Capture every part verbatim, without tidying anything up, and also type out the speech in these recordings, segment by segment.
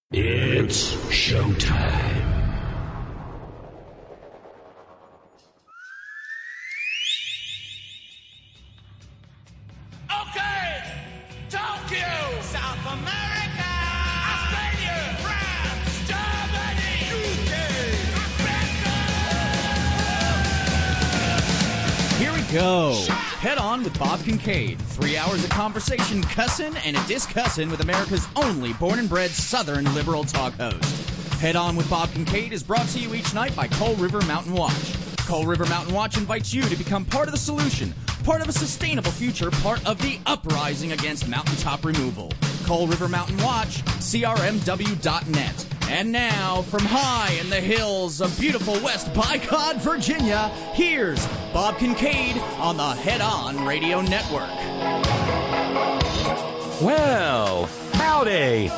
It's showtime. Okay, Tokyo, South America, Australia, France, Germany, U K, America. Here we go. Head on with Bob Kincaid. Three hours of conversation, cussin' and a discussin' with America's only born and bred Southern liberal talk host. Head on with Bob Kincaid is brought to you each night by Coal River Mountain Watch. Coal River Mountain Watch invites you to become part of the solution, part of a sustainable future, part of the uprising against mountaintop removal. Coal River Mountain Watch, C R M W dot net. And now, from high in the hills of beautiful West Bicod, Virginia, here's Bob Kincaid on the Head On Radio Network. Well, howdy.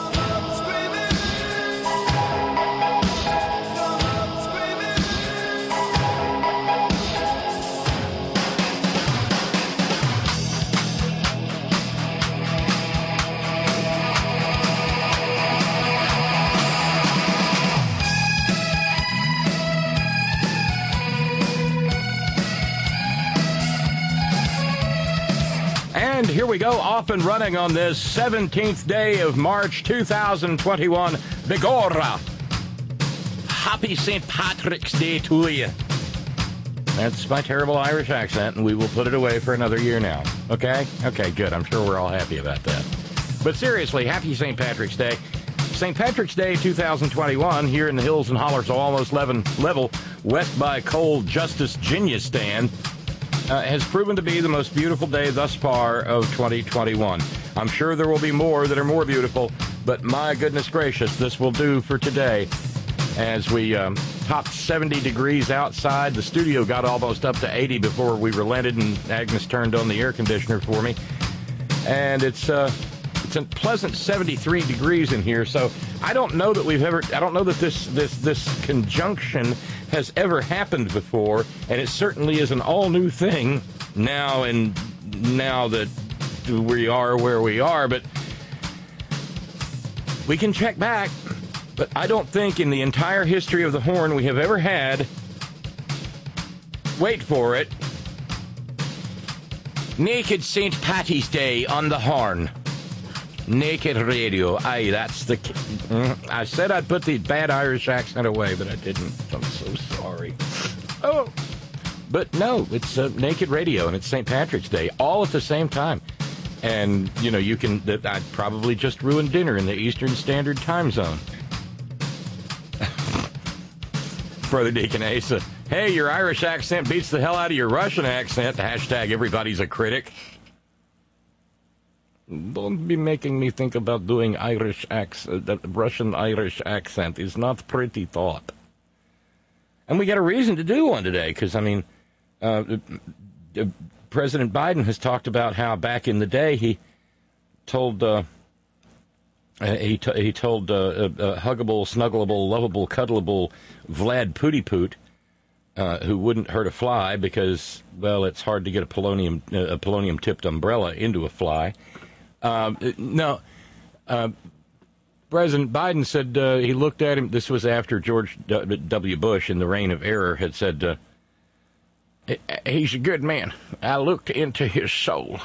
And here we go, off and running on this seventeenth day of March two thousand twenty-one. Begorra. Happy Saint Patrick's Day to you. That's my terrible Irish accent, and we will put it away for another year now. Okay? Okay, good. I'm sure we're all happy about that. But seriously, happy Saint Patrick's Day. Saint Patrick's Day two thousand twenty-one here in the hills and hollers of almost level, level west by cold Justice Ginistan. Uh, has proven to be the most beautiful day thus far of twenty twenty-one. I'm sure there will be more that are more beautiful, but my goodness gracious, this will do for today. As we um, topped seventy degrees outside, the studio got almost up to eighty before we relented, and Agnes turned on the air conditioner for me. And it's uh, it's a pleasant seventy-three degrees in here, so I don't know that we've ever, I don't know that this this this conjunction has ever happened before, and it certainly is an all-new thing now, and now that we are where we are, but we can check back. But I don't think in the entire history of the Horn we have ever had, wait for it, Naked Saint Patty's Day on the Horn. Naked Radio. Aye, that's the... Mm, I said I'd put the bad Irish accent away, but I didn't. I'm so sorry. Oh! But no, it's uh, Naked Radio, and it's Saint Patrick's Day, all at the same time. And, you know, you can... I'd probably just ruin dinner in the Eastern Standard Time Zone. Brother Deacon Asa. Hey, your Irish accent beats the hell out of your Russian accent. Hashtag everybody's a critic. Don't be making me think about doing Irish accent. That Russian Irish accent is not pretty thought. And we got a reason to do one today, because, I mean, uh, uh, President Biden has talked about how back in the day he told uh, he, t- he told uh, uh, uh, huggable, snuggleable, lovable, cuddleable Vlad Pooty-Poot, uh, who wouldn't hurt a fly because, well, it's hard to get a polonium uh, a polonium-tipped umbrella into a fly. Uh, no, uh, President Biden said uh, he looked at him. This was after George W. Bush, in the reign of error, had said, uh, he's a good man. I looked into his soul.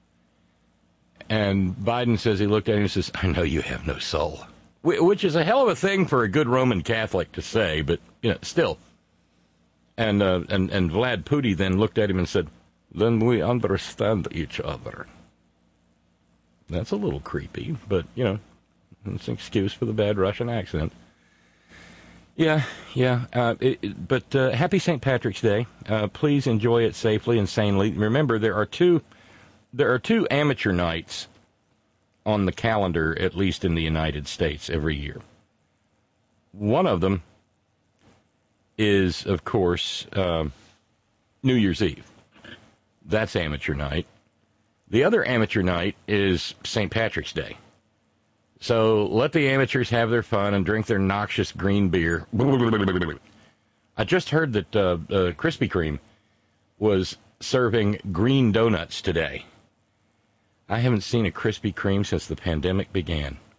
And Biden says he looked at him and says, I know you have no soul. Which is a hell of a thing for a good Roman Catholic to say, but, you know, still. And, uh, and, and Vlad Pooty then looked at him and said, then we understand each other. That's a little creepy, but, you know, it's an excuse for the bad Russian accent. Yeah, yeah, uh, it, it, but uh, happy Saint Patrick's Day. Uh, please enjoy it safely and sanely. Remember, there are two, there are two amateur nights on the calendar, at least in the United States, every year. One of them is, of course, uh, New Year's Eve. That's amateur night. The other amateur night is Saint Patrick's Day. So let the amateurs have their fun and drink their noxious green beer. I just heard that uh, uh, Krispy Kreme was serving green donuts today. I haven't seen a Krispy Kreme since the pandemic began.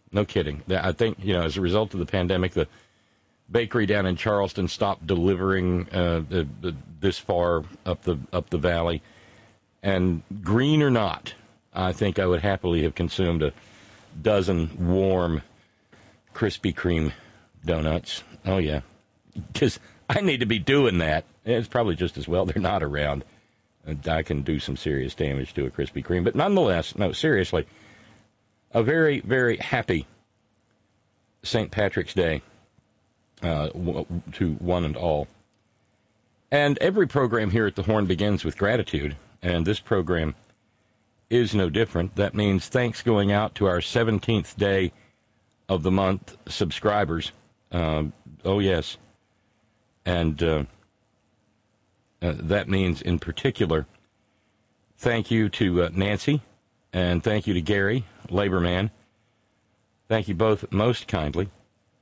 No kidding. I think, you know, as a result of the pandemic, the bakery down in Charleston stopped delivering uh, the, the, this far up the up the valley. And green or not, I think I would happily have consumed a dozen warm Krispy Kreme donuts. Oh, yeah. Because I need to be doing that. It's probably just as well they're not around. I can do some serious damage to a Krispy Kreme. But nonetheless, no, seriously, a very, very happy Saint Patrick's Day uh, w- to one and all. And every program here at the Horn begins with gratitude, and this program is no different. That means thanks going out to our seventeenth day of the month subscribers. Um, oh, yes. And uh, uh, that means, in particular, thank you to uh, Nancy, and thank you to Gary, Labor Man. Thank you both most kindly.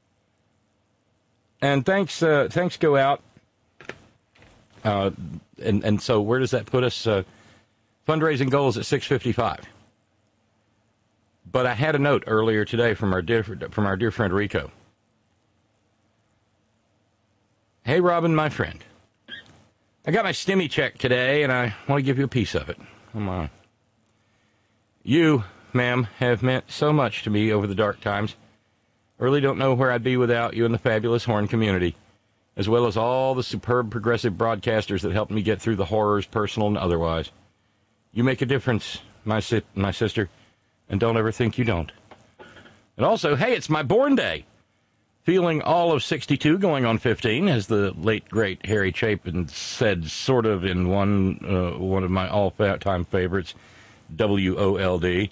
And thanks uh, thanks go out. Uh, and, and so where does that put us? Uh, fundraising goal is at six fifty-five. But I had a note earlier today from our dear, from our dear friend Rico. Hey, Robin, my friend. I got my stimmy check today, and I want to give you a piece of it. Come on. You, ma'am, have meant so much to me over the dark times. I really don't know where I'd be without you and the fabulous Horn community, as well as all the superb progressive broadcasters that helped me get through the horrors, personal and otherwise. You make a difference, my si- my sister, and don't ever think you don't. And also, hey, it's my born day. Feeling all of sixty-two, going on fifteen, as the late, great Harry Chapin said, sort of in one uh, one of my all-time favorites, W O L D.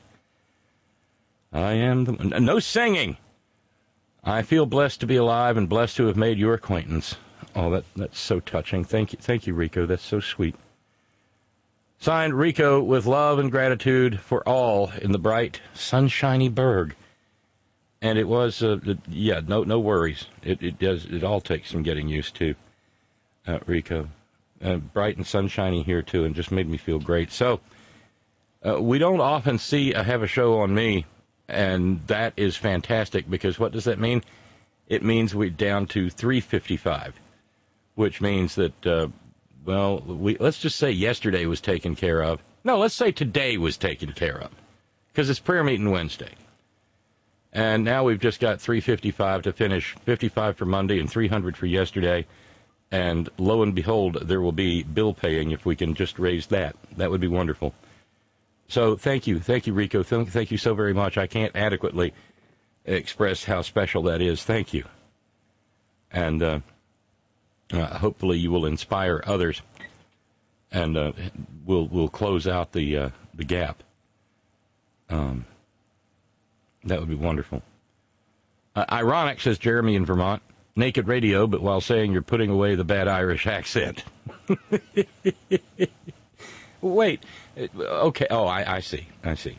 I am the... No singing! I feel blessed to be alive and blessed to have made your acquaintance. Oh, that that's so touching. Thank you, thank you, Rico. That's so sweet. Signed, Rico, with love and gratitude for all in the bright, sunshiny burg. And it was, uh, yeah, no no worries. It it does, it all takes some getting used to, uh, Rico. Uh, bright and sunshiny here, too, and just made me feel great. So, uh, we don't often see, uh, have a show on me, and that is fantastic, because what does that mean? It means we're down to three fifty-five, which means that, uh, well, we let's just say yesterday was taken care of. No, let's say today was taken care of, because it's prayer meeting Wednesday. And now we've just got three fifty-five to finish, fifty-five for Monday and three hundred for yesterday. And lo and behold, there will be bill paying if we can just raise that. That would be wonderful. So thank you. Thank you, Rico. Thank, thank you so very much. I can't adequately express how special that is. Thank you. And uh, uh, hopefully you will inspire others. And uh, we'll we'll close out the uh, the gap. Um. That would be wonderful. Uh, ironic, says Jeremy in Vermont. Naked radio, but while saying you're putting away the bad Irish accent. Wait. Okay. Oh, I, I see. I see.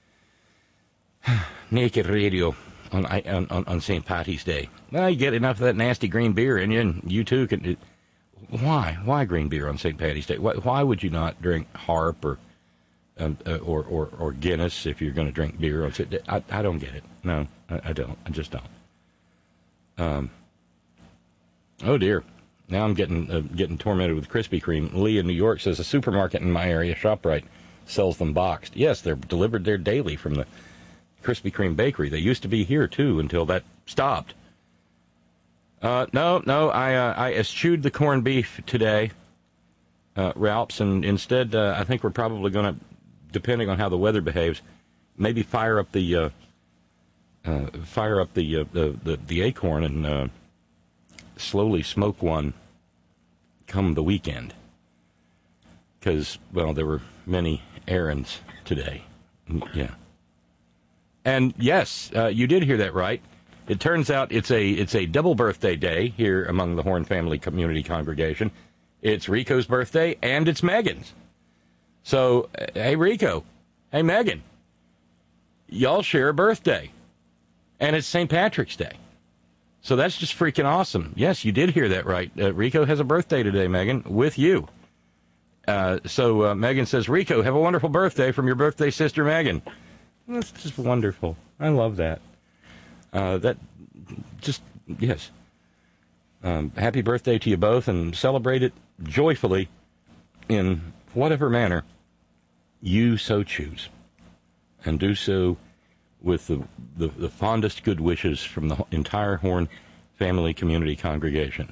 Naked radio on, on on Saint Patty's Day. Well, you get enough of that nasty green beer in you, and you too can. It, why? Why green beer on Saint Patty's Day? Why, why would you not drink Harp or Um, uh, or, or, or Guinness if you're going to drink beer? I, I don't get it. No, I, I don't. I just don't. Um. Oh, dear. Now I'm getting uh, getting tormented with Krispy Kreme. Lee in New York says a supermarket in my area, ShopRite, sells them boxed. Yes, they're delivered there daily from the Krispy Kreme bakery. They used to be here, too, until that stopped. Uh, no, no, I, uh, I eschewed the corned beef today, uh, Ralph's, and instead uh, I think we're probably going to, depending on how the weather behaves, maybe fire up the uh, uh, fire up the, uh, the the the acorn and uh, slowly smoke one come the weekend. Because, well, there were many errands today. Yeah. And yes, uh, you did hear that right. It turns out it's a it's a double birthday day here among the Horn Family Community Congregation. It's Rico's birthday and it's Megan's. So, hey, Rico. Hey, Megan. Y'all share a birthday. And it's Saint Patrick's Day. So that's just freaking awesome. Yes, you did hear that right. Uh, Rico has a birthday today, Megan, with you. Uh, so uh, Megan says, Rico, have a wonderful birthday from your birthday sister, Megan. That's just wonderful. I love that. Uh, that, just, yes. Um, happy birthday to you both, and celebrate it joyfully in whatever manner you so choose. And do so with the, the, the fondest good wishes from the entire Horn Family Community Congregation.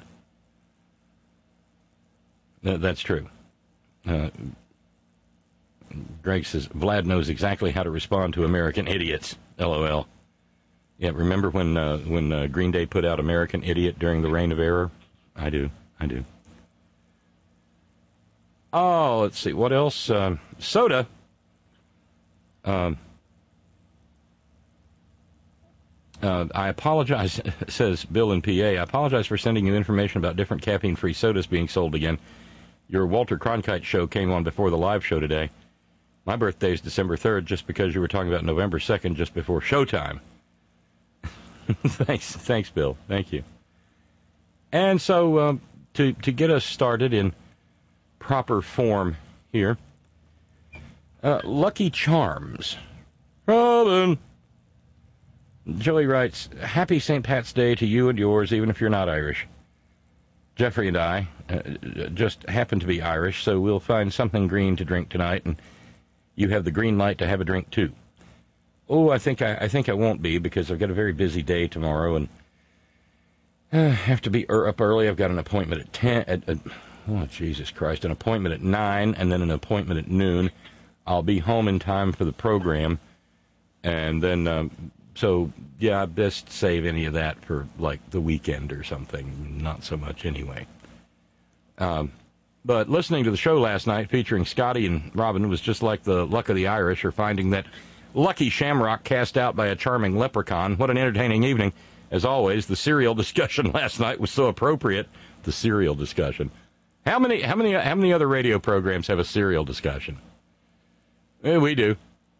Th- that's true. Uh, Greg says, Vlad knows exactly how to respond to American idiots. LOL. Yeah, remember when uh, when uh, Green Day put out American Idiot during the Reign of Error? I do. I do. Oh, let's see. What else? Um, soda. Um, uh, I apologize, says Bill in P A. I apologize for sending you information about different caffeine-free sodas being sold again. Your Walter Cronkite show came on before the live show today. My birthday is December third, just because you were talking about November second, just before showtime. thanks, thanks, Bill. Thank you. And so, um, to to get us started in proper form here, uh, Lucky Charms. Robin. Joey writes, Happy Saint Pat's Day to you and yours, even if you're not Irish. Jeffrey and I uh, just happen to be Irish, so we'll find something green to drink tonight, and you have the green light to have a drink, too. Oh, I think I, I think I won't be, because I've got a very busy day tomorrow, and uh, have to be er, up early. I've got an appointment at ten. At, at, oh, Jesus Christ, an appointment at nine, and then an appointment at noon. I'll be home in time for the program, and then, um, so, yeah, I best save any of that for, like, the weekend or something. Not so much anyway. Um, but listening to the show last night featuring Scotty and Robin was just like the luck of the Irish, or finding that lucky shamrock cast out by a charming leprechaun. What an entertaining evening. As always, the cereal discussion last night was so appropriate. The cereal discussion. How many, how many, how many other radio programs have a cereal discussion? Eh, we do.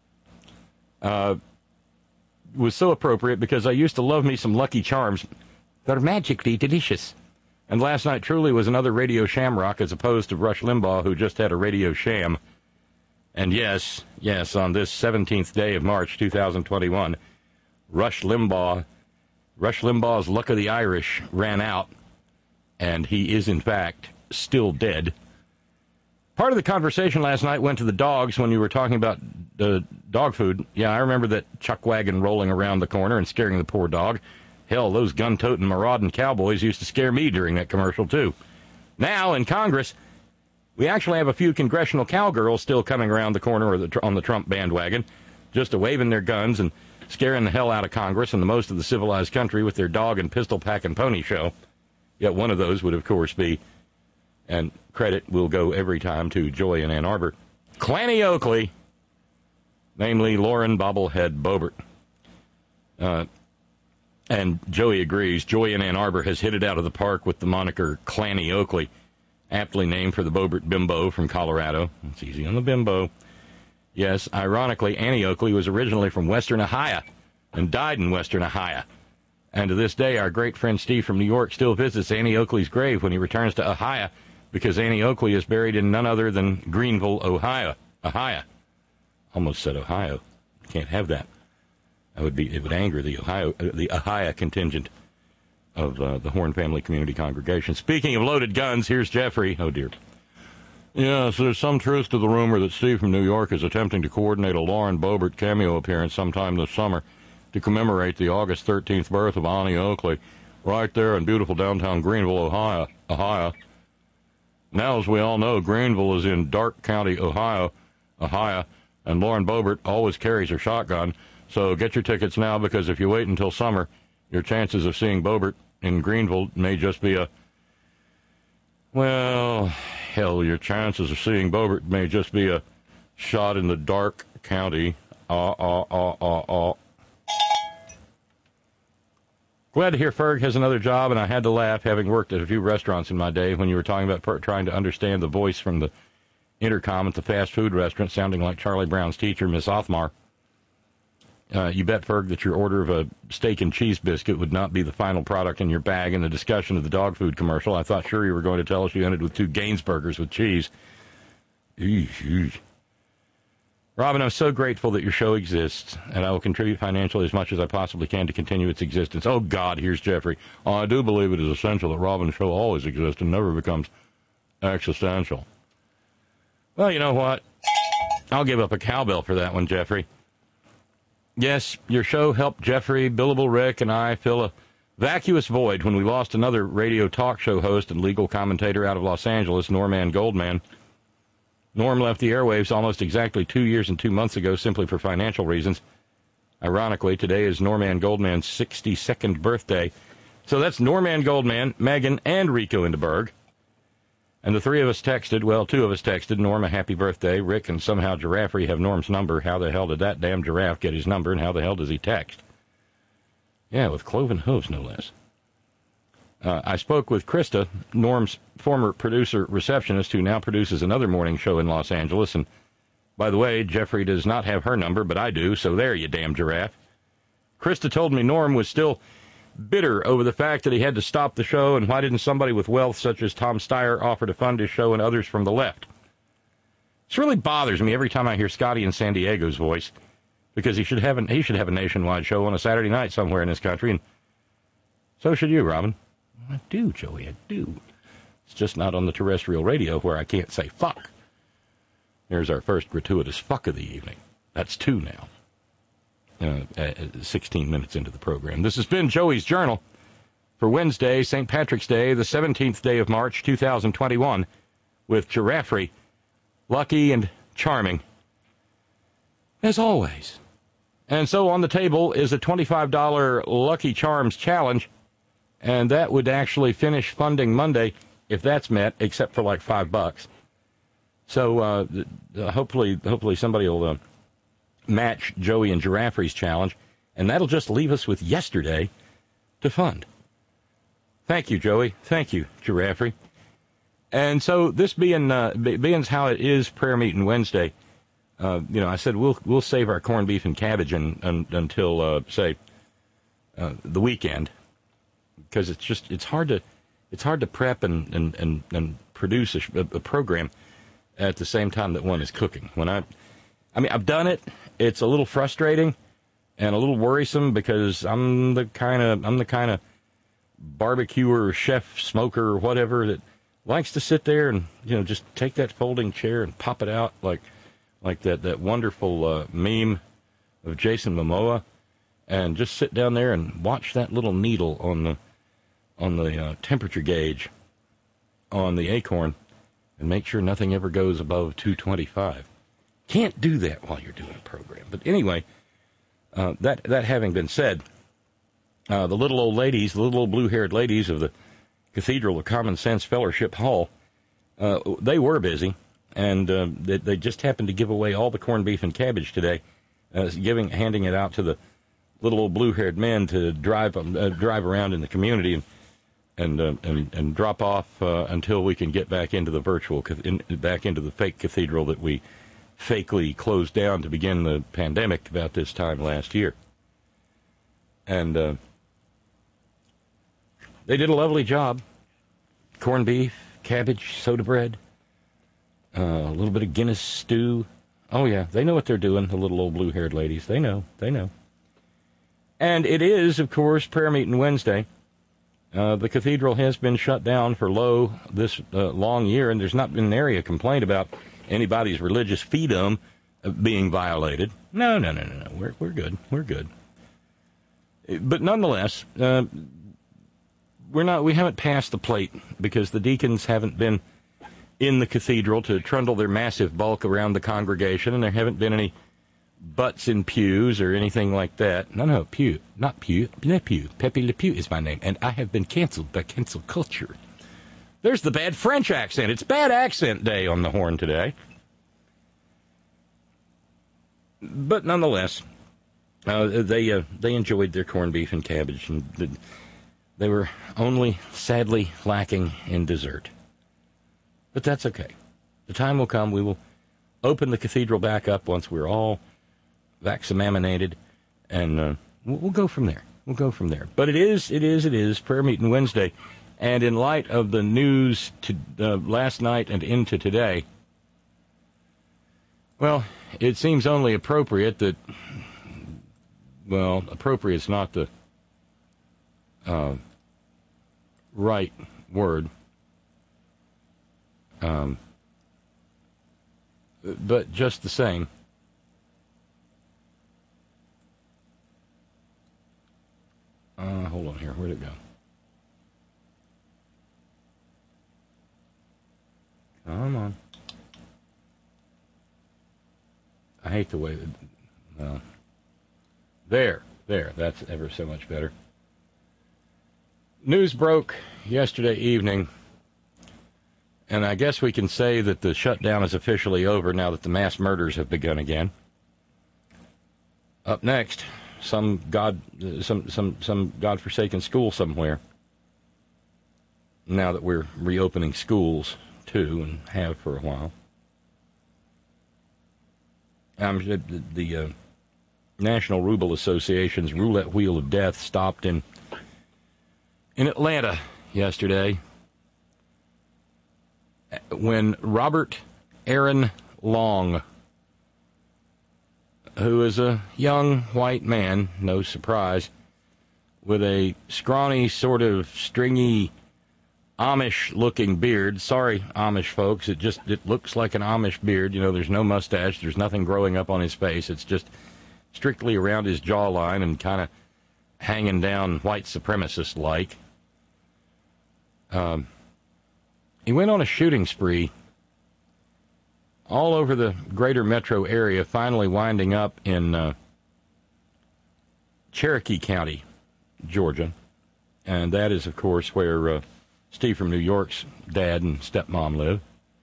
Uh, was so appropriate because I used to love me some Lucky Charms. They're magically delicious. And last night truly was another radio shamrock, as opposed to Rush Limbaugh, who just had a radio sham. And yes, yes, on this seventeenth day of March, two thousand twenty-one, Rush Limbaugh, Rush Limbaugh's luck of the Irish ran out, and he is, in fact, still dead. Part of the conversation last night went to the dogs when you were talking about uh, dog food. Yeah, I remember that chuck wagon rolling around the corner and scaring the poor dog. Hell, those gun-toting, marauding cowboys used to scare me during that commercial, too. Now, in Congress, we actually have a few congressional cowgirls still coming around the corner or the, on the Trump bandwagon, just a waving their guns and scaring the hell out of Congress and the most of the civilized country with their dog and pistol pack and pony show. Yet one of those would, of course, be, and credit will go every time to Joy in Ann Arbor, Clanny Oakley, namely Lauren Bobblehead Boebert. Uh, and Joey agrees. Joy in Ann Arbor has hit it out of the park with the moniker Clanny Oakley, aptly named for the Boebert bimbo from Colorado. It's easy on the bimbo. Yes, ironically, Annie Oakley was originally from Western Ohio and died in Western Ohio. And to this day, our great friend Steve from New York still visits Annie Oakley's grave when he returns to Ohio, because Annie Oakley is buried in none other than Greenville, Ohio. Ohio. Almost said Ohio. Can't have that. That would be, it would anger the Ohio, uh, the Ohio contingent of uh, the Horn Family Community Congregation. Speaking of loaded guns, here's Jeffrey. Oh, dear. Yes, there's some truth to the rumor that Steve from New York is attempting to coordinate a Lauren Boebert cameo appearance sometime this summer to commemorate the August thirteenth birth of Annie Oakley, right there in beautiful downtown Greenville, Ohio. Ohio. Now, as we all know, Greenville is in Darke County, Ohio, Ohio, and Lauren Boebert always carries her shotgun. So get your tickets now, because if you wait until summer, your chances of seeing Boebert in Greenville may just be a, well, hell, your chances of seeing Boebert may just be a shot in the Darke County. Ah, ah, ah, ah, ah. Glad to hear Ferg has another job, and I had to laugh, having worked at a few restaurants in my day, when you were talking about per- trying to understand the voice from the intercom at the fast food restaurant, sounding like Charlie Brown's teacher, Miss Othmar. Uh, you bet, Ferg, that your order of a steak and cheese biscuit would not be the final product in your bag in the discussion of the dog food commercial. I thought sure you were going to tell us you ended with two Gainsburgers with cheese. Eesh, eesh. Robin, I'm so grateful that your show exists, and I will contribute financially as much as I possibly can to continue its existence. Oh, God, here's Jeffrey. Oh, I do believe it is essential that Robin's show always exists and never becomes existential. Well, you know what? I'll give up a cowbell for that one, Jeffrey. Yes, your show helped Jeffrey, Billable Rick, and I fill a vacuous void when we lost another radio talk show host and legal commentator out of Los Angeles, Norman Goldman. Norm left the airwaves almost exactly two years and two months ago simply for financial reasons. Ironically, today is Norman Goldman's sixty-second birthday. So that's Norman Goldman, Megan, and Rico Indeberg. And the three of us texted, well, two of us texted Norm a happy birthday. Rick and somehow Giraffe have Norm's number. How the hell did that damn giraffe get his number, and how the hell does he text? Yeah, with cloven hooves, no less. Uh, I spoke with Krista, Norm's former producer receptionist, who now produces another morning show in Los Angeles. And by the way, Jeffrey does not have her number, but I do, so there, you damn giraffe. Krista told me Norm was still bitter over the fact that he had to stop the show, and why didn't somebody with wealth such as Tom Steyer offer to fund his show and others from the left? This really bothers me every time I hear Scotty in San Diego's voice, because he should have a, he should have a nationwide show on a Saturday night somewhere in this country, and so should you, Robin. I do, Joey, I do. It's just not on the terrestrial radio where I can't say fuck. There's our first gratuitous fuck of the evening. That's two now. Uh, sixteen minutes into the program. This has been Joey's Journal for Wednesday, Saint Patrick's Day, the seventeenth day of March, two thousand twenty-one, with Giraffe, lucky and charming, as always. And so on the table is a twenty-five dollars Lucky Charms challenge, and that would actually finish funding Monday if that's met, except for like five bucks. So uh, uh, hopefully, hopefully somebody will uh, match Joey and Giraffe's challenge, and that'll just leave us with yesterday to fund. Thank you, Joey. Thank you, Giraffe. And so this being uh, being how it is prayer meeting Wednesday, uh, you know, I said we'll we'll save our corned beef and cabbage in, un, until uh, say uh, the weekend, because it's just it's hard to it's hard to prep and and and, and produce a, a program at the same time that one is cooking. When I, I mean, I've done it. It's a little frustrating and a little worrisome because I'm the kind of I'm the kind of barbecuer, chef, smoker, or whatever that likes to sit there and, you know, just take that folding chair and pop it out like like that that wonderful uh, meme of Jason Momoa, and just sit down there and watch that little needle on the on the uh, temperature gauge on the acorn and make sure nothing ever goes above two twenty-five. Can't do that while you're doing a program. But anyway, uh, that that having been said, uh, the little old ladies, the little old blue-haired ladies of the Cathedral of Common Sense Fellowship Hall, uh, they were busy, and uh, they, they just happened to give away all the corned beef and cabbage today, uh, giving handing it out to the little old blue-haired men to drive uh, drive around in the community and and uh, and, and drop off uh, until we can get back into the virtual, in, back into the fake cathedral that we fakely closed down to begin the pandemic about this time last year. And uh, they did a lovely job. Corned beef, cabbage, soda bread, uh, a little bit of Guinness stew. Oh, yeah, they know what they're doing, the little old blue-haired ladies. They know, they know. And it is, of course, prayer meeting Wednesday. Uh, the cathedral has been shut down for lo this uh, long year, and there's not been an area complaint about anybody's religious freedom being violated. No, no, no, no, no. We're we're good. We're good. But nonetheless, uh, we're not. We haven't passed the plate because the deacons haven't been in the cathedral to trundle their massive bulk around the congregation, and there haven't been any butts in pews or anything like that. No, no, pew, not pew. Le Pew. Pepe Le Pew is my name, and I have been canceled by cancel culture. There's the bad French accent. It's bad accent day on the horn today. But nonetheless, uh, they uh, they enjoyed their corned beef and cabbage, and they were only sadly lacking in dessert. But that's okay. The time will come. We will open the cathedral back up once we're all vaccinated, and uh, we'll, we'll go from there. We'll go from there. But it is, it is, it is prayer meeting Wednesday. And in light of the news to, uh, last night and into today, Well, it seems only appropriate that, well, appropriate's not the uh, right word. Um, but just the same. Uh, hold on here. Where'd it go? Come on. I hate the way that... Well, there. There. That's ever so much better. News broke yesterday evening, and I guess we can say that the shutdown is officially over now that the mass murders have begun again. Up next, some god, some some some godforsaken school somewhere. Now that we're reopening schools too, and have for a while. Um, the the uh, National Ruble Association's roulette wheel of death stopped in in Atlanta yesterday when Robert Aaron Long, who is a young white man, no surprise, with a scrawny, sort of stringy, Amish-looking beard. Sorry, Amish folks, it just it looks like an Amish beard. You know, there's no mustache, there's nothing growing up on his face. It's just strictly around his jawline and kind of hanging down white supremacist-like. Um, he went on a shooting spree all over the greater metro area, finally winding up in uh, Cherokee County, Georgia. And that is, of course, where uh, Steve from New York's dad and stepmom live.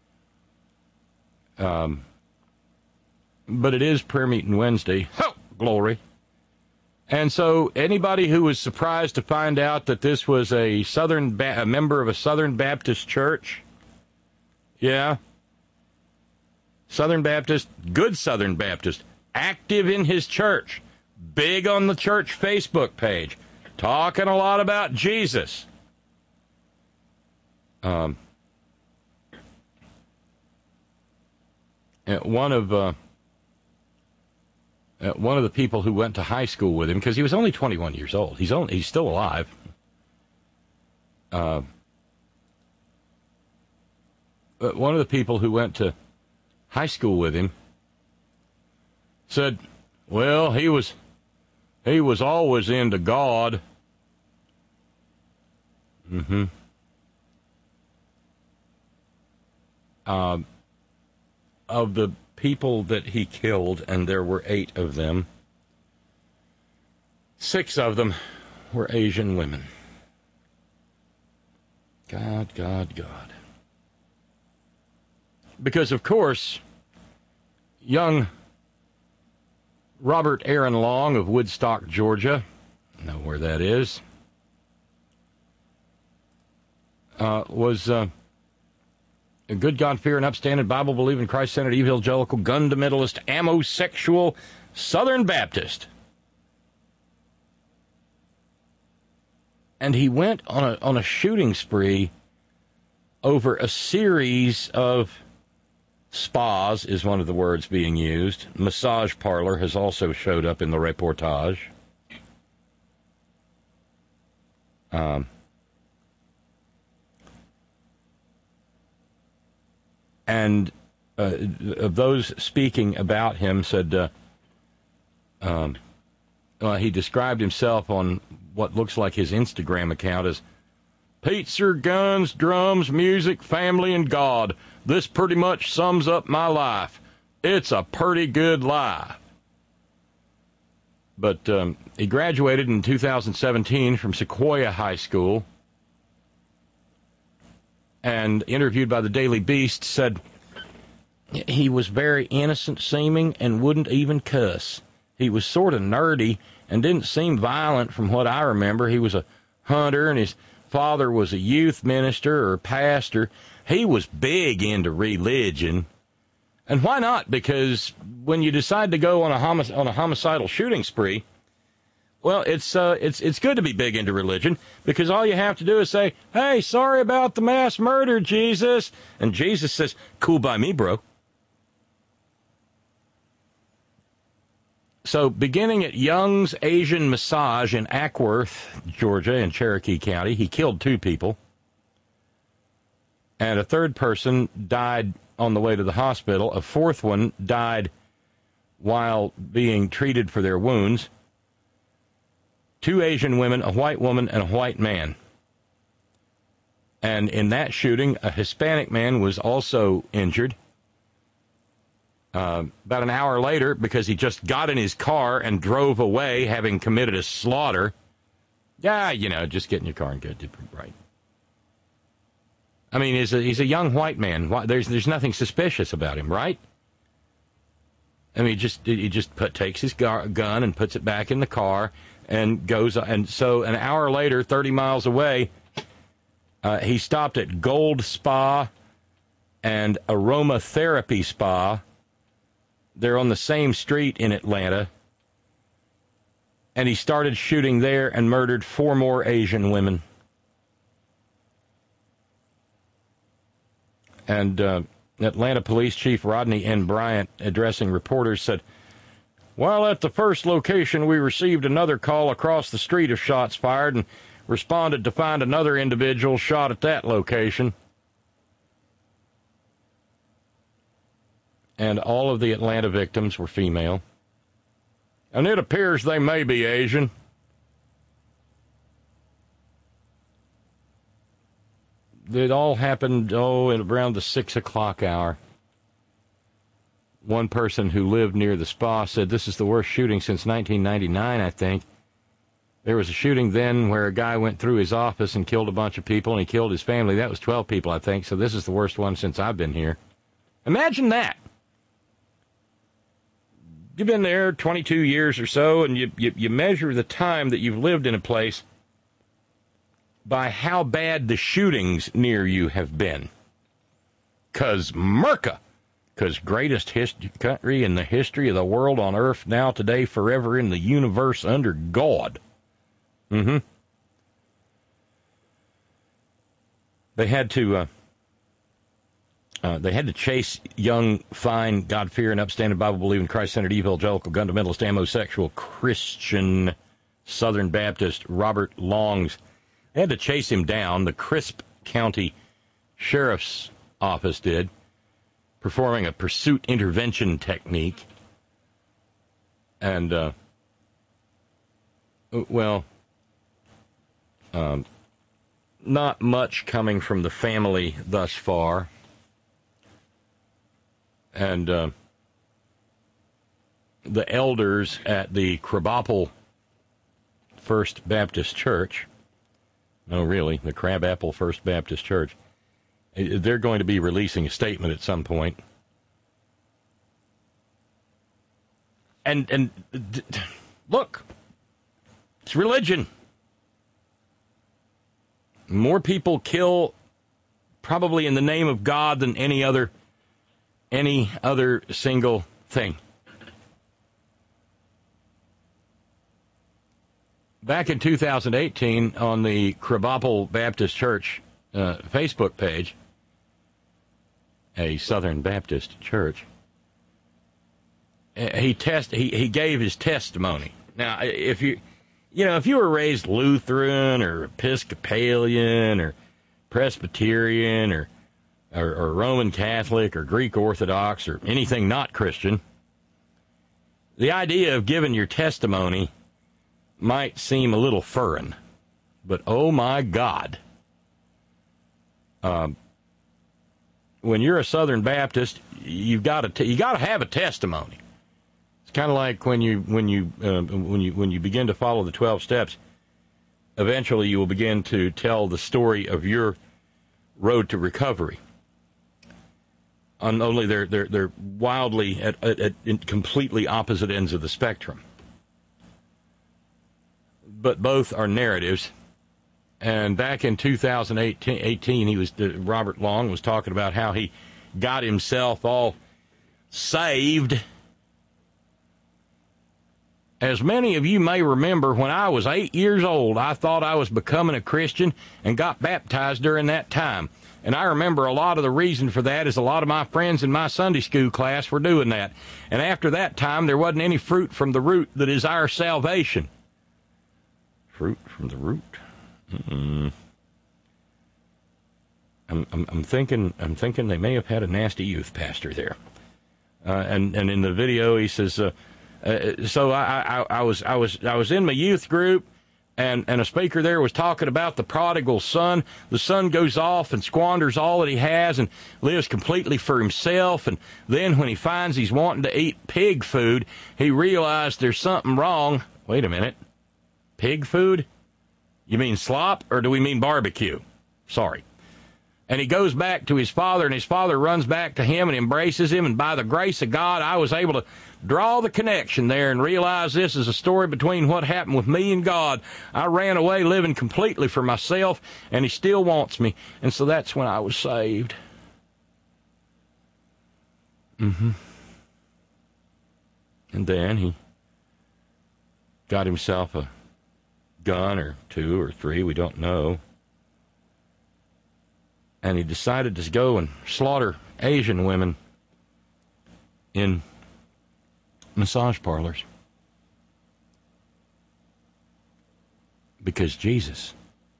Um, but it is prayer meeting Wednesday. Oh, glory. And so anybody who was surprised to find out that this was a Southern ba- a member of a Southern Baptist church, yeah, Southern Baptist, good Southern Baptist, active in his church, big on the church Facebook page, talking a lot about Jesus. Um, one of uh, one of the people who went to high school with him, because he was only twenty-one years old. He's only he's still alive. Uh, but one of the people who went to high school with him said, "Well, he was he was always into God." Mm-hmm. Um, of the people that he killed, and there were eight of them, six of them were Asian women. God, God, God. Because, of course, young Robert Aaron Long of Woodstock, Georgia, know where that is, uh, was... Uh, a good, God-fearing, upstanding, Bible-believing, Christ-centered, evangelical, gun-fundamentalist, ammo-sexual Southern Baptist. And he went on a on a shooting spree over a series of spas, is one of the words being used. Massage parlor has also showed up in the reportage. Um... And uh, of those speaking about him said, uh, um, well, he described himself on what looks like his Instagram account as pizza, guns, drums, music, family, and God. This pretty much sums up my life. It's a pretty good life. But um, he graduated in two thousand seventeen from Sequoia High School, and interviewed by the Daily Beast, said he was very innocent-seeming and wouldn't even cuss. He was sort of nerdy and didn't seem violent from what I remember. He was a hunter, and his father was a youth minister or pastor. He was big into religion. And why not? Because when you decide to go on a homic- on a homicidal shooting spree, well, it's uh, it's it's good to be big into religion, because all you have to do is say, "Hey, sorry about the mass murder, Jesus," and Jesus says, "Cool by me, bro." So beginning at Young's Asian Massage in Ackworth, Georgia, in Cherokee County, he killed two people. And a third person died on the way to the hospital. A fourth one died while being treated for their wounds. Two Asian women, a white woman, and a white man. And in that shooting, a Hispanic man was also injured. Uh, about an hour later, because he just got in his car and drove away, having committed a slaughter. Yeah, you know, just get in your car and go. Right. I mean, he's a, he's a young white man. There's there's nothing suspicious about him, right? I mean, he just he just put, takes his gun and puts it back in the car and goes. And so an hour later, thirty miles away, uh, he stopped at Gold Spa and Aromatherapy Spa. They're on the same street in Atlanta. And he started shooting there and murdered four more Asian women. And uh, Atlanta Police Chief Rodney N. Bryant, addressing reporters, said, "While at the first location, we received another call across the street of shots fired and responded to find another individual shot at that location." And all of the Atlanta victims were female. And it appears they may be Asian. It all happened, oh, at around the six o'clock hour. One person who lived near the spa said, "This is the worst shooting since nineteen ninety-nine, I think. There was a shooting then where a guy went through his office and killed a bunch of people, and he killed his family. That was twelve people, I think, so this is the worst one since I've been here." Imagine that. You've been there twenty-two years or so, and you, you, you measure the time that you've lived in a place by how bad the shootings near you have been. Because Merca, because greatest hist- country in the history of the world on earth, now, today, forever in the universe, under God. Mm-hmm. They had to... Uh, Uh, they had to chase young, fine, God-fearing, upstanding, Bible-believing, Christ-centered, evangelical, fundamentalist, homosexual, Christian, Southern Baptist Robert Longs. They had to chase him down. The Crisp County Sheriff's Office did, performing a pursuit intervention technique. And, uh, well, um, not much coming from the family thus far. And uh, the elders at the Crabapple First Baptist Church, no, really, the Crabapple First Baptist Church, they're going to be releasing a statement at some point. And, and look, it's religion. More people kill probably in the name of God than any other any other single thing. Back in two thousand eighteen, on the Crabapple Baptist Church uh, Facebook page, a Southern Baptist church, he test he, he gave his testimony. Now, if you you know if you were raised Lutheran or Episcopalian or Presbyterian or Or, or Roman Catholic or Greek Orthodox or anything not Christian, the idea of giving your testimony might seem a little foreign. But oh my God, um, when you're a Southern Baptist, you've got to t- you got to have a testimony. It's kind of like when you when you uh, when you when you begin to follow the twelve steps. Eventually, you will begin to tell the story of your road to recovery. On only they're they're they're wildly at, at, at completely opposite ends of the spectrum, but both are narratives. And back in two thousand eighteen, he was uh, Robert Long was talking about how he got himself all saved. As many of you may remember, when I was eight years old, I thought I was becoming a Christian and got baptized during that time. And I remember a lot of the reason for that is a lot of my friends in my Sunday school class were doing that. And after that time, there wasn't any fruit from the root that is our salvation. Fruit from the root? Mm-mm. I'm, I'm, I'm thinking. I'm thinking they may have had a nasty youth pastor there. Uh, and and in the video, he says, uh, uh, "So I, I I was I was I was in my youth group, and and a speaker there was talking about the prodigal son. The son goes off and squanders all that he has and lives completely for himself. And then when he finds he's wanting to eat pig food, he realized there's something wrong. Wait a minute, pig food? You mean slop, or do we mean barbecue? Sorry." And he goes back to his father, and his father runs back to him and embraces him. And by the grace of God, I was able to draw the connection there and realize this is a story between what happened with me and God. I ran away living completely for myself, and he still wants me. And so that's when I was saved. Mm-hmm. And then he got himself a gun or two or three, we don't know. And he decided to go and slaughter Asian women in massage parlors. Because Jesus.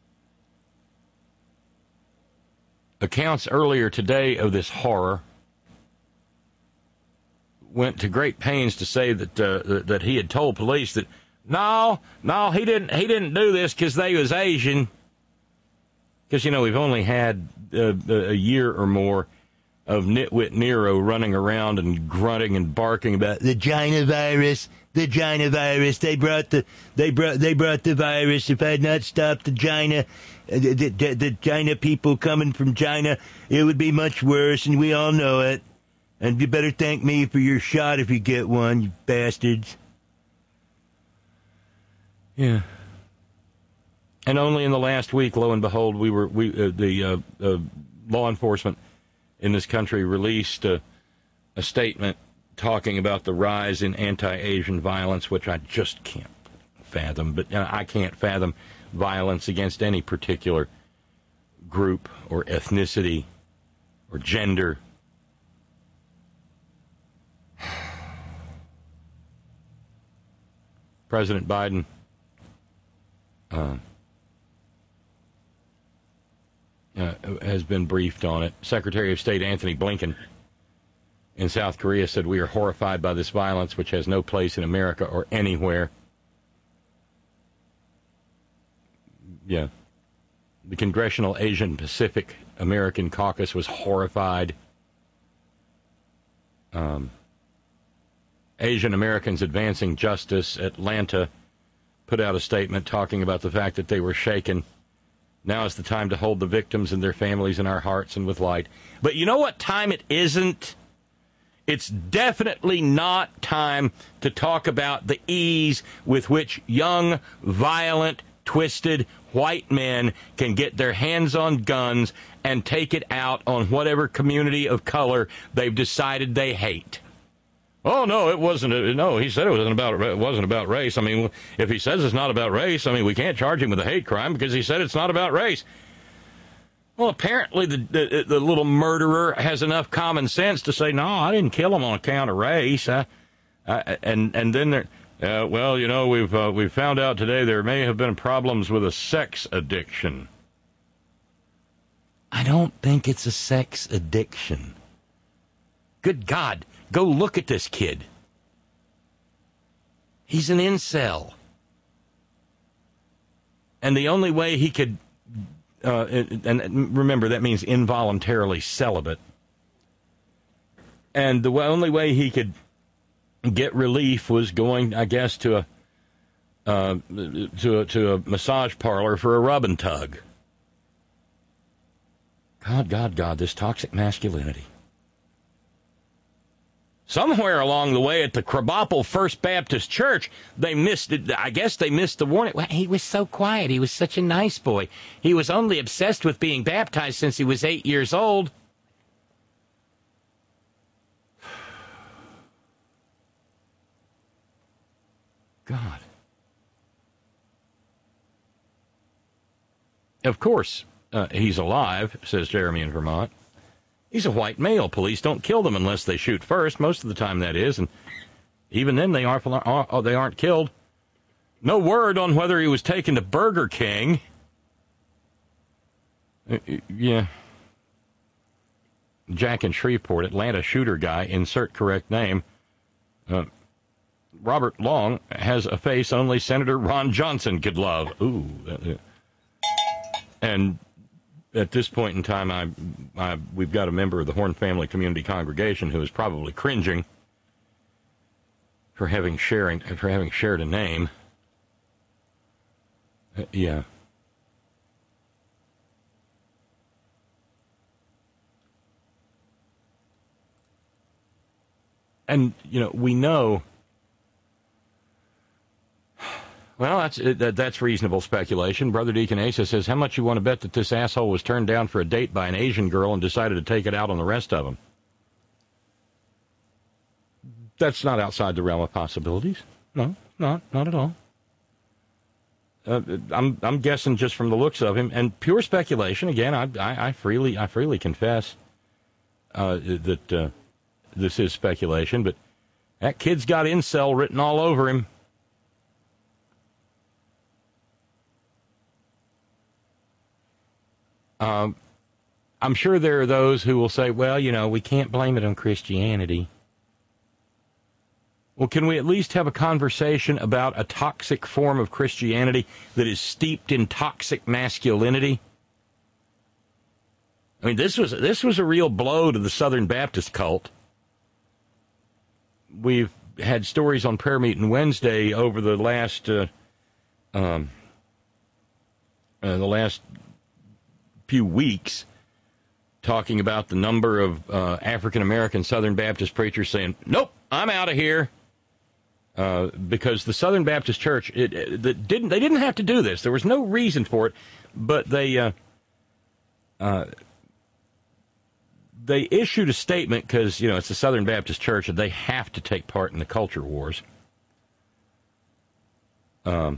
Accounts earlier today of this horror went to great pains to say that uh, that he had told police that no, no, he didn't he didn't do this because they was Asian. Because, you know, we've only had uh, a year or more of Nitwit Nero running around and grunting and barking about the China virus, the China virus. They brought the they brought they brought the virus. If I had not stopped the China, uh, the, the, the China people coming from China, it would be much worse, and we all know it. And you better thank me for your shot if you get one, you bastards. Yeah. And only in the last week, lo and behold, we were we uh, the uh, uh, law enforcement in this country released uh, a statement talking about the rise in anti-Asian violence, which I just can't fathom. But uh, I can't fathom violence against any particular group or ethnicity or gender. President Biden. Uh, Uh, has been briefed on it. Secretary of State Anthony Blinken in South Korea said, "We are horrified by this violence, which has no place in America or anywhere." Yeah. The Congressional Asian Pacific American Caucus was horrified. Um, Asian Americans Advancing Justice Atlanta put out a statement talking about the fact that they were shaken. Now is the time to hold the victims and their families in our hearts and with light. But you know what time it isn't? It's definitely not time to talk about the ease with which young, violent, twisted white men can get their hands on guns and take it out on whatever community of color they've decided they hate. Oh, no, it wasn't. A, no, he said it wasn't about it wasn't about race. I mean, if he says it's not about race, I mean, we can't charge him with a hate crime because he said it's not about race. Well, apparently the, the the little murderer has enough common sense to say, no, I didn't kill him on account of race. I, I, and and then there, uh, well, you know, we've uh, we've found out today there may have been problems with a sex addiction. I don't think it's a sex addiction. Good God. Go look at this kid. He's an incel. And the only way he could, uh, and remember that means involuntarily celibate. And the only way he could get relief was going, I guess, to a, uh, to a, to a massage parlor for a rub and tug. God, God, God, this toxic masculinity. Somewhere along the way at the Krabappel First Baptist Church, they missed it. I guess they missed the warning. Well, he was so quiet. He was such a nice boy. He was only obsessed with being baptized since he was eight years old. God. Of course, uh, he's alive, says Jeremy in Vermont. He's a white male. Police don't kill them unless they shoot first. Most of the time, that is, and even then, they aren't oh, they aren't killed. No word on whether he was taken to Burger King. Uh, yeah. Jack in Shreveport, Atlanta shooter guy, insert correct name. Uh, Robert Long has a face only Senator Ron Johnson could love. Ooh. Uh, and at this point in time, I, I, we've got a member of the Horn Family Community Congregation who is probably cringing for having sharing for having shared a name. Uh, yeah. And, you know, we know, well, that's that, that's reasonable speculation. Brother Deacon Asa says, how much you want to bet that this asshole was turned down for a date by an Asian girl and decided to take it out on the rest of them? That's not outside the realm of possibilities. No, not, not at all. Uh, I'm I'm guessing just from the looks of him, and pure speculation. Again, I I, I freely I freely confess uh, that. Uh, This is speculation, but that kid's got incel written all over him. Um, I'm sure there are those who will say, well, you know, we can't blame it on Christianity. Well, can we at least have a conversation about a toxic form of Christianity that is steeped in toxic masculinity? I mean, this was this was a real blow to the Southern Baptist cult. We've had stories on Prayer Meeting Wednesday over the last uh, um, uh, the last few weeks, talking about the number of uh, African American Southern Baptist preachers saying, "Nope, I'm out of here," uh, because the Southern Baptist Church it, it, it didn't they didn't have to do this. There was no reason for it, but they. Uh, uh, They issued a statement because, you know, it's the Southern Baptist Church and they have to take part in the culture wars. Um,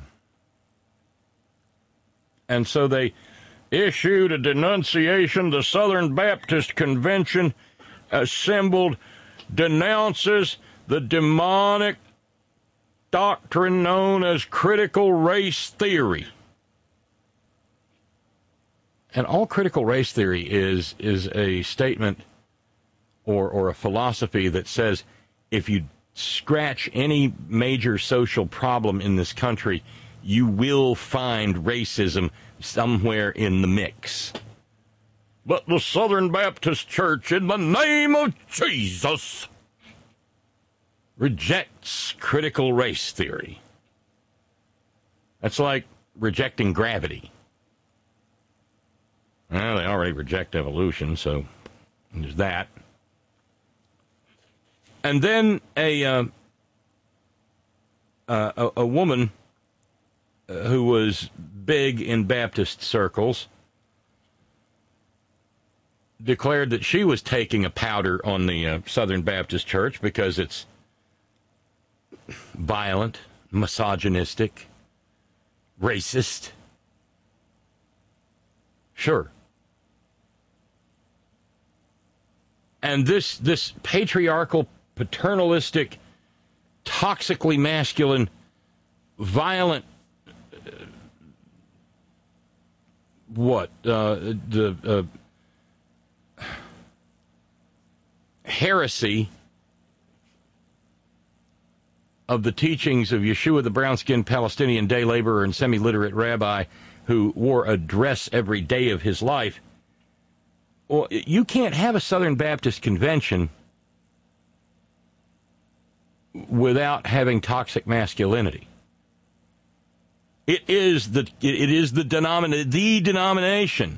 and so they issued a denunciation. The Southern Baptist Convention assembled denounces the demonic doctrine known as critical race theory. And all critical race theory is is a statement or or a philosophy that says if you scratch any major social problem in this country, you will find racism somewhere in the mix. But the Southern Baptist Church, in the name of Jesus, rejects critical race theory. That's like rejecting gravity. Well, they already reject evolution, so there's that. And then a uh, uh, a, a woman uh, who was big in Baptist circles declared that she was taking a powder on the uh, Southern Baptist Church because it's violent, misogynistic, racist. Sure. And this this patriarchal, paternalistic, toxically masculine, violent, uh, what, uh, the uh, heresy of the teachings of Yeshua, the brown-skinned Palestinian day laborer and semi-literate rabbi who wore a dress every day of his life. Well, you can't have a Southern Baptist convention without having toxic masculinity. It is the it is the denomina- the denomination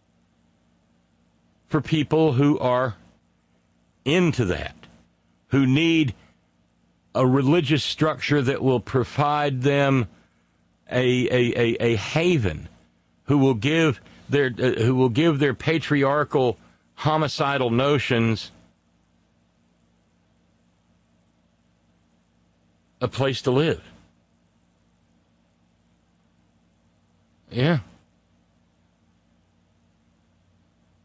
for people who are into that, who need a religious structure that will provide them a a, a, a haven, who will give their uh, who will give their patriarchal, homicidal notions a place to live. Yeah.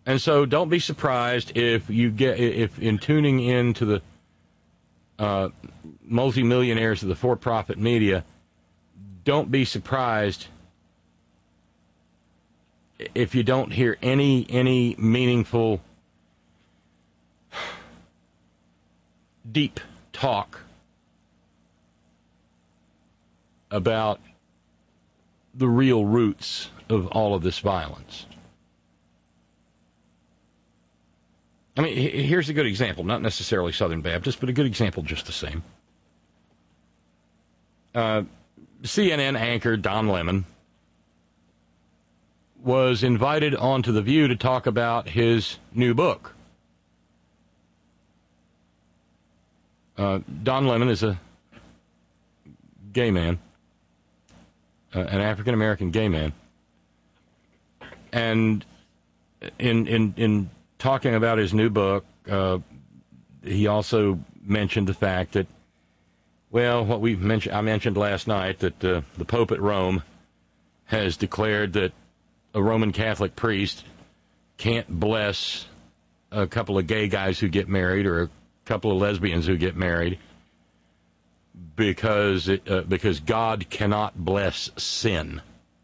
And so don't be surprised if you get, if in tuning in to the uh, multimillionaires of the for-profit media, don't be surprised if you don't hear any any meaningful, deep talk about the real roots of all of this violence. I mean, here's a good example, not necessarily Southern Baptist, but a good example just the same. Uh, C N N anchor Don Lemon was invited onto The View to talk about his new book. Uh, Don Lemon is a gay man, uh, an African-American gay man. And in in in talking about his new book, uh, he also mentioned the fact that, well, what we mentioned, I mentioned last night that uh, the Pope at Rome has declared that a Roman Catholic priest can't bless a couple of gay guys who get married or a couple of lesbians who get married because it, uh, because God cannot bless sin.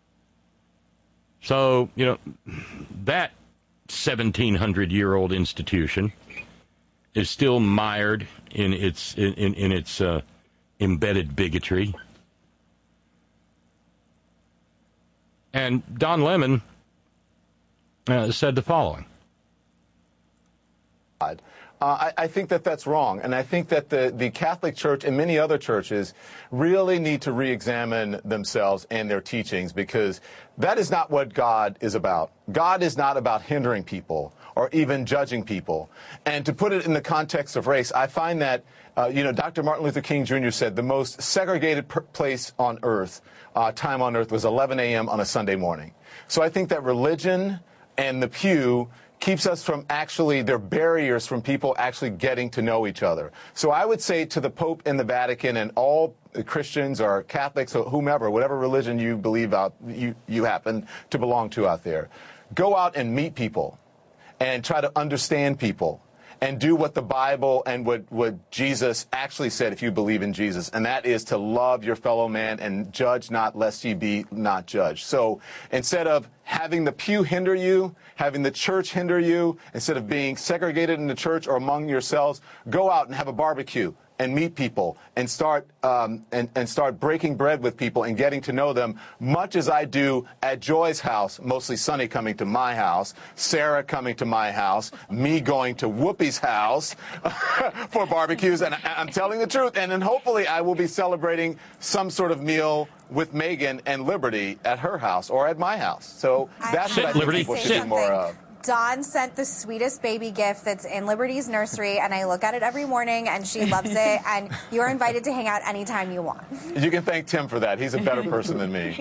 So, you know, that seventeen hundred year old institution is still mired in its in, in, in its uh, embedded bigotry. And Don Lemon uh, said the following. Uh, I, I think that that's wrong, and I think that the, the Catholic Church and many other churches really need to re-examine themselves and their teachings, because that is not what God is about. God is not about hindering people or even judging people. And to put it in the context of race, I find that, uh, you know, Doctor Martin Luther King Junior said the most segregated per- place on earth, uh, time on earth, was eleven a.m. on a Sunday morning. So I think that religion and the pew keeps us from actually, they're barriers from people actually getting to know each other. So I would say to the Pope and the Vatican and all Christians or Catholics or whomever, whatever religion you believe out, you, you happen to belong to out there, go out and meet people and try to understand people and do what the Bible and what, what Jesus actually said if you believe in Jesus, and that is to love your fellow man and judge not lest ye be not judged. So instead of having the pew hinder you, having the church hinder you, instead of being segregated in the church or among yourselves, go out and have a barbecue and meet people and start um, and, and start breaking bread with people and getting to know them, much as I do at Joy's house, mostly Sonny coming to my house, Sarah coming to my house, me going to Whoopi's house for barbecues, and I, I'm telling the truth. And then hopefully I will be celebrating some sort of meal with Megan and Liberty at her house or at my house. So that's Sit, what I think Liberty, people should sit. do more of. Dawn sent the sweetest baby gift that's in Liberty's nursery, and I look at it every morning, and she loves it, and you're invited to hang out anytime you want. You can thank Tim for that. He's a better person than me.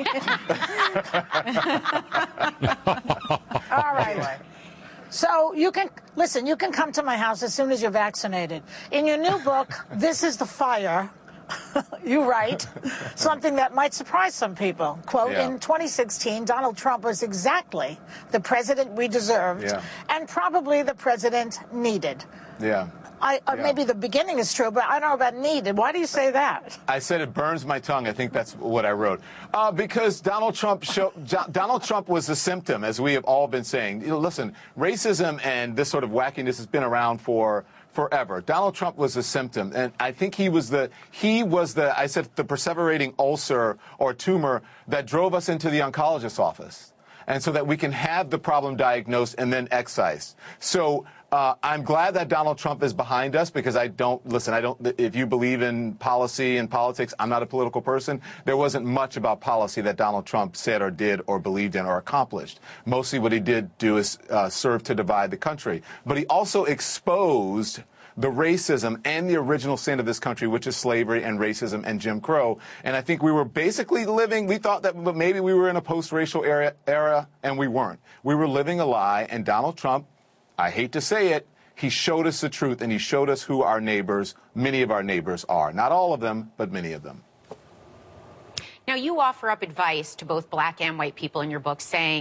All right. So you can, listen, you can come to my house as soon as you're vaccinated. In your new book, This is the Fire, you write something that might surprise some people. Quote, yeah. In twenty sixteen, Donald Trump was exactly the president we deserved yeah. and probably the president needed. Yeah. I, uh, yeah. Maybe the beginning is true, but I don't know about needed. Why do you say that? I said it burns my tongue. I think that's what I wrote. Uh, because Donald Trump show, jo- Donald Trump was the symptom, as we have all been saying. You know, listen, racism and this sort of wackiness has been around for forever. Donald Trump was a symptom, and I think he was the he was the I said the perseverating ulcer or tumor that drove us into the oncologist's office, and so that we can have the problem diagnosed and then excised. So uh, I'm glad that Donald Trump is behind us, because I don't listen. I don't. If you believe in policy and politics, I'm not a political person. There wasn't much about policy that Donald Trump said or did or believed in or accomplished. Mostly what he did do is uh, serve to divide the country. But he also exposed the racism and the original sin of this country, which is slavery and racism and Jim Crow. And I think we were basically living, we thought that maybe we were in a post-racial era, era, and we weren't. We were living a lie, and Donald Trump, I hate to say it, he showed us the truth, and he showed us who our neighbors, many of our neighbors are. Not all of them, but many of them. Now, you offer up advice to both black and white people in your book, saying,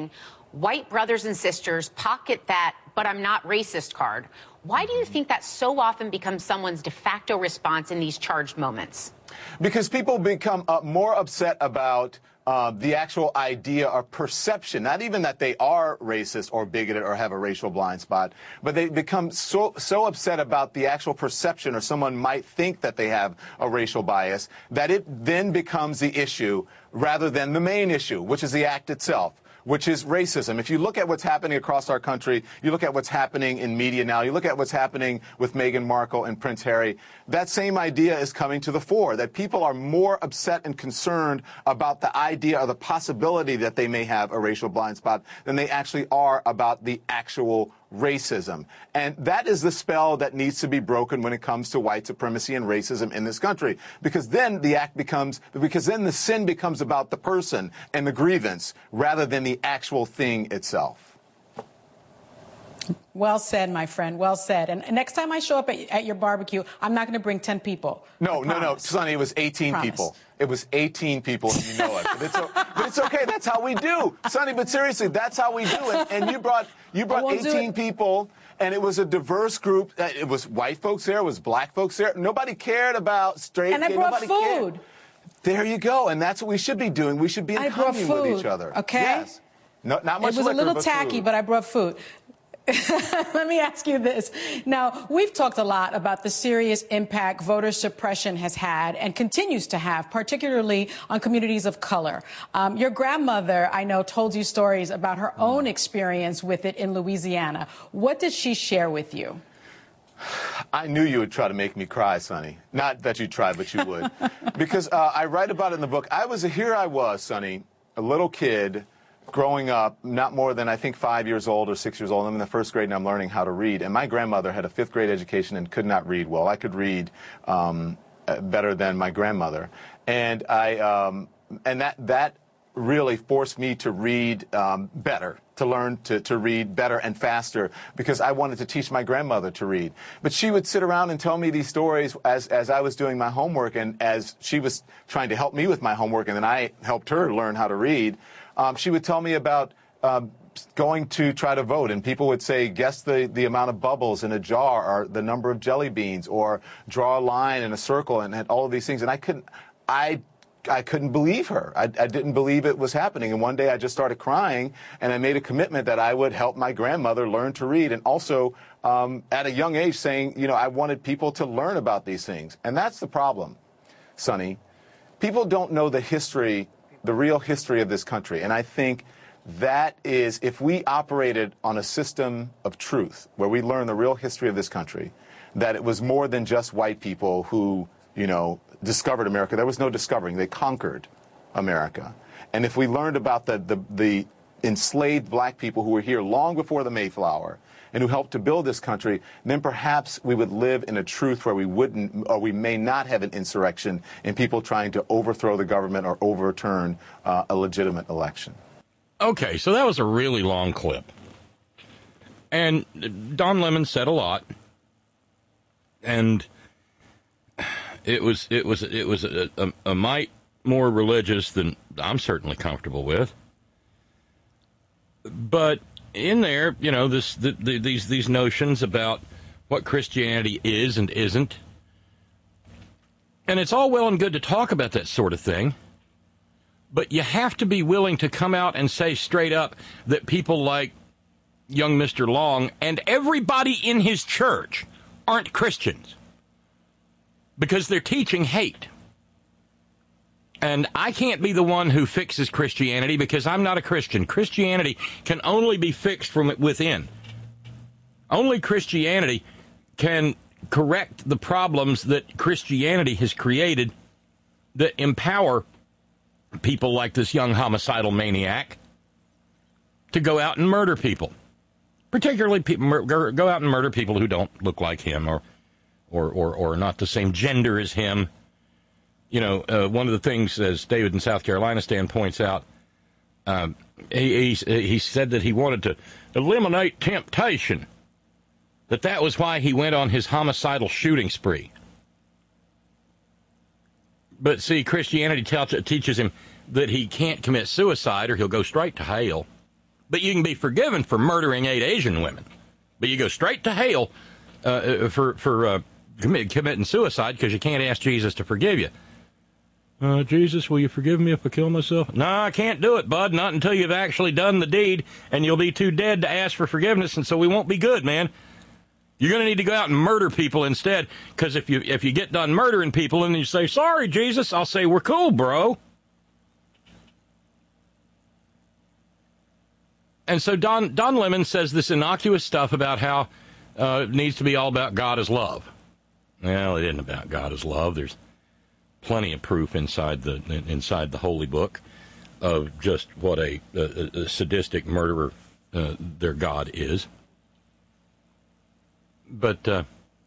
white brothers and sisters pocket that "but I'm not racist" card. Why do you think that so often becomes someone's de facto response in these charged moments? Because people become uh, more upset about uh, the actual idea or perception, not even that they are racist or bigoted or have a racial blind spot, but they become so, so upset about the actual perception, or someone might think that they have a racial bias, that it then becomes the issue rather than the main issue, which is the act itself, which is racism. If you look at what's happening across our country, you look at what's happening in media now, you look at what's happening with Meghan Markle and Prince Harry, that same idea is coming to the fore, that people are more upset and concerned about the idea or the possibility that they may have a racial blind spot than they actually are about the actual racism. And that is the spell that needs to be broken when it comes to white supremacy and racism in this country. Because then the act becomes, because then the sin becomes about the person and the grievance rather than the actual thing itself. Well said, my friend. Well said. And next time I show up at, at your barbecue, I'm not going to bring ten people. No, no, no, Sonny, it was eighteen people. It was eighteen people, and you know it. But it's, but it's okay. That's how we do, Sonny. But seriously, that's how we do it. And you brought you brought eighteen people, and it was a diverse group. It was white folks there. It was black folks there. Nobody cared about straight. And I brought Nobody food. Cared. There you go. And that's what we should be doing. We should be in I brought commune food, with each other. Okay. Yes. No, not much It was liquor, a little but tacky, food. but I brought food. Let me ask you this. Now, we've talked a lot about the serious impact voter suppression has had and continues to have, particularly on communities of color. Um, your grandmother, I know, told you stories about her own experience with it in Louisiana. What did she share with you? I knew you would try to make me cry, Sonny. Not that you'd try, but you would. Because uh, I write about it in the book. I was, here I was, Sonny, a little kid, growing up, not more than, I think, five years old or six years old. I'm in the first grade and I'm learning how to read. And my grandmother had a fifth grade education and could not read well. I could read um, better than my grandmother. And I, um, and that, that really forced me to read um, better, to learn to, to read better and faster, because I wanted to teach my grandmother to read. But she would sit around and tell me these stories as, as I was doing my homework and as she was trying to help me with my homework, and then I helped her learn how to read. Um, she would tell me about um, going to try to vote, and people would say, guess the, the amount of bubbles in a jar, or the number of jelly beans, or draw a line in a circle, and, and all of these things. And I couldn't, I, I couldn't believe her. I, I didn't believe it was happening. And one day I just started crying, and I made a commitment that I would help my grandmother learn to read, and also um, at a young age saying, you know, I wanted people to learn about these things. And that's the problem, Sonny. People don't know the history, the real history of this country. And I think that is, if we operated on a system of truth, where we learn the real history of this country, that it was more than just white people who, you know, discovered America. There was no discovering. They conquered America. And if we learned about the, the, the enslaved black people who were here long before the Mayflower and who helped to build this country, then perhaps we would live in a truth where we wouldn't, or we may not have an insurrection and people trying to overthrow the government or overturn uh, a legitimate election. Okay, so that was a really long clip. And Don Lemon said a lot. And it was it was it was a, a, a mite more religious than I'm certainly comfortable with. But in there, you know, this the, the, these these notions about what Christianity is and isn't. And it's all well and good to talk about that sort of thing, but you have to be willing to come out and say straight up that people like young Mister Long and everybody in his church aren't Christians because they're teaching hate. And I can't be the one who fixes Christianity because I'm not a Christian. Christianity can only be fixed from within. Only Christianity can correct the problems that Christianity has created that empower people like this young homicidal maniac to go out and murder people. Particularly people, go out and murder people who don't look like him or, or, or, or not the same gender as him. You know, uh, one of the things, as David in South Carolina Stan points out, um, he, he, he said that he wanted to eliminate temptation, that that was why he went on his homicidal shooting spree. But see, Christianity te- teaches him that he can't commit suicide or he'll go straight to hell. but you can be forgiven for murdering eight Asian women. But you go straight to hell uh, for for uh, commit, committing suicide because you can't ask Jesus to forgive you. Uh, Jesus, will you forgive me if I kill myself? No, I can't do it, bud. Not until you've actually done the deed, and you'll be too dead to ask for forgiveness, and so we won't be good, man. You're going to need to go out and murder people instead, because if you if you get done murdering people and you say, sorry, Jesus, I'll say, we're cool, bro. And so Don, Don Lemon says this innocuous stuff about how uh, it needs to be all about God is love. Well, it isn't about God is love. There's plenty of proof inside the inside the holy book of just what a, a, a sadistic murderer uh, their God is. But uh,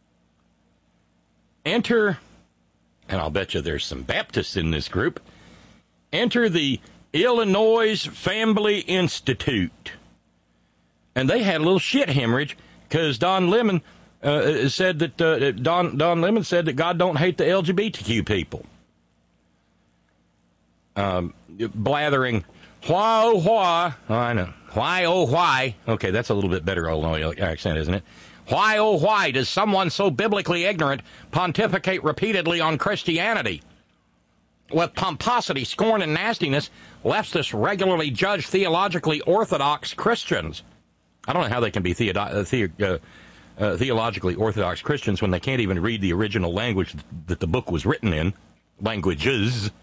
enter, and I'll bet you there's some Baptists in this group, enter the Illinois Family Institute. And they had a little shit hemorrhage because Don Lemon uh, said that uh, Don Don Lemon said that God don't hate the L G B T Q people. Um, blathering, why oh why? Oh, I know. Why oh why? Okay, that's a little bit better Illinois accent, isn't it? Why oh why does someone so biblically ignorant pontificate repeatedly on Christianity? With pomposity, scorn, and nastiness, leftists regularly judge theologically orthodox Christians. I don't know how they can be theodo- uh, the- uh, uh, theologically orthodox Christians when they can't even read the original language that the book was written in. Languages.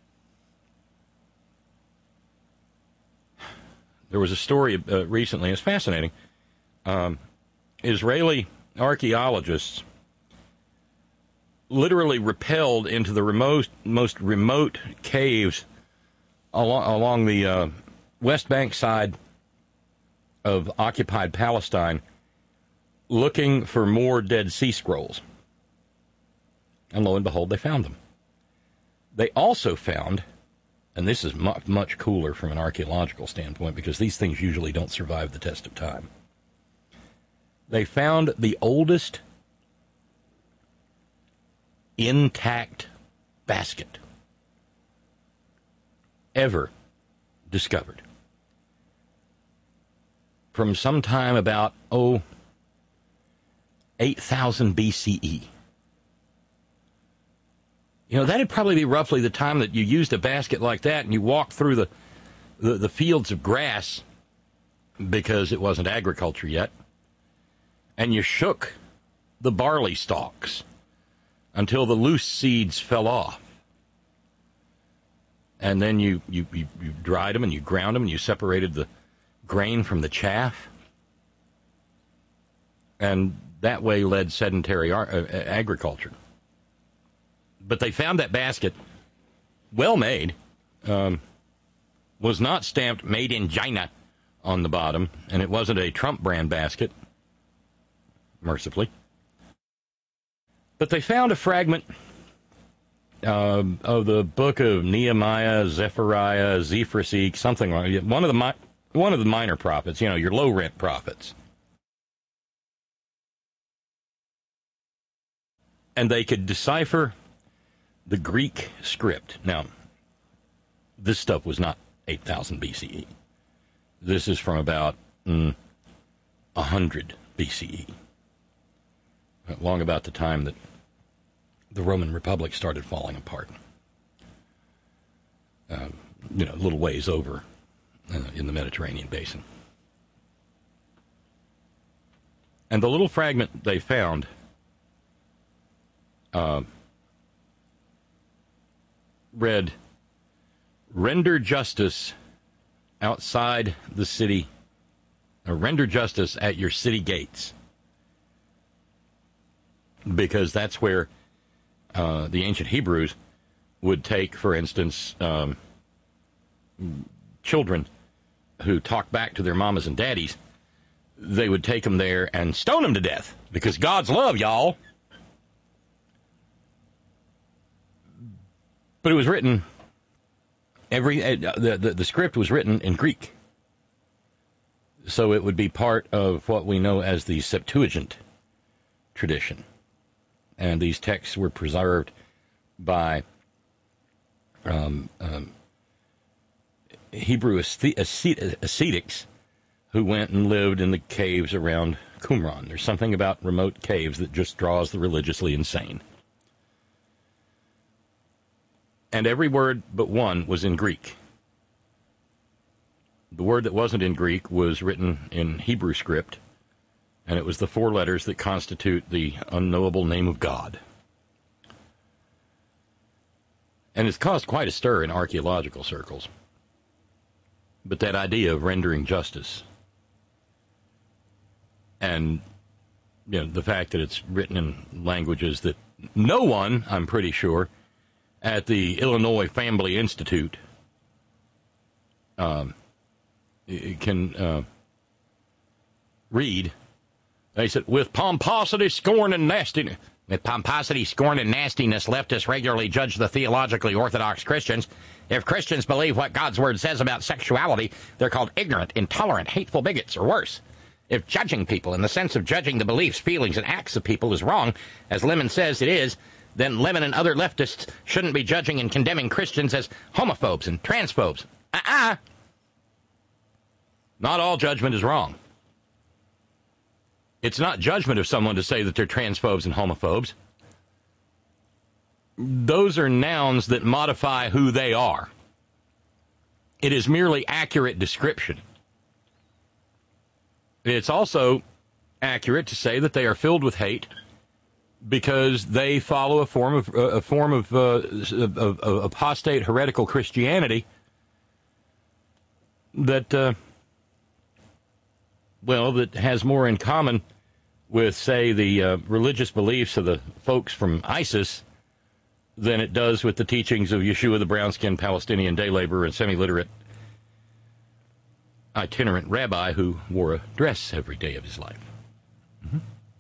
There was a story uh, recently, it's fascinating. Um, Israeli archaeologists literally rappelled into the remote, most remote caves along, along the uh, West Bank side of occupied Palestine looking for more Dead Sea Scrolls. And lo and behold, they found them. They also found, and this is much, much cooler from an archaeological standpoint because these things usually don't survive the test of time. They found the oldest intact basket ever discovered. From sometime about, oh, eight thousand B C E. You know, that'd probably be roughly the time that you used a basket like that and you walked through the, the, the fields of grass, because it wasn't agriculture yet, and you shook the barley stalks until the loose seeds fell off. And then you, you, you, you dried them and you ground them and you separated the grain from the chaff. And that way led sedentary ar- uh, agriculture. But they found that basket, well made, um, was not stamped made in China on the bottom, and it wasn't a Trump brand basket, mercifully. But they found a fragment uh, of the book of Nehemiah, Zephaniah, Zephyrus, something like that. One of the mi- one of the minor prophets, you know, your low rent prophets. And they could decipher the Greek script. Now, this stuff was not eight thousand B C E. This is from about mm, one hundred B C E. Long about the time that the Roman Republic started falling apart. Uh, you know, a little ways over uh, in the Mediterranean basin. And the little fragment they found uh, read, "Render justice outside the city, or render justice at your city gates." Because that's where uh, the ancient Hebrews would take, for instance, um, children who talk back to their mamas and daddies. They would take them there and stone them to death because God's love, y'all. But it was written, every uh, the, the the script was written in Greek, so it would be part of what we know as the Septuagint tradition. And these texts were preserved by um, um, Hebrew ascetics who went and lived in the caves around Qumran. There's something about remote caves that just draws the religiously insane. And every word but one was in Greek. The word that wasn't in Greek was written in Hebrew script, and it was the four letters that constitute the unknowable name of God. And it's caused quite a stir in archaeological circles. But that idea of rendering justice, and you know, the fact that it's written in languages that no one, I'm pretty sure, at the Illinois Family Institute um, can uh, read. They said, with pomposity, scorn, and nastiness. With pomposity, scorn, and nastiness, leftists regularly judge the theologically orthodox Christians. If Christians believe what God's word says about sexuality, they're called ignorant, intolerant, hateful bigots, or worse. If judging people in the sense of judging the beliefs, feelings, and acts of people is wrong, as Lemon says it is, then Lemon and other leftists shouldn't be judging and condemning Christians as homophobes and transphobes. Uh-uh. Not all judgment is wrong. It's not judgment of someone to say that they're transphobes and homophobes. Those are nouns that modify who they are. It is merely accurate description. It's also accurate to say that they are filled with hate because they follow a form of uh, a form of, uh, of, of, of apostate heretical Christianity that, uh, well, that has more in common with, say, the uh, religious beliefs of the folks from ISIS than it does with the teachings of Yeshua, the brown-skinned Palestinian day laborer and semi-literate itinerant rabbi who wore a dress every day of his life. Mm-hmm.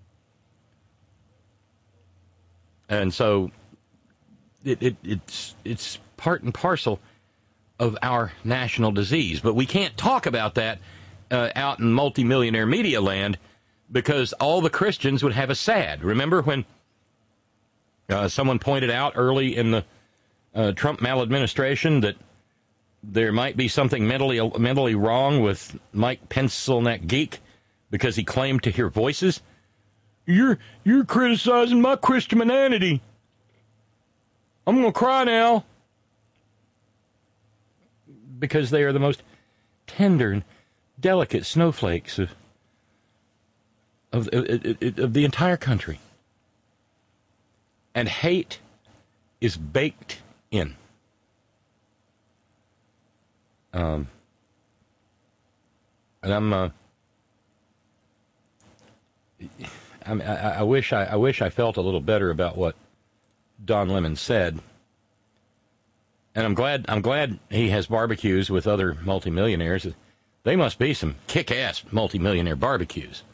And so it, it, it's it's part and parcel of our national disease. But we can't talk about that uh, out in multimillionaire media land because all the Christians would have a sad. Remember when uh, someone pointed out early in the uh, Trump maladministration that there might be something mentally mentally wrong with Mike Pencilneck Geek because he claimed to hear voices? You're you're criticizing my Christianity. I'm going to cry now. Because they are the most tender and delicate snowflakes of of, of, of the entire country. And hate is baked in. Um, and I'm, uh, I, mean, I, I wish I, I wish I felt a little better about what Don Lemon said. And I'm glad, I'm glad he has barbecues with other multimillionaires. They must be some kick-ass multimillionaire barbecues.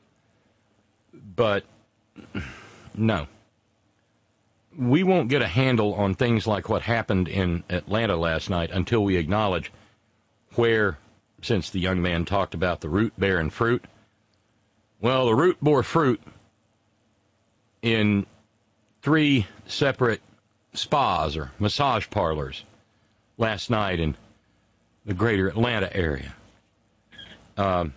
But no, we won't get a handle on things like what happened in Atlanta last night until we acknowledge where, since the young man talked about the root bearing fruit, well, the root bore fruit in three separate spas or massage parlors last night in the greater Atlanta area. Um,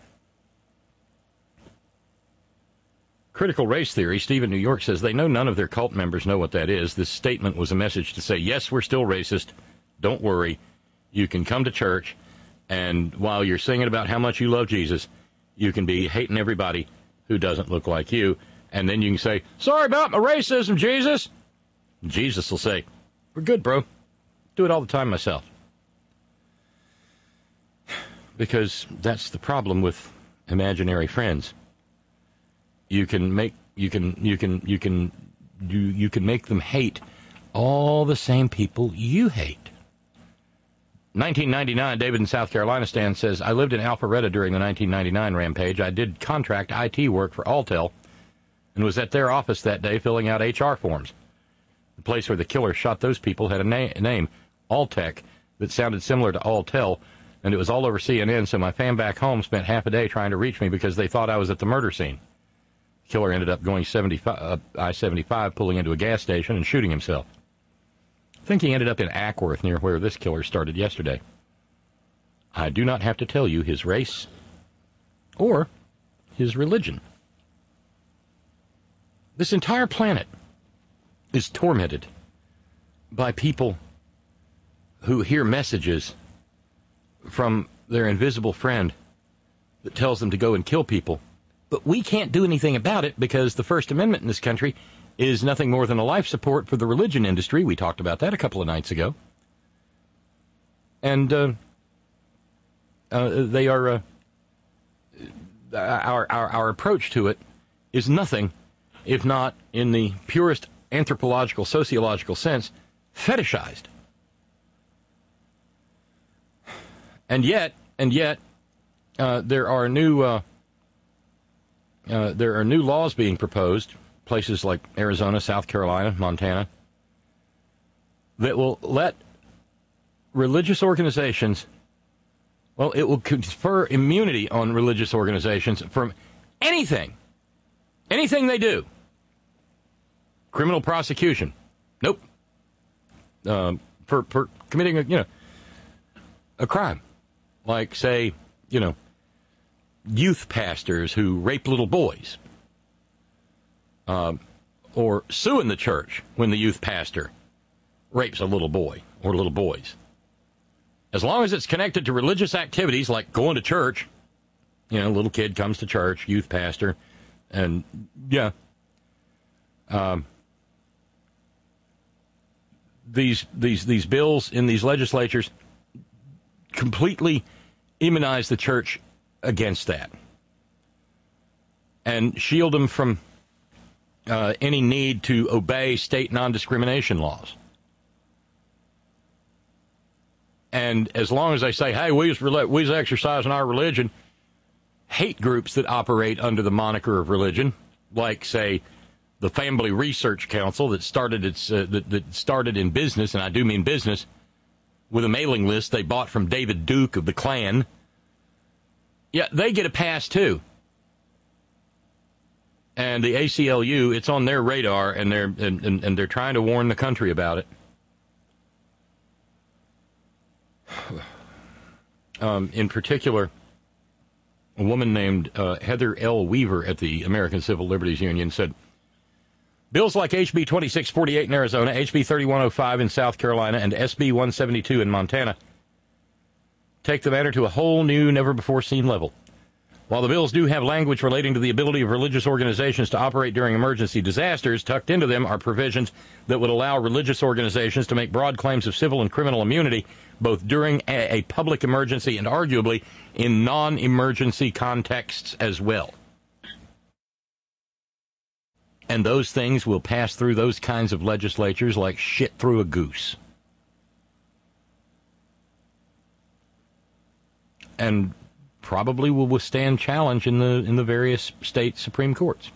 critical race theory, Stephen New York says they know none of their cult members know what that is. This statement was a message to say, yes, we're still racist. Don't worry. You can come to church. And while you're singing about how much you love Jesus, you can be hating everybody who doesn't look like you. And then you can say, sorry about my racism, Jesus. And Jesus will say, we're good, bro. Do it all the time myself. Because that's the problem with imaginary friends. You can make you can you can you can you you can make them hate all the same people you hate. nineteen ninety-nine, David in South Carolina Stan says, I lived in Alpharetta during the nineteen ninety-nine rampage. I did contract I T work for Alltel and was at their office that day filling out H R forms. The place where the killer shot those people had a, na- a name, Alltech, that sounded similar to Alltel, and it was all over C N N, so my fam back home spent half a day trying to reach me because they thought I was at the murder scene. The killer ended up going seventy-five, uh, I seventy-five, pulling into a gas station and shooting himself. I think he ended up in Ackworth, near where this killer started yesterday. I do not have to tell you his race or his religion. This entire planet is tormented by people who hear messages from their invisible friend that tells them to go and kill people. But we can't do anything about it because the First Amendment in this country is nothing more than a life support for the religion industry. We talked about that a couple of nights ago. And uh, uh, they are, uh, our, our, our approach to it is nothing if not, in the purest anthropological, sociological sense, fetishized. And yet, and yet, uh, there are new uh, uh, there are new laws being proposed, places like Arizona, South Carolina, Montana, that will let religious organizations, well, it will confer immunity on religious organizations from anything, anything they do. Criminal prosecution, nope. Um, for for committing a you know a crime, like say you know youth pastors who rape little boys, um, or suing the church when the youth pastor rapes a little boy or little boys. As long as it's connected to religious activities like going to church, you know, little kid comes to church, youth pastor, and yeah. Um, These these these bills in these legislatures completely immunize the church against that and shield them from uh, any need to obey state non-discrimination laws. And as long as they say, hey, we's, we's exercising our religion, hate groups that operate under the moniker of religion, like, say, the Family Research Council that started its uh, that, that started in business, and I do mean business, with a mailing list they bought from David Duke of the Klan. Yeah, they get a pass too. And the A C L U, it's on their radar, and they're and, and, and they're trying to warn the country about it. Um, in particular, a woman named uh, Heather L. Weaver at the American Civil Liberties Union said, bills like H B twenty-six forty-eight in Arizona, H B thirty-one oh five in South Carolina, and S B one seventy-two in Montana take the matter to a whole new, never-before-seen level. While the bills do have language relating to the ability of religious organizations to operate during emergency disasters, tucked into them are provisions that would allow religious organizations to make broad claims of civil and criminal immunity both during a, a public emergency and arguably in non-emergency contexts as well. And those things will pass through those kinds of legislatures like shit through a goose. And probably will withstand challenge in the in the various state Supreme Courts.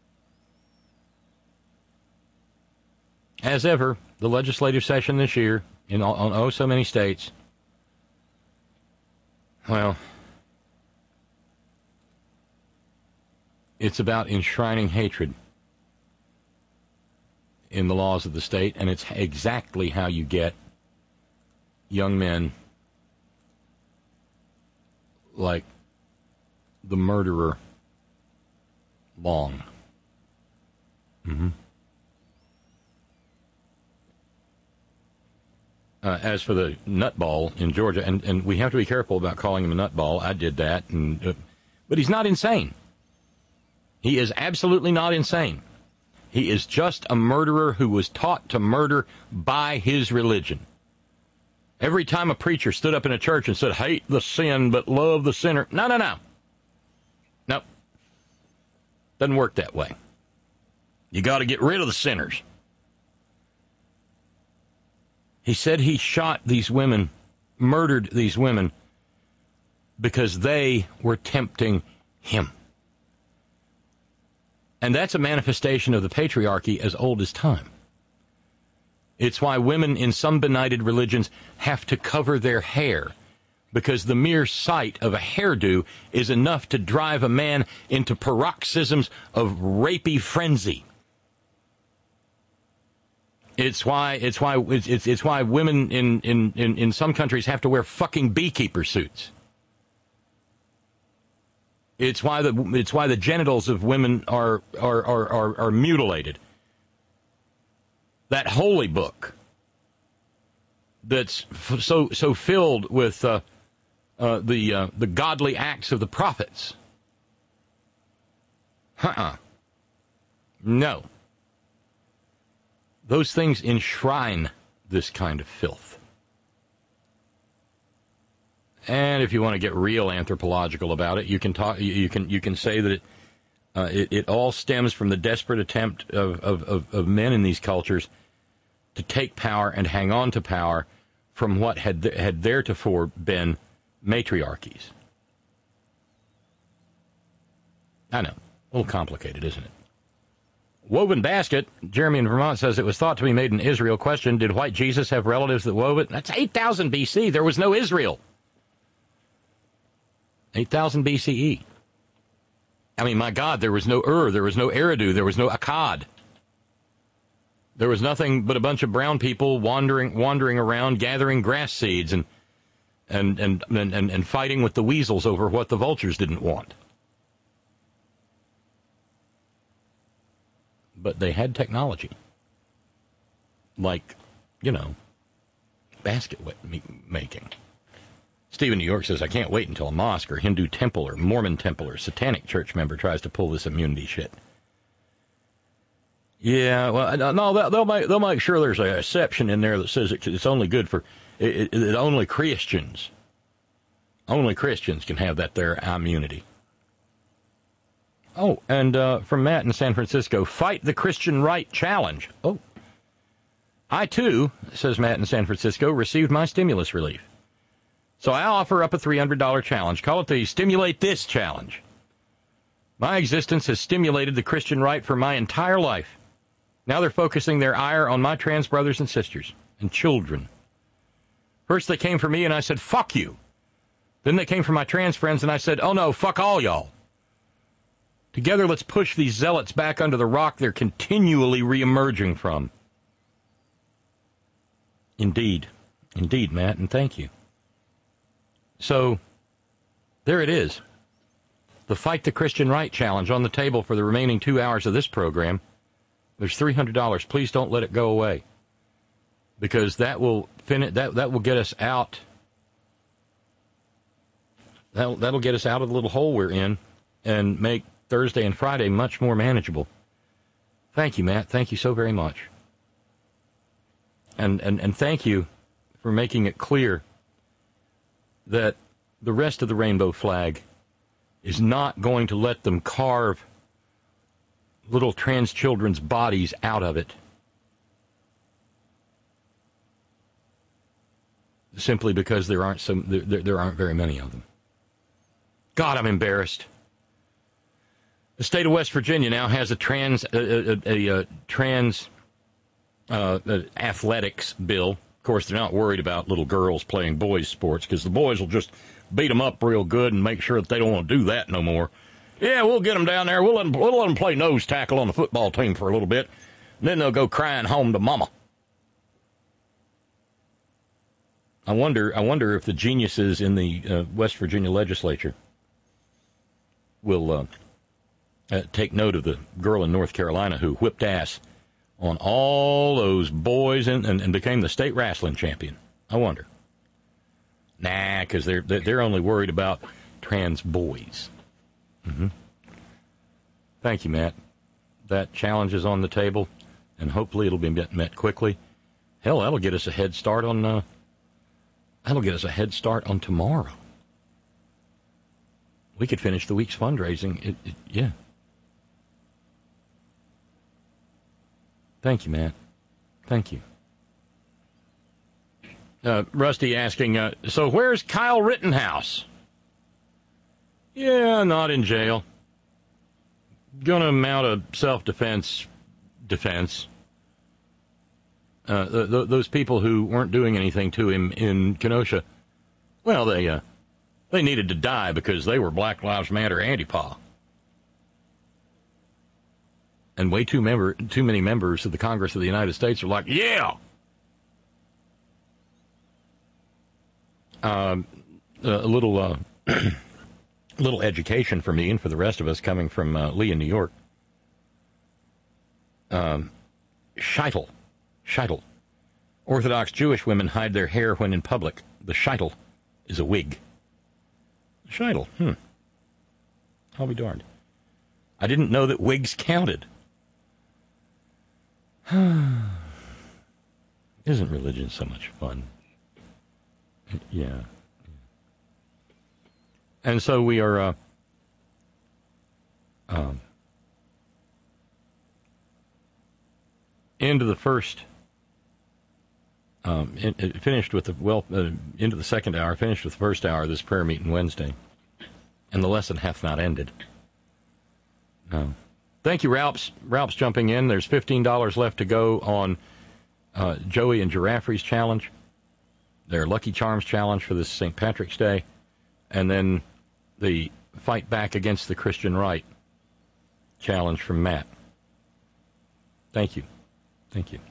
As ever, the legislative session this year, in all, on oh so many states, well, it's about enshrining hatred in the laws of the state, and it's exactly how you get young men like the murderer Long. Mm-hmm. Uh, as for the nutball in Georgia, and, and we have to be careful about calling him a nutball. I did that, and uh, but he's not insane. He is absolutely not insane. He is just a murderer who was taught to murder by his religion. Every time a preacher stood up in a church and said, hate the sin but love the sinner. No, no, no. No. Doesn't work that way. You got to get rid of the sinners. He said he shot these women, murdered these women, because they were tempting him. And that's a manifestation of the patriarchy as old as time. It's why women in some benighted religions have to cover their hair, because the mere sight of a hairdo is enough to drive a man into paroxysms of rapey frenzy. It's why it's why it's it's, it's why women in, in, in, in some countries have to wear fucking beekeeper suits. It's why the it's why the genitals of women are are are are, are mutilated. That holy book that's f- so so filled with uh, uh, the uh, the godly acts of the prophets. Uh-uh. No. Those things enshrine this kind of filth. And if you want to get real anthropological about it, you can talk. You can you can say that it uh, it, it all stems from the desperate attempt of, of, of, of men in these cultures to take power and hang on to power from what had had theretofore been matriarchies. I know, a little complicated, isn't it? Woven basket. Jeremy in Vermont says it was thought to be made in Israel. Question: did white Jesus have relatives that wove it? That's eight thousand B C. There was no Israel. eight thousand B C E. I mean, my God, there was no Ur, there was no Eridu, there was no Akkad. There was nothing but a bunch of brown people wandering wandering around, gathering grass seeds and and and and, and, and fighting with the weasels over what the vultures didn't want. But they had technology. Like, you know, basket making. Steve in New York says, I can't wait until a mosque or Hindu temple or Mormon temple or satanic church member tries to pull this immunity shit. Yeah, well, no, they'll make, they'll make sure there's a exception in there that says it's only good for, it, it, it only Christians, only Christians can have that there immunity. Oh, and uh, from Matt in San Francisco, Fight the Christian Right Challenge. Oh. I, too, says Matt in San Francisco, received my stimulus relief. So I offer up a three hundred dollars challenge. Call it the Stimulate This Challenge. My existence has stimulated the Christian right for my entire life. Now they're focusing their ire on my trans brothers and sisters and children. First they came for me and I said, fuck you. Then they came for my trans friends and I said, oh no, fuck all y'all. Together, let's push these zealots back under the rock they're continually reemerging from. Indeed. Indeed, Matt, and thank you. So, there it is. The Fight the Christian Right Challenge on the table for the remaining two hours of this program. There's three hundred dollars. Please don't let it go away. Because that will fin- that, that will get us out. That'll, that'll get us out of the little hole we're in and make Thursday and Friday much more manageable. Thank you, Matt. Thank you so very much. And, and, and thank you for making it clear that the rest of the rainbow flag is not going to let them carve little trans children's bodies out of it simply because there aren't some there, there aren't very many of them. God, I'm embarrassed. The state of West Virginia now has a trans a, a, a, a trans uh, athletics bill. Of course, they're not worried about little girls playing boys' sports because the boys will just beat them up real good and make sure that they don't want to do that no more. Yeah, we'll get them down there. We'll let them, we'll let them play nose tackle on the football team for a little bit, and then they'll go crying home to mama. I wonder. I wonder if the geniuses in the uh, West Virginia legislature will uh, uh, take note of the girl in North Carolina who whipped ass on all those boys and, and, and became the state wrestling champion. I wonder. Nah, because they're they're only worried about trans boys. Mm-hmm. Thank you, Matt. That challenge is on the table, and hopefully it'll be met, met quickly. Hell, that'll get us a head start on. Uh, that'll get us a head start on tomorrow. We could finish the week's fundraising. It, it, yeah. Thank you, Matt. Thank you. Uh, Rusty asking, uh, so where's Kyle Rittenhouse? Yeah, not in jail. Gonna mount a self-defense defense. Uh, th- th- those people who weren't doing anything to him in Kenosha, well, they uh, they needed to die because they were Black Lives Matter Antifa. And way too member too many members of the Congress of the United States are like, yeah. Um, a little uh, A little education for me and for the rest of us coming from uh, Lee in New York. Um, Scheitel. Scheitel. Orthodox Jewish women hide their hair when in public. The scheitel is a wig. Scheitel, hmm. I'll be darned. I didn't know that wigs counted. Isn't religion so much fun? Yeah. And so we are uh, um, into the first, um, in, it finished with the, well, uh, into the second hour, finished with the first hour of this prayer meeting Wednesday. And the lesson hath not ended. No. Thank you, Ralphs. Ralphs jumping in. There's fifteen dollars left to go on uh, Joey and Giraffrey's challenge, their Lucky Charms challenge for this Saint Patrick's Day, and then the Fight Back Against the Christian Right challenge from Matt. Thank you. Thank you.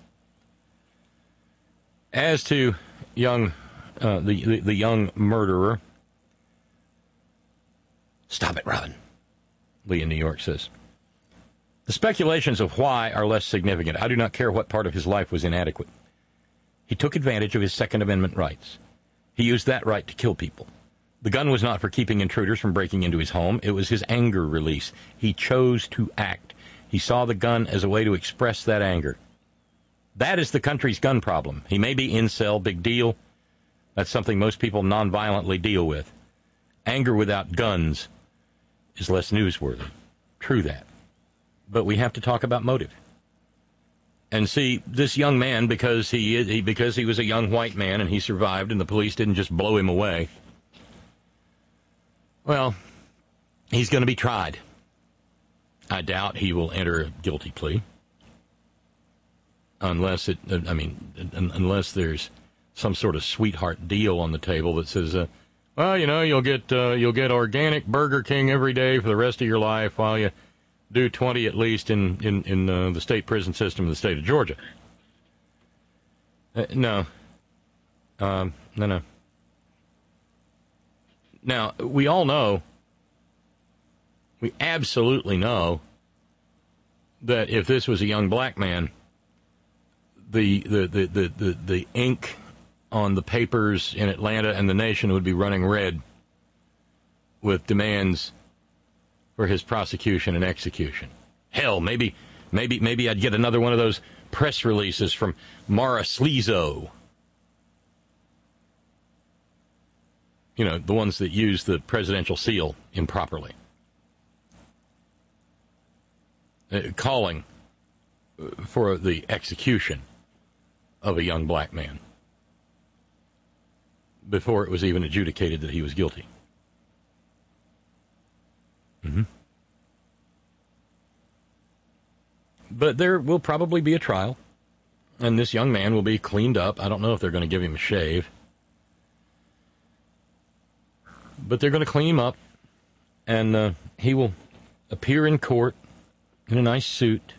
As to young, uh, the, the, the young murderer, stop it, Robin, Lee in New York says. The speculations of why are less significant. I do not care what part of his life was inadequate. He took advantage of his Second Amendment rights. He used that right to kill people. The gun was not for keeping intruders from breaking into his home. It was his anger release. He chose to act. He saw the gun as a way to express that anger. That is the country's gun problem. He may be incel, big deal. That's something most people nonviolently deal with. Anger without guns is less newsworthy. True that. But we have to talk about motive. And see, this young man, because he, he because he was a young white man and he survived and the police didn't just blow him away, well, he's going to be tried. I doubt he will enter a guilty plea. Unless it, I mean, unless there's some sort of sweetheart deal on the table that says, uh, well, you know, you'll get uh, you'll get organic Burger King every day for the rest of your life while you do twenty at least in, in, in uh, the state prison system of the state of Georgia. Uh, no. Um, no, no. Now, we all know, we absolutely know that if this was a young black man, the the, the, the, the, the ink on the papers in Atlanta and the nation would be running red with demands for his prosecution and execution. Hell, maybe, maybe, maybe I'd get another one of those press releases from Mara Sleezo. You know, the ones that use the presidential seal improperly. Uh, calling for the execution of a young black man before it was even adjudicated that he was guilty. Mm-hmm. But there will probably be a trial, and this young man will be cleaned up. I don't know if they're going to give him a shave, but they're going to clean him up, and uh, he will appear in court in a nice suit,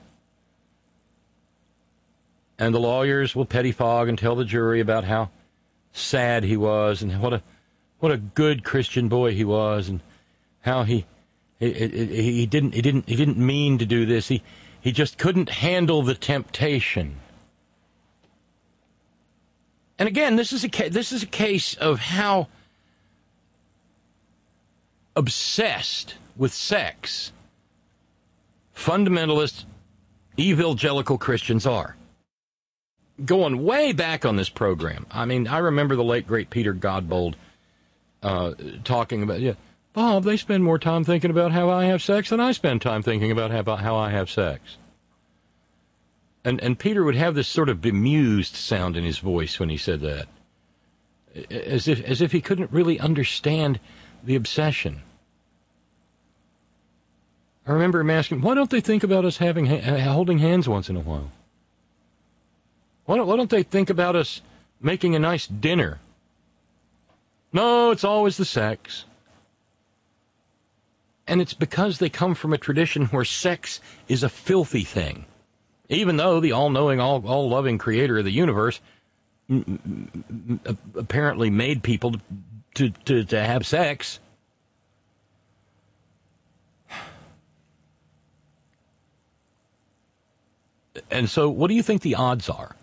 and the lawyers will pettifog and tell the jury about how sad he was and what a what a good Christian boy he was, and how he he, he, he didn't he didn't he didn't mean to do this. He he just couldn't handle the temptation. And again, this is a ca- this is a case of how obsessed with sex fundamentalist evangelical Christians are. Going way back on this program, I mean, I remember the late great Peter Godbold uh, talking about, yeah, Bob, they spend more time thinking about how I have sex than I spend time thinking about how, how I have sex. And and Peter would have this sort of bemused sound in his voice when he said that, as if as if he couldn't really understand the obsession. I remember him asking, why don't they think about us having ha- holding hands once in a while? Why don't, why don't they think about us making a nice dinner? No, it's always the sex. And it's because they come from a tradition where sex is a filthy thing. Even though the all-knowing, all, all-loving creator of the universe m- m- apparently made people to, to, to have sex. And so what do you think the odds are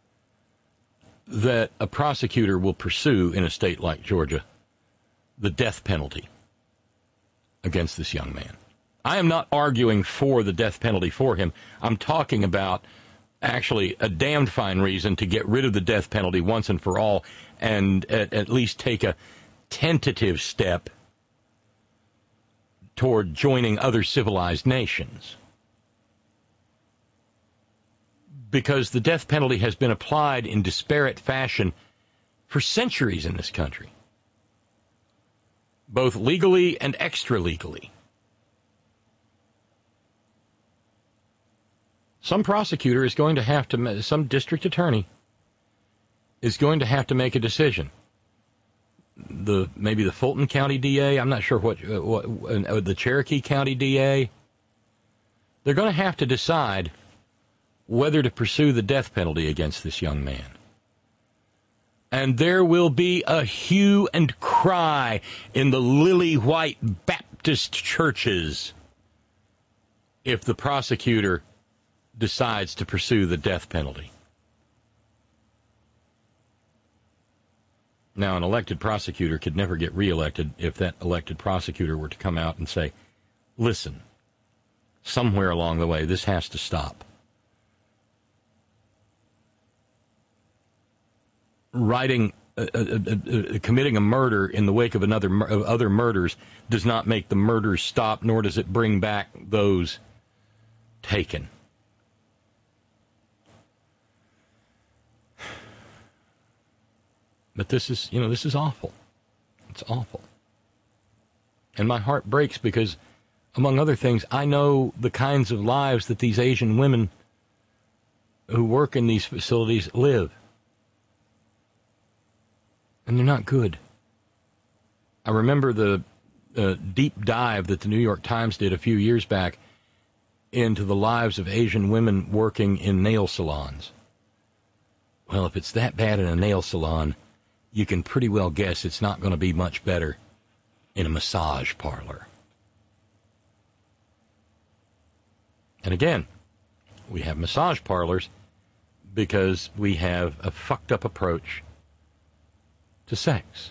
that a prosecutor will pursue in a state like Georgia the death penalty against this young man? I am not arguing for the death penalty for him. I'm talking about actually a damned fine reason to get rid of the death penalty once and for all, and at, at least take a tentative step toward joining other civilized nations. Because the death penalty has been applied in disparate fashion for centuries in this country, both legally and extra-legally. Some prosecutor is going to have to, some district attorney is going to have to make a decision. The maybe the Fulton County D A, I'm not sure what, what uh, the Cherokee County D A, they're going to have to decide whether to pursue the death penalty against this young man. And there will be a hue and cry in the lily-white Baptist churches if the prosecutor decides to pursue the death penalty. Now, an elected prosecutor could never get reelected if that elected prosecutor were to come out and say, listen, somewhere along the way, this has to stop. Writing, uh, uh, uh, uh, committing a murder in the wake of another of other murders does not make the murders stop, nor does it bring back those taken. But this is, you know, this is awful. It's awful. And my heart breaks because, among other things, I know the kinds of lives that these Asian women who work in these facilities live. And they're not good. I remember the uh, deep dive that the New York Times did a few years back into the lives of Asian women working in nail salons. Well, if it's that bad in a nail salon, you can pretty well guess it's not going to be much better in a massage parlor. And again, we have massage parlors because we have a fucked up approach to sex.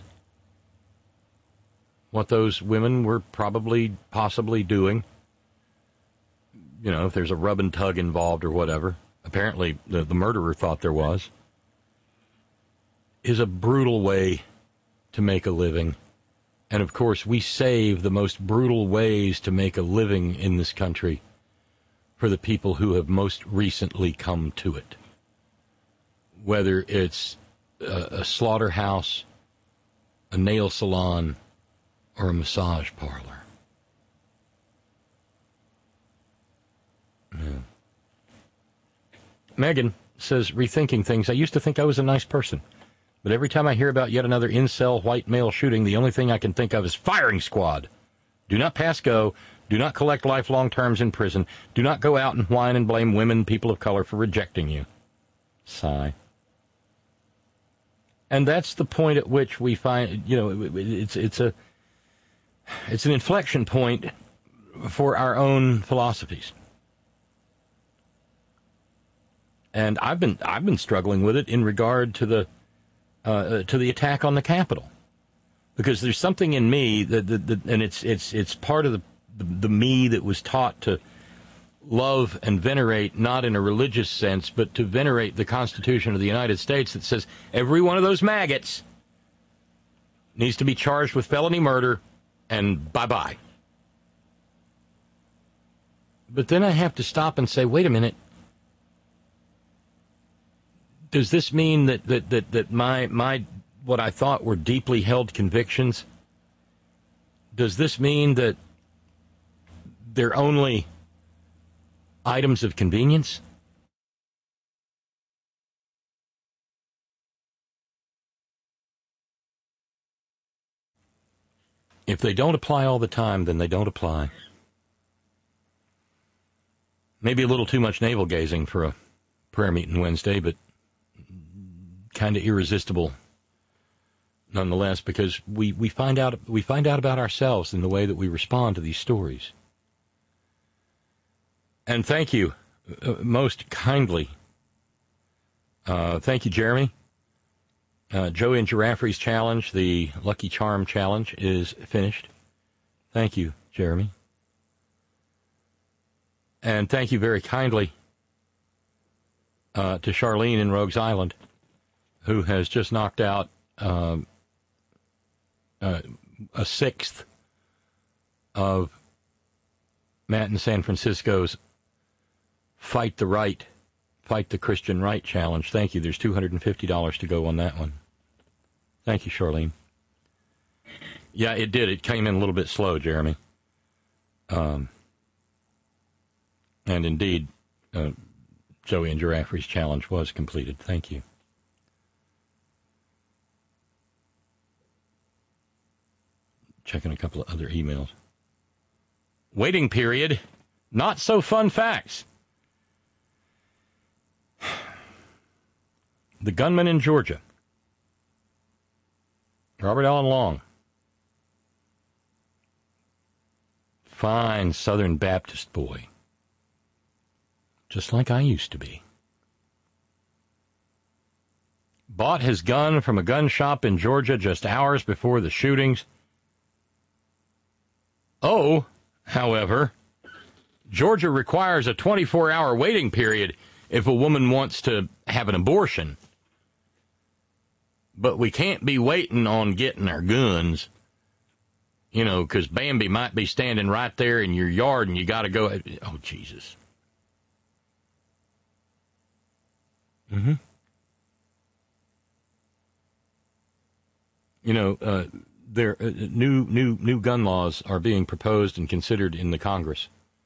What those women were probably, possibly doing, you know, if there's a rub and tug involved or whatever, apparently the, the murderer thought there was, is a brutal way to make a living. And of course, we save the most brutal ways to make a living in this country for the people who have most recently come to it. Whether it's a, a slaughterhouse, a nail salon, or a massage parlor. Yeah. Megan says, rethinking things, I used to think I was a nice person. But every time I hear about yet another incel white male shooting, the only thing I can think of is firing squad. Do not pass go. Do not collect lifelong terms in prison. Do not go out and whine and blame women, people of color, for rejecting you. Sigh. And that's the point at which we find, you know, it's it's a it's an inflection point for our own philosophies. And I've been I've been struggling with it in regard to the Uh, to the attack on the Capitol, because there's something in me that, that, that and it's it's it's part of the, the the me that was taught to love and venerate, not in a religious sense, but to venerate the Constitution of the United States that says every one of those maggots needs to be charged with felony murder, and bye-bye. But then I have to stop and say, wait a minute. Does this mean that, that, that, that my my what I thought were deeply held convictions, does this mean that they're only items of convenience? If they don't apply all the time, then they don't apply. Maybe a little too much navel gazing for a prayer meeting Wednesday, but kind of irresistible nonetheless, because we, we find out we find out about ourselves in the way that we respond to these stories. And thank you uh, most kindly. Uh, thank you, Jeremy. Uh, Joey and Giraffe's challenge, the Lucky Charm challenge, is finished. Thank you, Jeremy. And thank you very kindly uh, to Charlene in Rogues Island, who has just knocked out um, uh, a sixth of Matt in San Francisco's Fight the Right, Fight the Christian Right challenge. Thank you. There's two hundred fifty dollars to go on that one. Thank you, Charlene. Yeah, it did. It came in a little bit slow, Jeremy. Um, and indeed, uh, Joey and Giraffe's challenge was completed. Thank you. Checking a couple of other emails. Waiting period. Not so fun facts. The gunman in Georgia, Robert Allen Long, fine Southern Baptist boy, just like I used to be. Bought his gun from a gun shop in Georgia just hours before the shootings. Oh, however, Georgia requires a twenty-four hour waiting period if a woman wants to have an abortion. But we can't be waiting on getting our guns, you know, because Bambi might be standing right there in your yard and you got to go. Oh, Jesus. Mm-hmm. You know, uh, there uh, new new new gun laws are being proposed and considered in the Congress.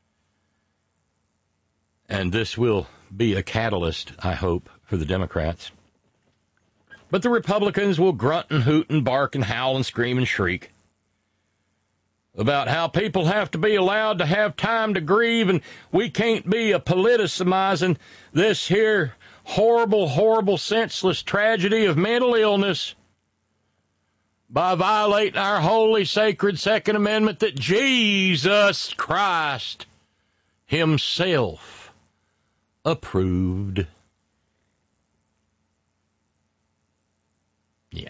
And this will be a catalyst, I hope, for the Democrats. But the Republicans will grunt and hoot and bark and howl and scream and shriek about how people have to be allowed to have time to grieve and we can't be a politicizing this here horrible, horrible, senseless tragedy of mental illness by violating our holy, sacred Second Amendment that Jesus Christ himself approved. Yeah.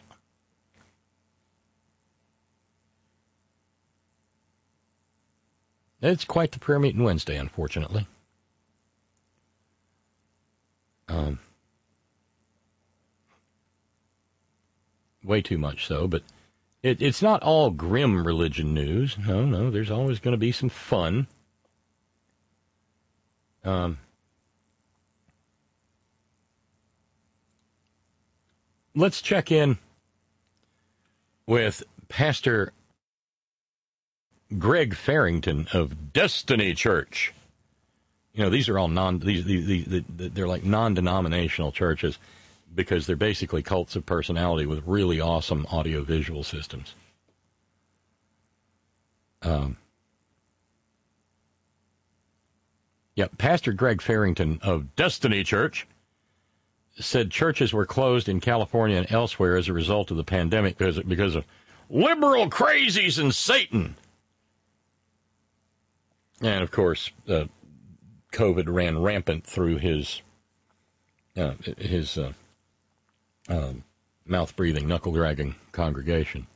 It's quite the prayer meeting Wednesday, unfortunately. Um, way too much so, but it, it's not all grim religion news. No, no, there's always going to be some fun. Um, let's check in with Pastor Greg Farrington of Destiny Church. You know, these are all non, these, these, these, they're like non-denominational churches because they're basically cults of personality with really awesome audio-visual systems. Um, yeah, Pastor Greg Farrington of Destiny Church said churches were closed in California and elsewhere as a result of the pandemic because, because of liberal crazies and Satan. And, of course, uh, COVID ran rampant through his uh, his uh, um, mouth-breathing, knuckle-dragging congregation.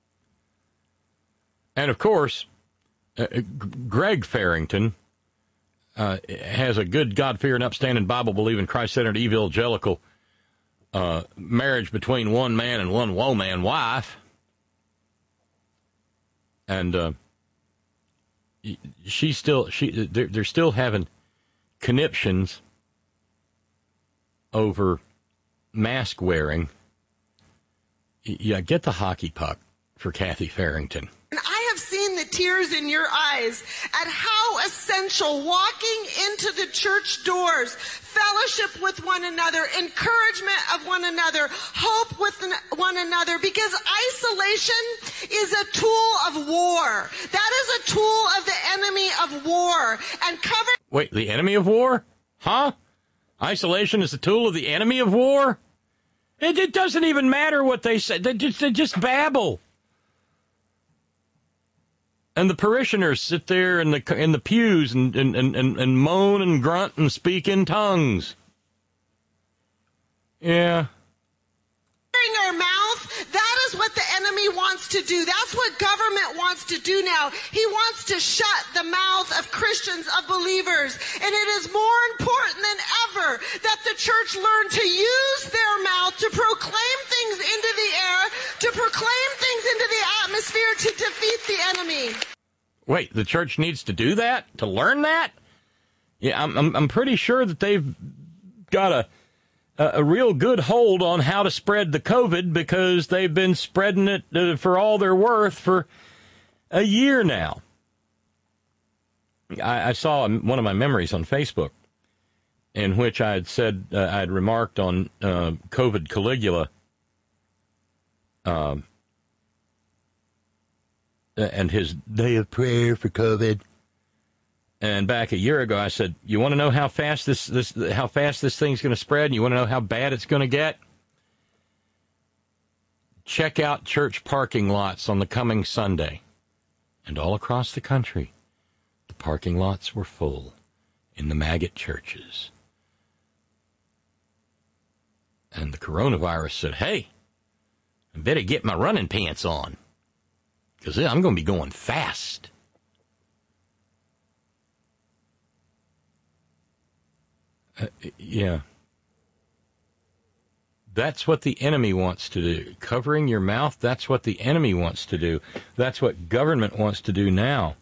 And, of course, uh, Greg Farrington uh, has a good, God-fearing, upstanding, Bible-believing, Christ-centered, evangelical uh, marriage between one man and one woman wife. And uh, she's still, she they're, they're still having conniptions over mask wearing. Yeah, get the hockey puck for Kathy Farrington. And I have seen the tears in your eyes at how essential walking into the church doors, fellowship with one another, encouragement of one another, hope with one another, because isolation is a tool of war. That is a tool of the enemy of war. And cover. Wait, the enemy of war? Huh? Isolation is a tool of the enemy of war? It, it doesn't even matter what they say. They just, they just babble. And the parishioners sit there in the in the pews and, and, and, and moan and grunt and speak in tongues. Yeah. Our mouth, that is what the enemy wants to do. That's what government wants to do now. He wants to shut the mouth of Christians, of believers. And it is more important than ever that the church learn to use their mouth to proclaim things into the air, to proclaim things into the atmosphere, to defeat the enemy. Wait, the church needs to do that? To learn that? Yeah, I'm I'm, I'm pretty sure that they've got a a real good hold on how to spread the COVID because they've been spreading it uh, for all they're worth for a year now. I, I saw one of my memories on Facebook in which I had said, uh, I had remarked on uh, COVID Caligula um, and his day of prayer for COVID. And back a year ago, I said, "You want to know how fast this this how fast this thing's going to spread, and you want to know how bad it's going to get? Check out church parking lots on the coming Sunday." And all across the country, the parking lots were full in the maggot churches. And the coronavirus said, "Hey, I better get my running pants on, because I'm going to be going fast." Uh, yeah. That's what the enemy wants to do. Covering your mouth, that's what the enemy wants to do. That's what government wants to do now.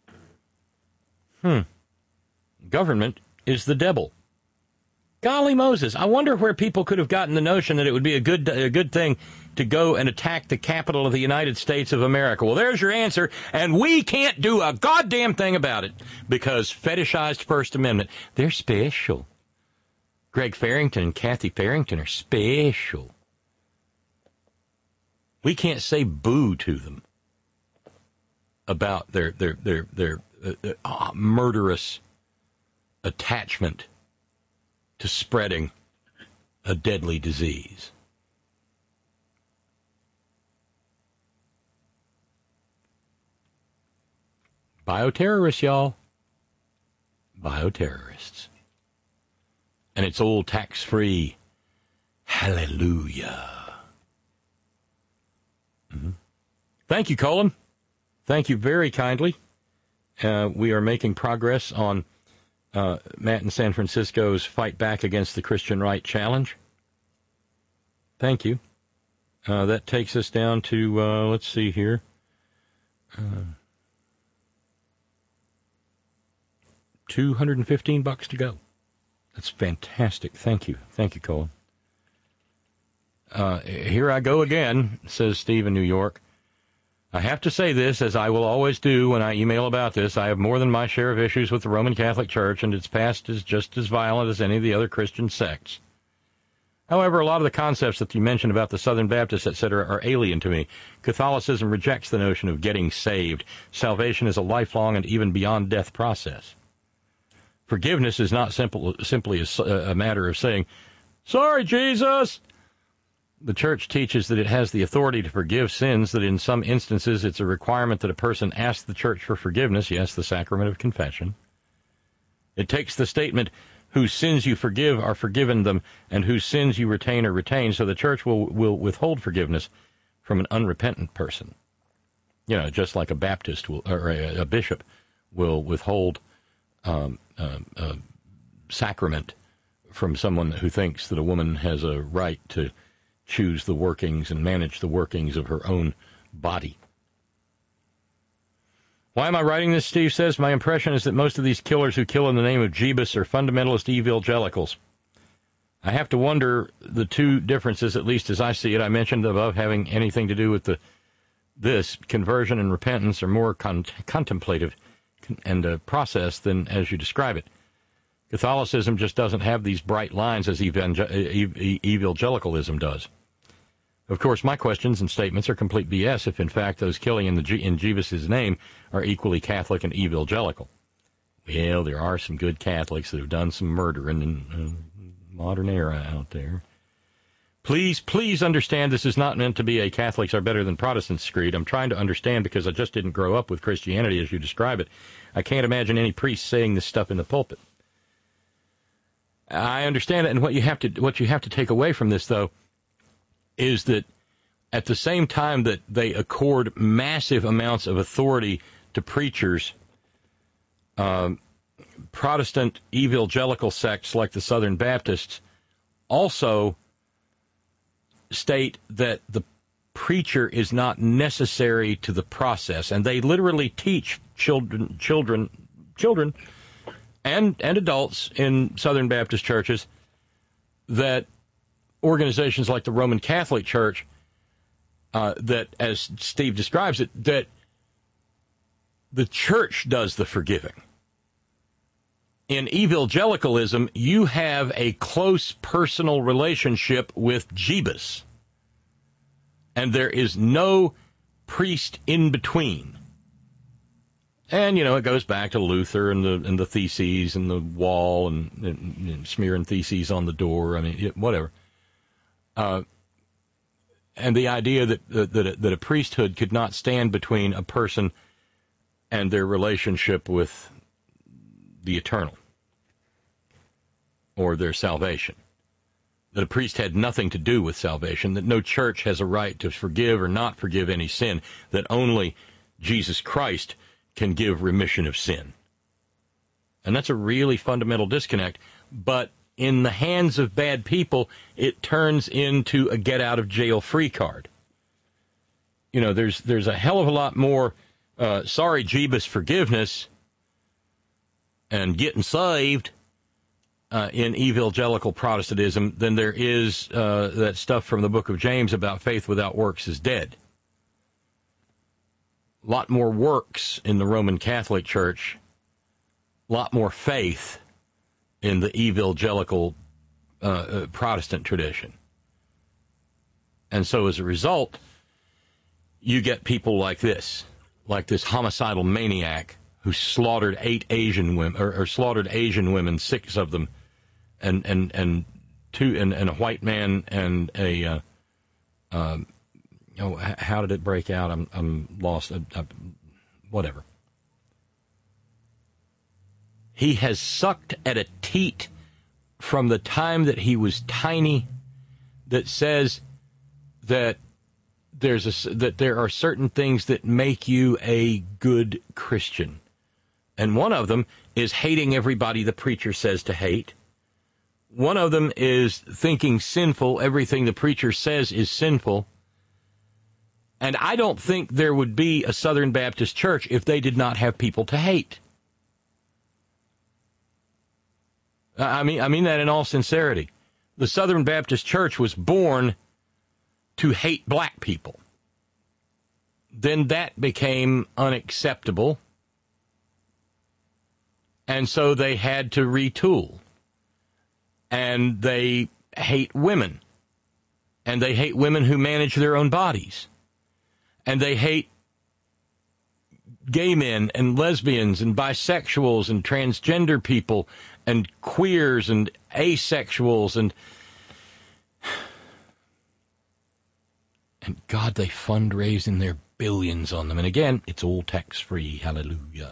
Hmm. Government is the devil. Golly Moses, I wonder where people could have gotten the notion that it would be a good a good thing to go and attack the capital of the United States of America. Well, there's your answer, and we can't do a goddamn thing about it because fetishized First Amendment, they're special. Greg Farrington and Kathy Farrington are special. We can't say boo to them about their their their their uh, uh, murderous attachment to spreading a deadly disease. Bioterrorists, y'all. Bioterrorists. And it's all tax-free. Hallelujah. Mm-hmm. Thank you, Colin. Thank you very kindly. Uh, we are making progress on uh, Matt in San Francisco's Fight Back Against the Christian Right Challenge. Thank you. Uh, that takes us down to, uh, let's see here. Uh, two hundred fifteen bucks to go. That's fantastic. Thank you. Thank you, Colin. Uh, here I go again, says Steve in New York. I have to say this, as I will always do when I email about this. I have more than my share of issues with the Roman Catholic Church, and its past is just as violent as any of the other Christian sects. However, a lot of the concepts that you mentioned about the Southern Baptists, et cetera, are alien to me. Catholicism rejects the notion of getting saved. Salvation is a lifelong and even beyond death process. Forgiveness is not simple, simply a, a matter of saying, "Sorry, Jesus." The church teaches that it has the authority to forgive sins, that in some instances it's a requirement that a person ask the church for forgiveness, yes, the sacrament of confession. It takes the statement, "Whose sins you forgive are forgiven them, and whose sins you retain are retained," so the church will, will withhold forgiveness from an unrepentant person. You know, just like a Baptist will, or a, a bishop will withhold Um, uh, uh, sacrament from someone who thinks that a woman has a right to choose the workings and manage the workings of her own body. Why am I writing this, Steve says? My impression is that most of these killers who kill in the name of Jebus are fundamentalist evangelicals. I have to wonder the two differences, at least as I see it. I mentioned above having anything to do with the this conversion and repentance are more con- contemplative and a process than as you describe it. Catholicism just doesn't have these bright lines as evangel- evangelicalism does. Of course, my questions and statements are complete B S if, in fact, those killing in, the G- in Jeebus's name are equally Catholic and evangelical. Well, there are some good Catholics that have done some murdering in the modern era out there. Please, please understand this is not meant to be a Catholics are better than Protestants screed. I'm trying to understand because I just didn't grow up with Christianity as you describe it. I can't imagine any priest saying this stuff in the pulpit. I understand it, and what you have to what you have to take away from this, though, is that at the same time that they accord massive amounts of authority to preachers, um, Protestant evangelical sects like the Southern Baptists also state that the preacher is not necessary to the process, and they literally teach children, children, children, and and adults in Southern Baptist churches that organizations like the Roman Catholic Church, uh, that, as Steve describes it, that the church does the forgiving. In evangelicalism, you have a close personal relationship with Jebus, and there is no priest in between. And, you know, it goes back to Luther and the and the theses and the wall and, and, and smearing theses on the door. I mean, it, whatever. Uh, and the idea that, that, that, a, that a priesthood could not stand between a person and their relationship with the eternal or their salvation. That a priest had nothing to do with salvation, that no church has a right to forgive or not forgive any sin, that only Jesus Christ can give remission of sin. And that's a really fundamental disconnect, but in the hands of bad people, it turns into a get-out-of-jail-free card. You know, there's there's a hell of a lot more uh, sorry, Jebus forgiveness and getting saved uh, in evangelical Protestantism than there is uh, that stuff from the book of James about faith without works is dead. A lot more works in the Roman Catholic Church, a lot more faith in the evangelical uh, uh, Protestant tradition. And so as a result, you get people like this, like this homicidal maniac who slaughtered eight Asian women, or, or slaughtered Asian women, six of them, and and and two, and, and a white man and a. Uh, um, oh, how did it break out? I'm I'm lost. I, I, whatever. He has sucked at a teat from the time that he was tiny that says that there's a, that there are certain things that make you a good Christian. And one of them is hating everybody the preacher says to hate. One of them is thinking sinful, everything the preacher says is sinful. And I don't think there would be a Southern Baptist church if they did not have people to hate. I mean, I mean that in all sincerity. The Southern Baptist Church was born to hate black people. Then that became unacceptable. And so they had to retool. And they hate women. And they hate women who manage their own bodies. And they hate gay men and lesbians and bisexuals and transgender people and queers and asexuals and and God, they fundraise in their billions on them. And again, it's all tax-free. Hallelujah.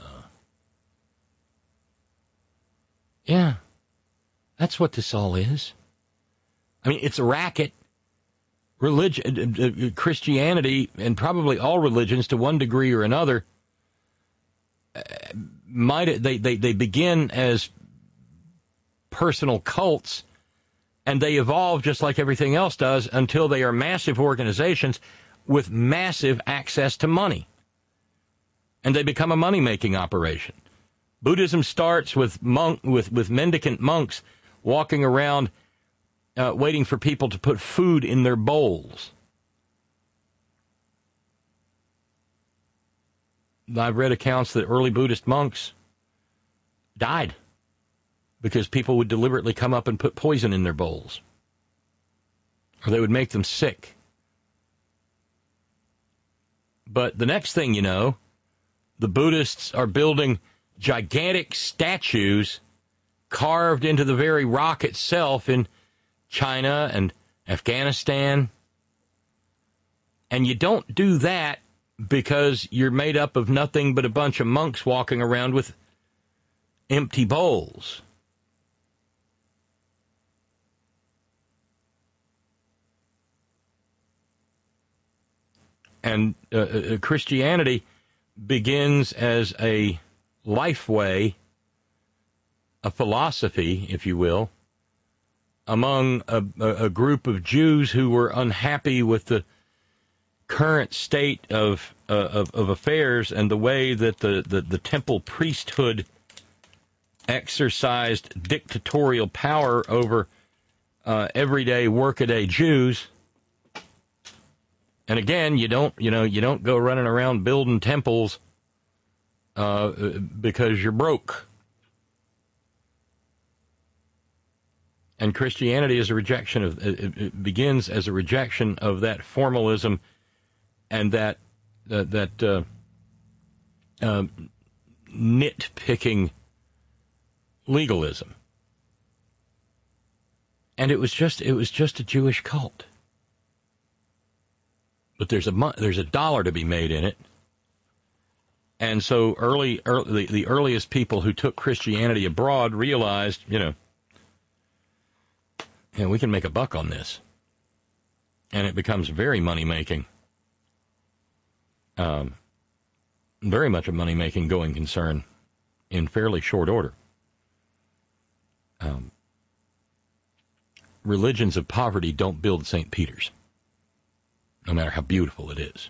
Yeah, that's what this all is. I mean, it's a racket. Religion, uh, uh, Christianity, and probably all religions to one degree or another, uh, might they, they, they begin as personal cults, and they evolve just like everything else does until they are massive organizations with massive access to money. And they become a money-making operation. Buddhism starts with monk with, with mendicant monks walking around uh, waiting for people to put food in their bowls. I've read accounts that early Buddhist monks died because people would deliberately come up and put poison in their bowls, or they would make them sick. But the next thing you know, the Buddhists are building gigantic statues carved into the very rock itself in China and Afghanistan. And you don't do that because you're made up of nothing but a bunch of monks walking around with empty bowls. And uh, uh, Christianity begins as a life way, a philosophy, if you will, among a, a group of Jews who were unhappy with the current state of, uh, of of affairs and the way that the, the, the temple priesthood exercised dictatorial power over uh, everyday workaday Jews. And again, you don't you know you don't go running around building temples uh, because you're broke. And Christianity is a rejection of it, it begins as a rejection of that formalism and that uh, that uh, uh, nitpicking legalism. And it was just it was just a Jewish cult. But there's a there's a dollar to be made in it. And so early, early the, the earliest people who took Christianity abroad realized, you know, yeah, we can make a buck on this. And it becomes very money-making. Um, very much a money-making going concern in fairly short order. Um, religions of poverty don't build Saint Peter's, no matter how beautiful it is.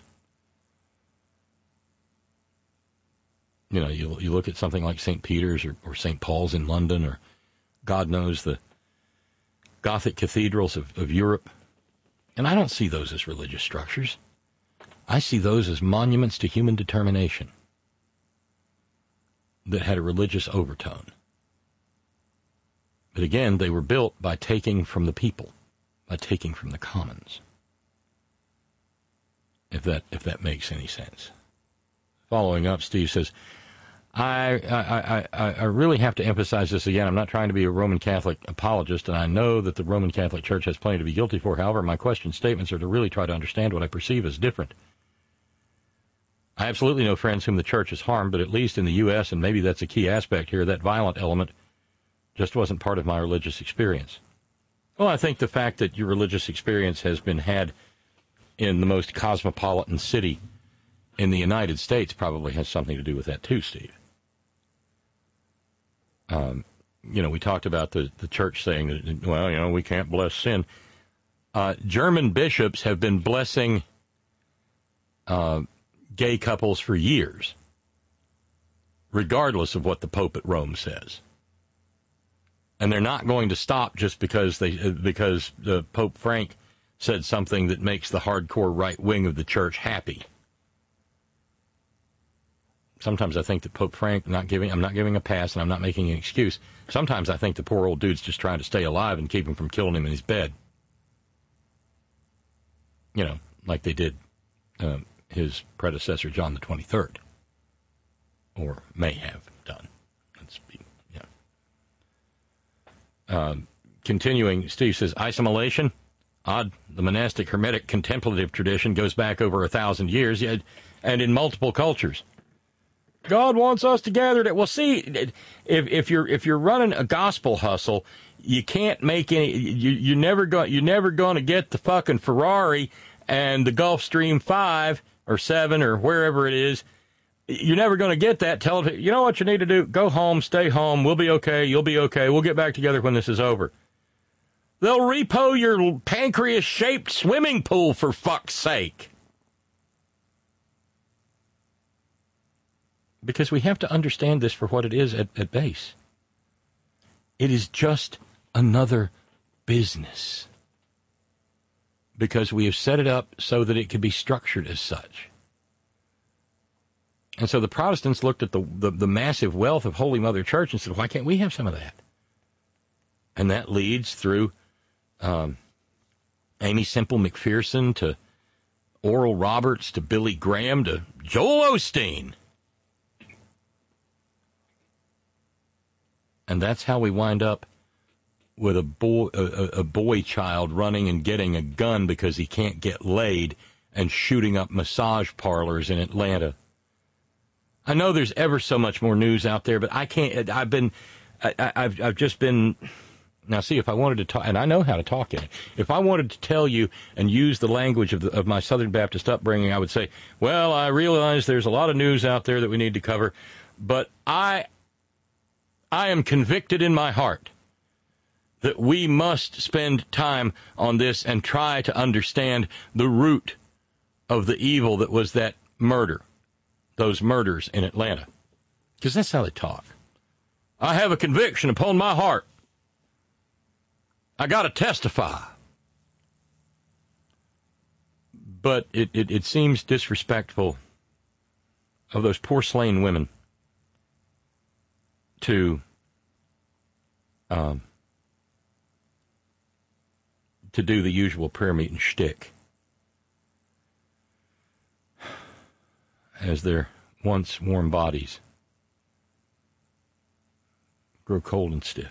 You know, you you look at something like Saint Peter's or, or Saint Paul's in London, or God knows the Gothic cathedrals of, of Europe, and I don't see those as religious structures. I see those as monuments to human determination that had a religious overtone. But again, they were built by taking from the people, by taking from the commons. If that if that makes any sense. Following up, Steve says, I, I, I, I really have to emphasize this again. I'm not trying to be a Roman Catholic apologist, and I know that the Roman Catholic Church has plenty to be guilty for. However, my question statements are to really try to understand what I perceive as different. I have absolutely no friends whom the Church has harmed, but at least in the U S, and maybe that's a key aspect here, that violent element just wasn't part of my religious experience. Well, I think the fact that your religious experience has been had in the most cosmopolitan city in the United States probably has something to do with that too, Steve. Um, you know, we talked about the, the church saying that, well, you know, we can't bless sin. Uh, German bishops have been blessing uh, gay couples for years, regardless of what the Pope at Rome says. And they're not going to stop just because they because uh, Pope Frank said something that makes the hardcore right wing of the church happy. Sometimes I think that Pope Frank, not giving, I'm not giving a pass and I'm not making an excuse. Sometimes I think the poor old dude's just trying to stay alive and keep him from killing him in his bed. You know, like they did uh, his predecessor, John the twenty-third. Or may have done. Let's be, yeah. Um, continuing, Steve says, isolation. Odd, the monastic, hermetic, contemplative tradition goes back over a thousand years, yet, and in multiple cultures. God wants us to gather it. Well, see, if if you're if you're running a gospel hustle, you can't make any. You you never go. You're never going to get the fucking Ferrari and the Gulfstream five or seven or wherever it is. You're never going to get that. Tell it. You know what you need to do? Go home. Stay home. We'll be okay. You'll be okay. We'll get back together when this is over. They'll repo your pancreas-shaped swimming pool, for fuck's sake. Because we have to understand this for what it is at, at base. It is just another business. Because we have set it up so that it can be structured as such. And so the Protestants looked at the, the, the massive wealth of Holy Mother Church and said, why can't we have some of that? And that leads through um, Amy Semple McPherson to Oral Roberts to Billy Graham to Joel Osteen. And that's how we wind up with a boy, a, a boy child running and getting a gun because he can't get laid and shooting up massage parlors in Atlanta. I know there's ever so much more news out there, but I can't. I've been, I, I've, I've just been. Now, see, if I wanted to talk, and I know how to talk in it. If I wanted to tell you and use the language of, the, of my Southern Baptist upbringing, I would say, well, I realize there's a lot of news out there that we need to cover, but I, I am convicted in my heart that we must spend time on this and try to understand the root of the evil that was that murder, those murders in Atlanta. Because that's how they talk. I have a conviction upon my heart. I got to testify. But it, it, it seems disrespectful of those poor slain women to um, to do the usual prayer meeting shtick as their once warm bodies grow cold and stiff.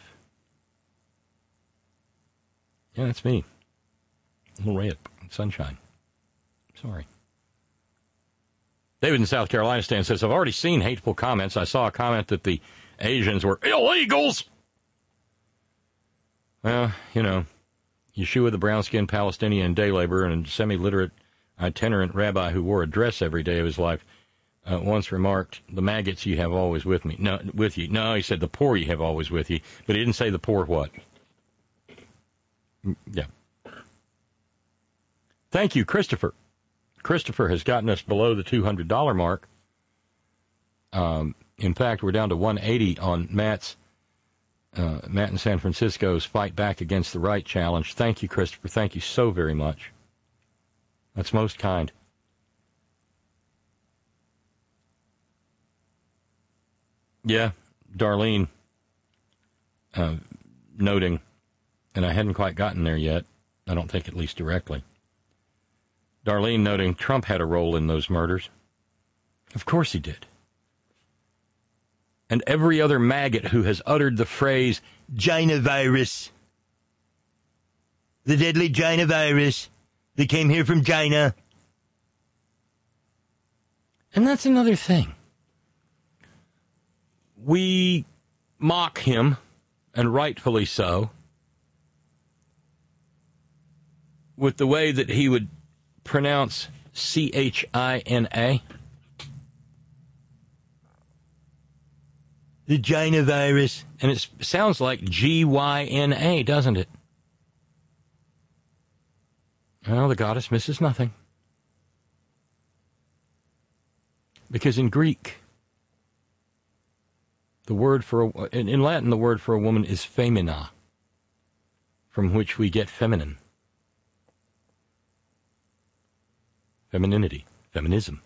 Yeah, that's me. A little ray of sunshine. Sorry. David in South Carolina stand says, I've already seen hateful comments. I saw a comment that the Asians were illegals. Well, you know, Yeshua, the brown-skinned Palestinian day laborer and semi-literate itinerant rabbi who wore a dress every day of his life, uh, once remarked, the maggots you have always with me. No, with you. No, he said the poor you have always with you, but he didn't say the poor what. Yeah. Thank you, Christopher. Christopher has gotten us below the two hundred dollars mark. Um, in fact, we're down to one hundred eighty on Matt's, uh, Matt in San Francisco's Fight Back Against the Right challenge. Thank you, Christopher. Thank you so very much. That's most kind. Yeah, Darlene, uh, noting, and I hadn't quite gotten there yet, I don't think, at least directly. Darlene noting Trump had a role in those murders. Of course he did. And every other maggot who has uttered the phrase, China virus, the deadly China virus, they came here from China. And that's another thing. We mock him, and rightfully so, with the way that he would pronounce C H I N A. The China virus. And it sounds like G Y N A, doesn't it? Well, the goddess misses nothing. Because in Greek, the word for a, in, in Latin, the word for a woman is femina, from which we get feminine. Femininity, feminism.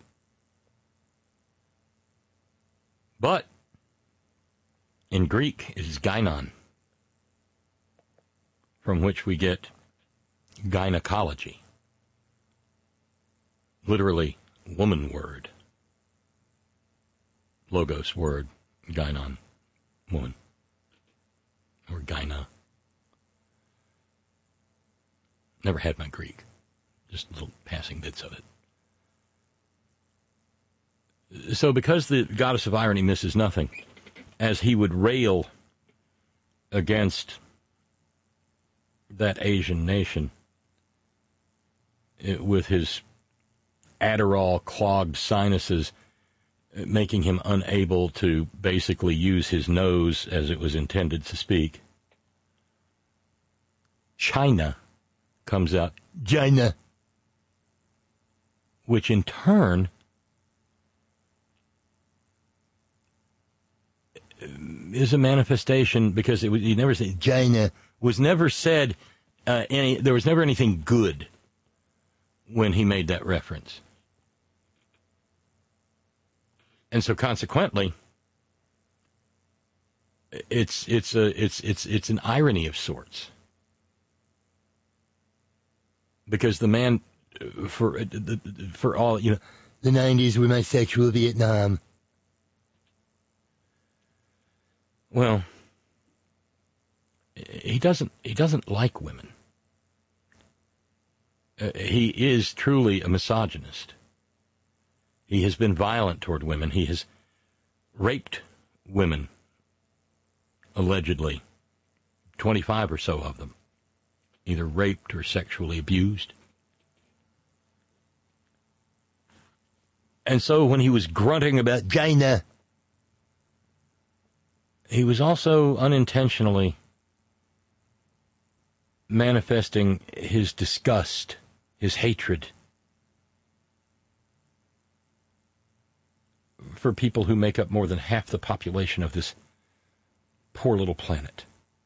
But in Greek, it is gynon, from which we get gynecology. Literally, woman word. Logos word, gynon, woman. Or gyna. Never had my Greek. Just little passing bits of it. So because the goddess of irony misses nothing, as he would rail against that Asian nation it, with his Adderall-clogged sinuses, making him unable to basically use his nose as it was intended to speak, China comes out, China, which in turn is a manifestation, because it was, he never said China, was never said uh, any, there was never anything good when he made that reference. And so consequently, it's it's a it's it's it's an irony of sorts. Because the man, for for all, you know, the nineties were my sexual Vietnam. Well, he doesn't he doesn't like women. Uh, he is truly a misogynist. He has been violent toward women. He has raped women, allegedly, twenty-five or so of them, either raped or sexually abused. And so when he was grunting about China, he was also unintentionally manifesting his disgust, his hatred for people who make up more than half the population of this poor little planet.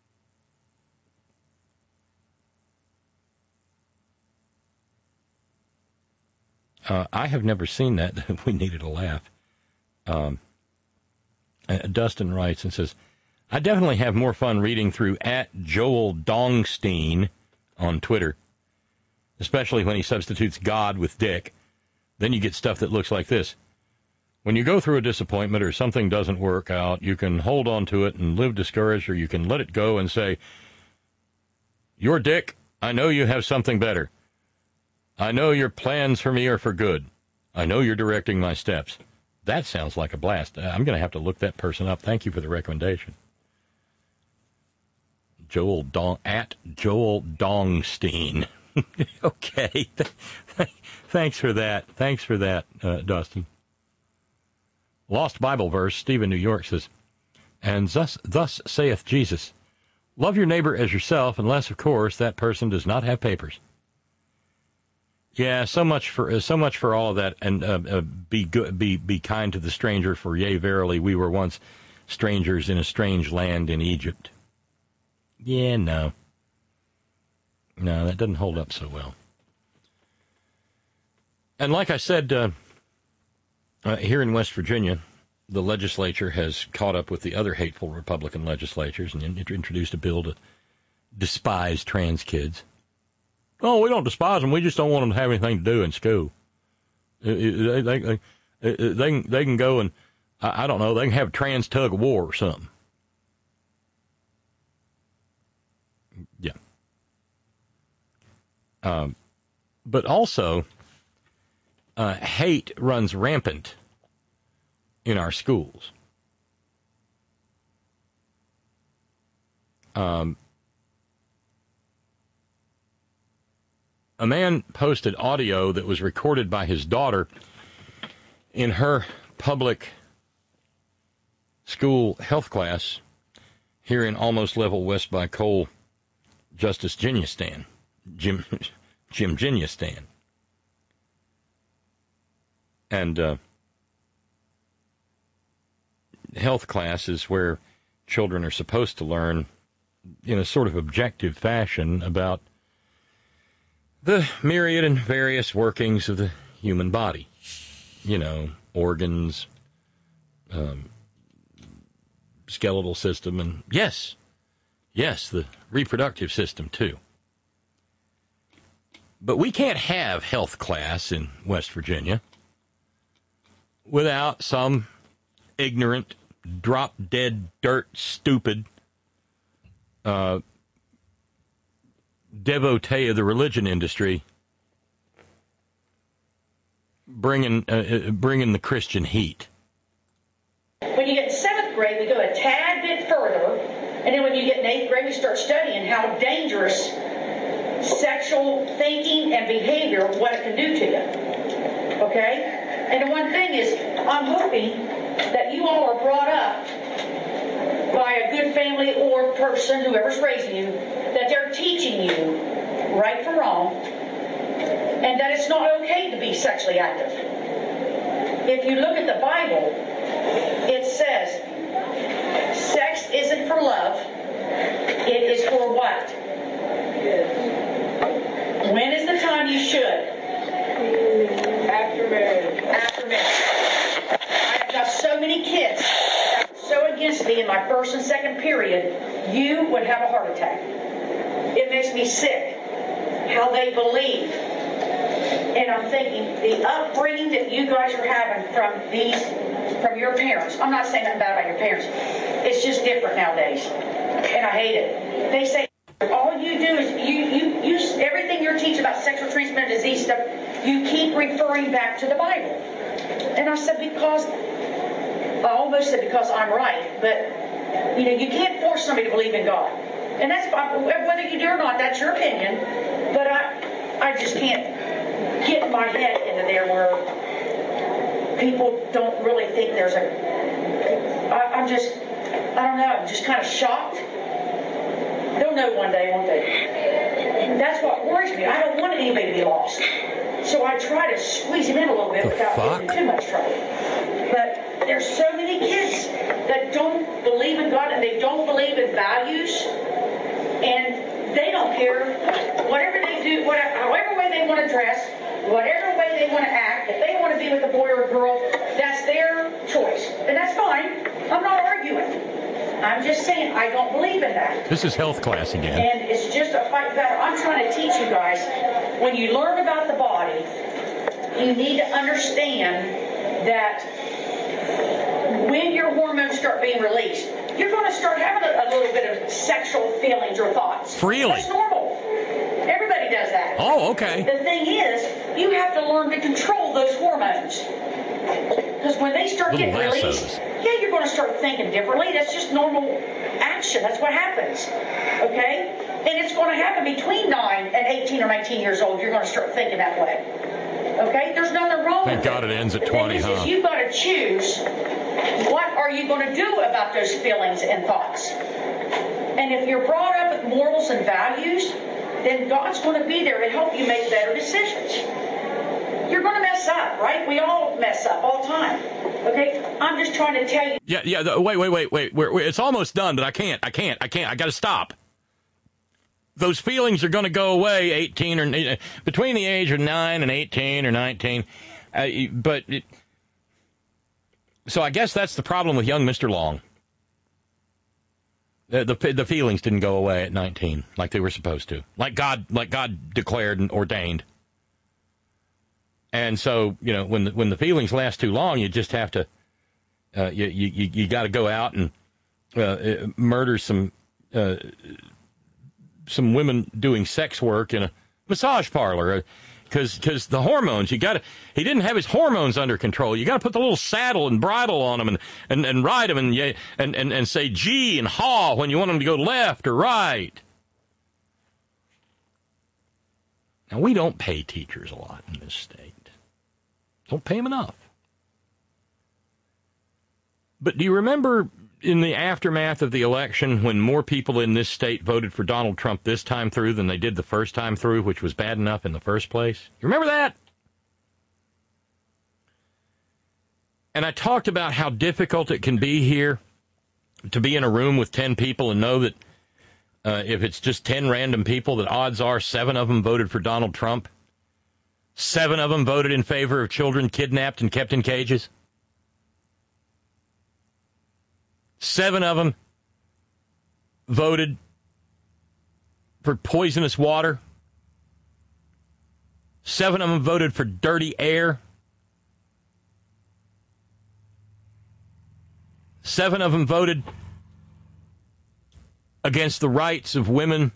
Uh, I have never seen that. We needed a laugh. Um, uh, Dustin writes and says, I definitely have more fun reading through at Joel Dongstein on Twitter, especially when he substitutes God with Dick. Then you get stuff that looks like this. When you go through a disappointment or something doesn't work out, you can hold on to it and live discouraged, or you can let it go and say, you're Dick, I know you have something better. I know your plans for me are for good. I know you're directing my steps. That sounds like a blast. I'm going to have to look that person up. Thank you for the recommendation. Joel Dong, at Joel Dongstein. Okay. Thanks for that. Thanks for that, uh, Dustin. Lost Bible verse, Stephen, New York says, and thus, thus saith Jesus, love your neighbor as yourself, unless, of course, that person does not have papers. Yeah, so much for so much for all of that, and uh, uh, be good, be be kind to the stranger. For yea, verily, we were once strangers in a strange land in Egypt. Yeah, no, no, that doesn't hold up so well. And like I said, uh, uh, here in West Virginia, the legislature has caught up with the other hateful Republican legislatures and in- introduced a bill to despise trans kids. Oh, we don't despise them. We just don't want them to have anything to do in school. They, they, they, they, can, they can go and, I, I don't know, they can have a trans tug of war or something. Yeah. Um, but also, uh, hate runs rampant in our schools. Um. A man posted audio that was recorded by his daughter in her public school health class here in Almost Level West by Coal, Justice Ginistan, Jim, Jim Ginistan. And uh, health class is where children are supposed to learn in a sort of objective fashion about the myriad and various workings of the human body. You know, organs, um, skeletal system, and yes, yes, the reproductive system, too. But we can't have health class in West Virginia without some ignorant, drop-dead, dirt, stupid uh devotee of the religion industry bringing uh, bringing the Christian heat. When you get in seventh grade, we go a tad bit further, and then when you get in eighth grade, we start studying how dangerous sexual thinking and behavior, what it can do to you. Okay? And the one thing is, I'm hoping that you all are brought up by a good family or person, whoever's raising you, that they're teaching you right from wrong, and that it's not okay to be sexually active. If you look at the Bible, it says sex isn't for love, it is for what? When is the time you should? After marriage. After marriage. I have got so many kids that were so against me in my first and second period, you would have a heart attack. It makes me sick how they believe. And I'm thinking the upbringing that you guys are having from these, from your parents. I'm not saying nothing bad about your parents. It's just different nowadays. And I hate it. they say all you do is you, you, you, everything you're teaching about sexual transmitted disease stuff, you keep referring back to the Bible. And I said, because, I almost said because I'm right, but, you know, you can't force somebody to believe in God. And that's, whether you do or not, that's your opinion, but I, I just can't get my head into there where people don't really think there's a, I, I'm just, I don't know, I'm just kind of shocked. They'll know one day, won't they? That's what worries me. I don't want anybody to be lost. So I try to squeeze them in a little bit the without fuck? getting too much trouble. But there's so many kids that don't believe in God and they don't believe in values. And they don't care whatever they do, whatever, however way they want to dress, whatever way they want to act. If they want to be with a boy or a girl, that's their choice. And that's fine. I'm not arguing. I'm just saying I don't believe in that. This is health class again. And it's just a fight battle. I'm trying to teach you guys, when you learn about the body, you need to understand that when your hormones start being released, you're going to start having a, a little bit of sexual feelings or thoughts. Really? That's normal. Everybody does that. Oh, okay. The thing is, you have to learn to control those hormones. Because when they start Little getting lassos. released, yeah, you're going to start thinking differently. That's just normal action. That's what happens. Okay? And it's going to happen between nine and eighteen or nineteen years old. You're going to start thinking that way. Okay? There's nothing wrong Thank with God it. it ends at The twenty, thing is, huh? is you've got to choose what are you going to do about those feelings and thoughts. And if you're brought up with morals and values, then God's going to be there to help you make better decisions. You're going to mess up, right? We all mess up all the time. Okay? I'm just trying to tell you. Yeah, yeah. The, wait, wait, wait, wait. We're, we're, it's almost done, but I can't. I can't. I can't. I got to stop. Those feelings are going to go away eighteen or between the age of nine and eighteen or nineteen. Uh, but it, so I guess that's the problem with young Mister Long. The, the the feelings didn't go away at nineteen like they were supposed to, like God, like God declared and ordained. And so, you know, when the, when the feelings last too long, you just have to, uh, you you you got to go out and uh, murder some uh, some women doing sex work in a massage parlor, because because the hormones, you got to. He didn't have his hormones under control. You got to put the little saddle and bridle on him and and, and ride him and, and and and say gee and haw when you want him to go left or right. Now, we don't pay teachers a lot in this state. Don't pay them enough. But do you remember in the aftermath of the election when more people in this state voted for Donald Trump this time through than they did the first time through, which was bad enough in the first place? You remember that? And I talked about how difficult it can be here to be in a room with ten people and know that uh, if it's just ten random people, that odds are seven of them voted for Donald Trump. Seven of them voted in favor of children kidnapped and kept in cages. Seven of them voted for poisonous water. Seven of them voted for dirty air. Seven of them voted against the rights of women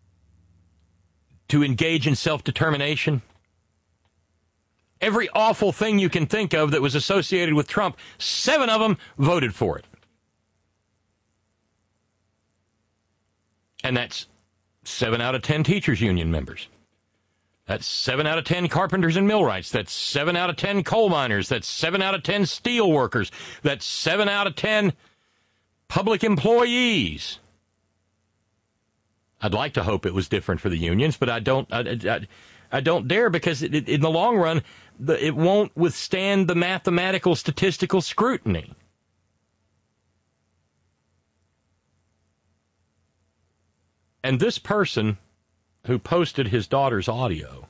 to engage in self-determination. Every awful thing you can think of that was associated with Trump, seven of them voted for it. And that's seven out of ten teachers' union members. That's seven out of ten carpenters and millwrights. That's seven out of ten coal miners. That's seven out of ten steel workers. That's seven out of ten public employees. I'd like to hope it was different for the unions, but I don't. I, I, I don't dare, because it, it, in the long run, the, it won't withstand the mathematical statistical scrutiny. And this person who posted his daughter's audio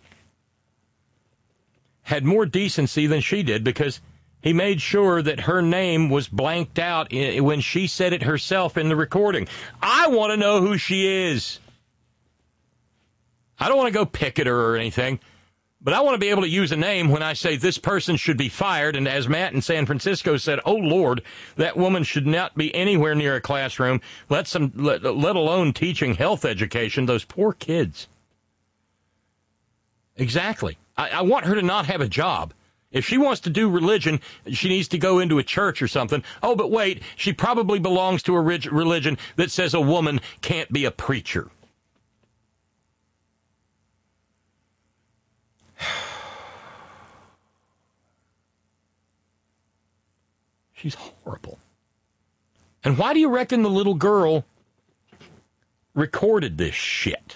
had more decency than she did, because he made sure that her name was blanked out in, when she said it herself in the recording. I want to know who she is. I don't want to go picket her or anything, But I want to be able to use a name when I say this person should be fired. And as Matt in San Francisco said, oh, Lord, that woman should not be anywhere near a classroom, let, some, let, let alone teaching health education. Those poor kids. Exactly. I, I want her to not have a job. If she wants to do religion, she needs to go into a church or something. Oh, but wait, she probably belongs to a religion that says a woman can't be a preacher. She's horrible. And why do you reckon the little girl recorded this shit?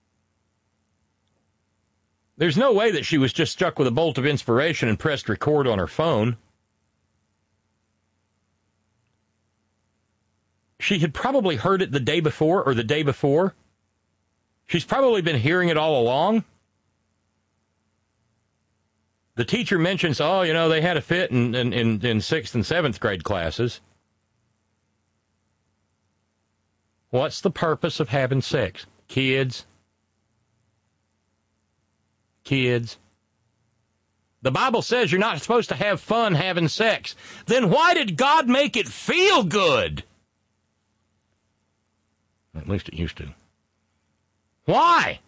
There's no way that she was just struck with a bolt of inspiration and pressed record on her phone. She had probably heard it the day before or the day before. She's probably been hearing it all along. The teacher mentions, oh, you know, they had a fit in, in, in, in sixth and seventh grade classes. What's the purpose of having sex? Kids. Kids. The Bible says you're not supposed to have fun having sex. Then why did God make it feel good? At least it used to. Why?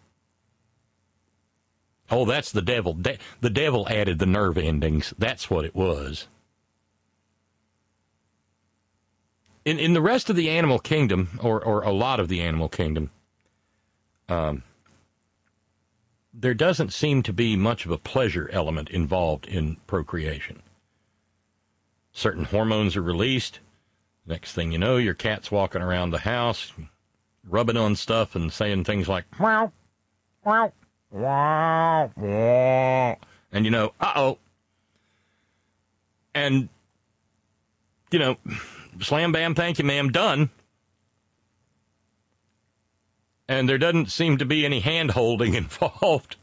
Oh, that's the devil. De- the devil added the nerve endings. That's what it was. In in the rest of the animal kingdom, or, or a lot of the animal kingdom, um, there doesn't seem to be much of a pleasure element involved in procreation. Certain hormones are released. Next thing you know, your cat's walking around the house, rubbing on stuff and saying things like, wow, wow. Wow, wow. And, you know, uh-oh. And, you know, slam, bam, thank you, ma'am, done. And there doesn't seem to be any hand-holding involved.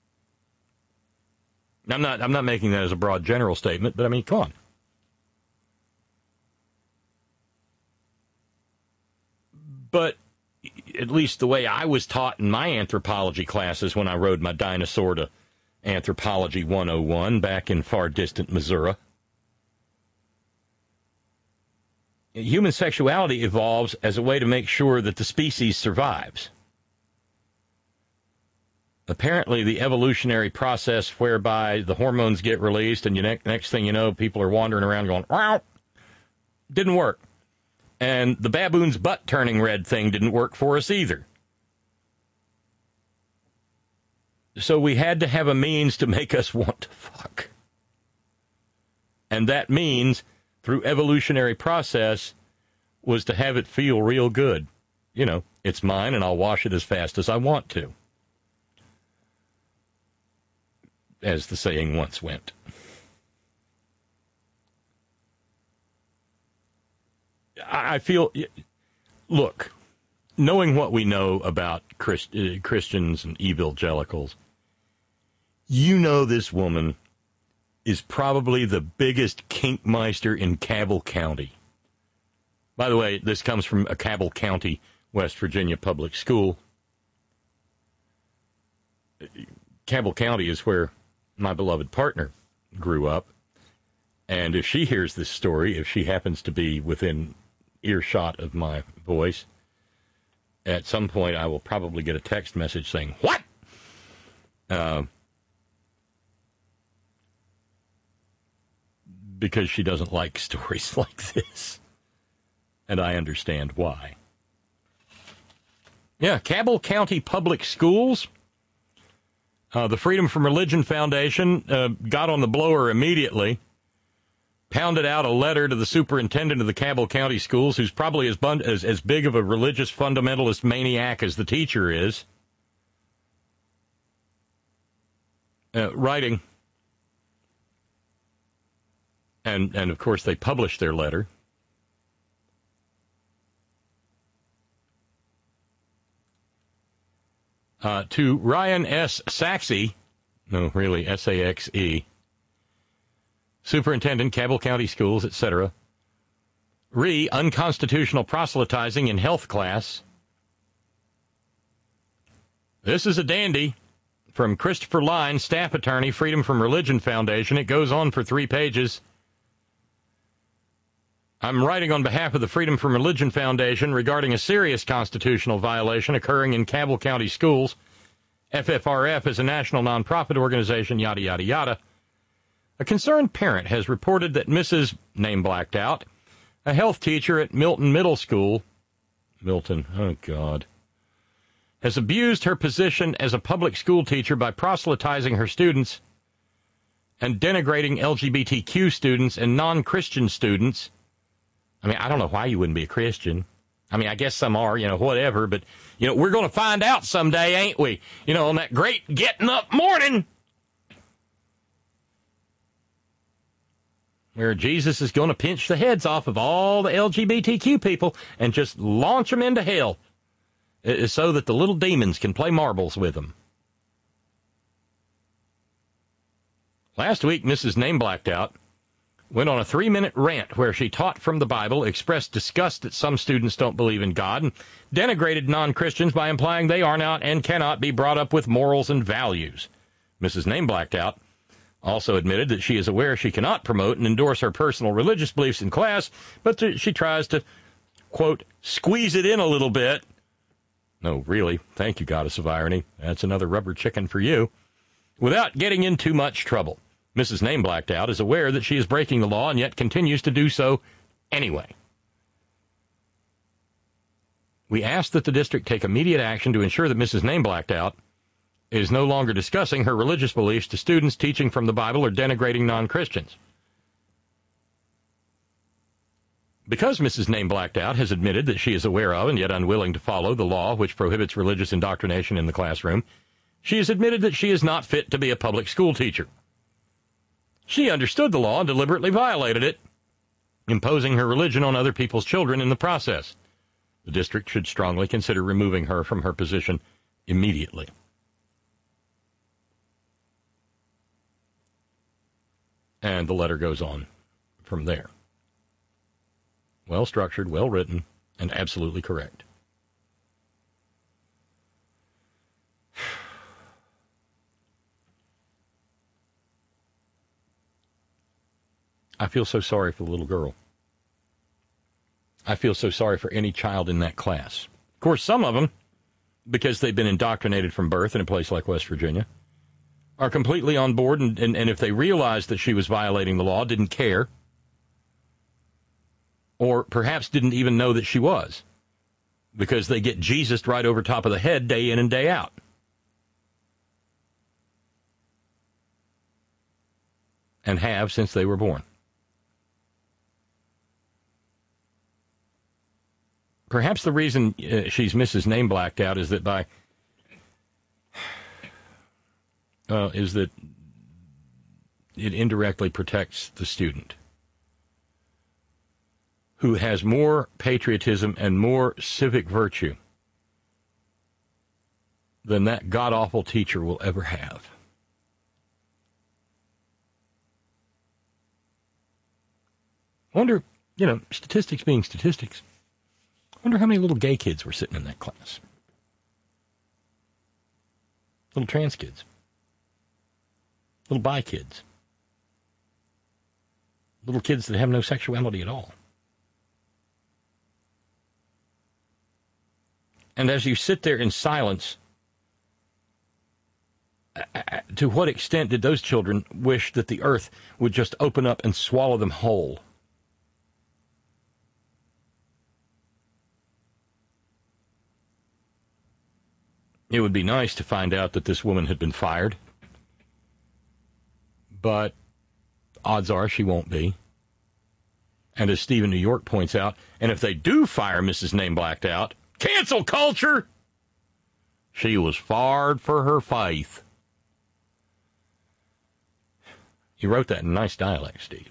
I'm not, I'm not making that as a broad general statement, but, I mean, come on. But at least the way I was taught in my anthropology classes when I rode my dinosaur to Anthropology one oh one back in far distant Missouri. Human sexuality evolves as a way to make sure that the species survives. Apparently, the evolutionary process whereby the hormones get released and you ne- next thing you know, people are wandering around going, wow, didn't work. And the baboon's butt turning red thing didn't work for us either. So we had to have a means to make us want to fuck. And that means, through evolutionary process, was to have it feel real good. You know, it's mine and I'll wash it as fast as I want to. As the saying once went. I feel, look, knowing what we know about Christ, uh, Christians and evangelicals, you know this woman is probably the biggest kinkmeister in Cabell County. By the way, this comes from a Cabell County, West Virginia public school. Cabell County is where my beloved partner grew up. And if she hears this story, if she happens to be within earshot of my voice, at some point I will probably get a text message saying, what? Uh, because she doesn't like stories like this. And I understand why. Yeah, Cabell County Public Schools. Uh, the Freedom from Religion Foundation uh, got on the blower immediately. Pounded out a letter to the superintendent of the Cabell County Schools, who's probably as, bun- as, as big of a religious fundamentalist maniac as the teacher is, uh, writing, and, and of course they published their letter. Uh, to Ryan S. Saxe, no, really, S A X E, Superintendent, Cabell County Schools, et cetera. Re, unconstitutional proselytizing in health class. This is a dandy. from Christopher Line, staff attorney, Freedom from Religion Foundation. It goes on for three pages. I'm writing on behalf of the Freedom from Religion Foundation regarding a serious constitutional violation occurring in Cabell County schools. F F R F is a national nonprofit organization, yada, yada, yada. A concerned parent has reported that Missus name blacked out, a health teacher at Milton Middle School, Milton, oh God, has abused her position as a public school teacher by proselytizing her students and denigrating L G B T Q students and non-Christian students. I mean, I don't know why you wouldn't be a Christian. I mean, I guess some are, you know, whatever, but, you know, we're going to find out someday, ain't we? You know, on that great getting up morning where Jesus is going to pinch the heads off of all the L G B T Q people and just launch them into hell so that the little demons can play marbles with them. Last week, Missus Name Blacked Out went on a three-minute rant where she taught from the Bible, expressed disgust that some students don't believe in God, and denigrated non-Christians by implying they are not and cannot be brought up with morals and values. Missus Name Blacked Out also admitted that she is aware she cannot promote and endorse her personal religious beliefs in class, but to, she tries to, quote, squeeze it in a little bit. No, really, thank you, Goddess of Irony. That's another rubber chicken for you. Without getting in too much trouble. Missus Name Blacked Out is aware that she is breaking the law and yet continues to do so anyway. We ask that the district take immediate action to ensure that Missus Name Blacked Out is no longer discussing her religious beliefs to students, teaching from the Bible, or denigrating non-Christians. Because Missus Name Blacked Out has admitted that she is aware of and yet unwilling to follow the law which prohibits religious indoctrination in the classroom, she has admitted that she is not fit to be a public school teacher. She understood the law and deliberately violated it, imposing her religion on other people's children in the process. The district should strongly consider removing her from her position immediately. And the letter goes on from there. Well structured, well written, and absolutely correct. I feel so sorry for the little girl. I feel so sorry for any child in that class. Of course, some of them, because they've been indoctrinated from birth in a place like West Virginia, are completely on board, and, and, and if they realized that she was violating the law, didn't care, or perhaps didn't even know that she was, because they get Jesus right over top of the head day in and day out. And have since they were born. Perhaps the reason uh, she's Missus Name Blacked Out is that by uh, is that it indirectly protects the student who has more patriotism and more civic virtue than that god-awful teacher will ever have. I wonder, you know, statistics being statistics, I wonder how many little gay kids were sitting in that class. Little trans kids. Little bi kids. Little kids that have no sexuality at all. And as you sit there in silence, to what extent did those children wish that the earth would just open up and swallow them whole? It would be nice to find out that this woman had been fired, but odds are she won't be. And as Stephen New York points out, and if they do fire Missus Name Blacked Out, cancel culture! She was fired for her faith. You wrote that in nice dialect, Steve.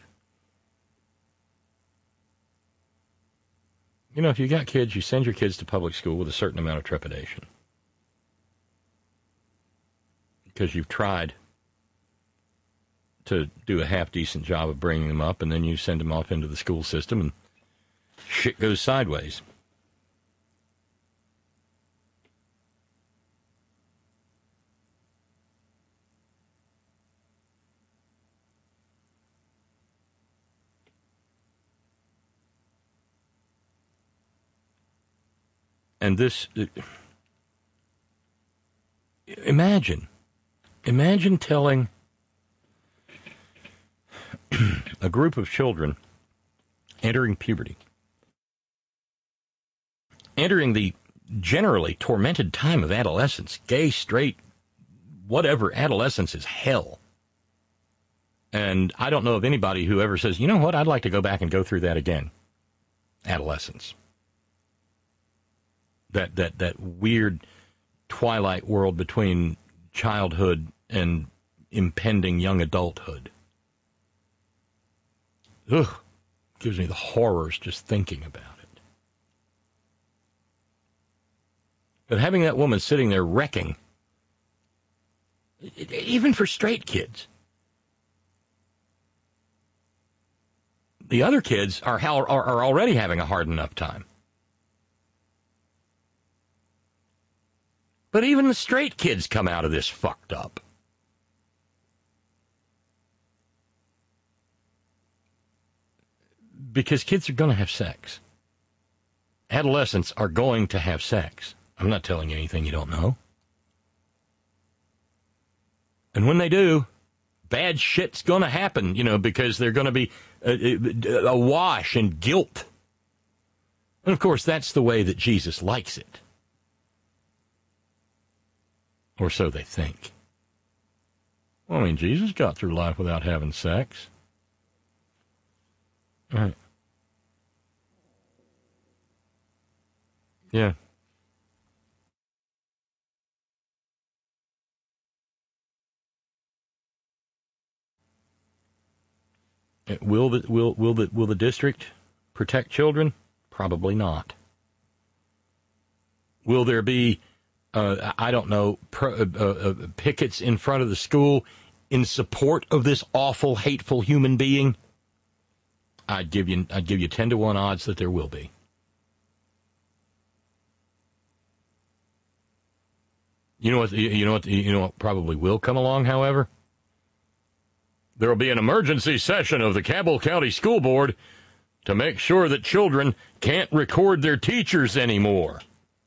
You know, if you got kids, you send your kids to public school with a certain amount of trepidation. Because you've tried to do a half-decent job of bringing them up, and then you send them off into the school system, and shit goes sideways. And this, uh, imagine, imagine telling a group of children entering puberty, entering the generally tormented time of adolescence, gay, straight, whatever, adolescence is hell. And I don't know of anybody who ever says, you know what, I'd like to go back and go through that again. Adolescence. That that that weird twilight world between childhood and impending young adulthood. Ugh. Gives me the horrors just thinking about it. But having that woman sitting there wrecking, even for straight kids, the other kids are, are, are already having a hard enough time. But even the straight kids come out of this fucked up. Because kids are going to have sex. Adolescents are going to have sex. I'm not telling you anything you don't know. And when they do, bad shit's going to happen, you know, because they're going to be uh, awash in guilt. And, of course, that's the way that Jesus likes it. Or so they think. Well, I mean, Jesus got through life without having sex. All right. Yeah. Will the will will the will the district protect children? Probably not. Will there be, uh, I don't know, pro, uh, uh, pickets in front of the school in support of this awful, hateful human being? I'd give you I'd give you ten to one odds that there will be. You know what? You know what? You know what probably will come along. However, there will be an emergency session of the Cabell County School Board to make sure that children can't record their teachers anymore.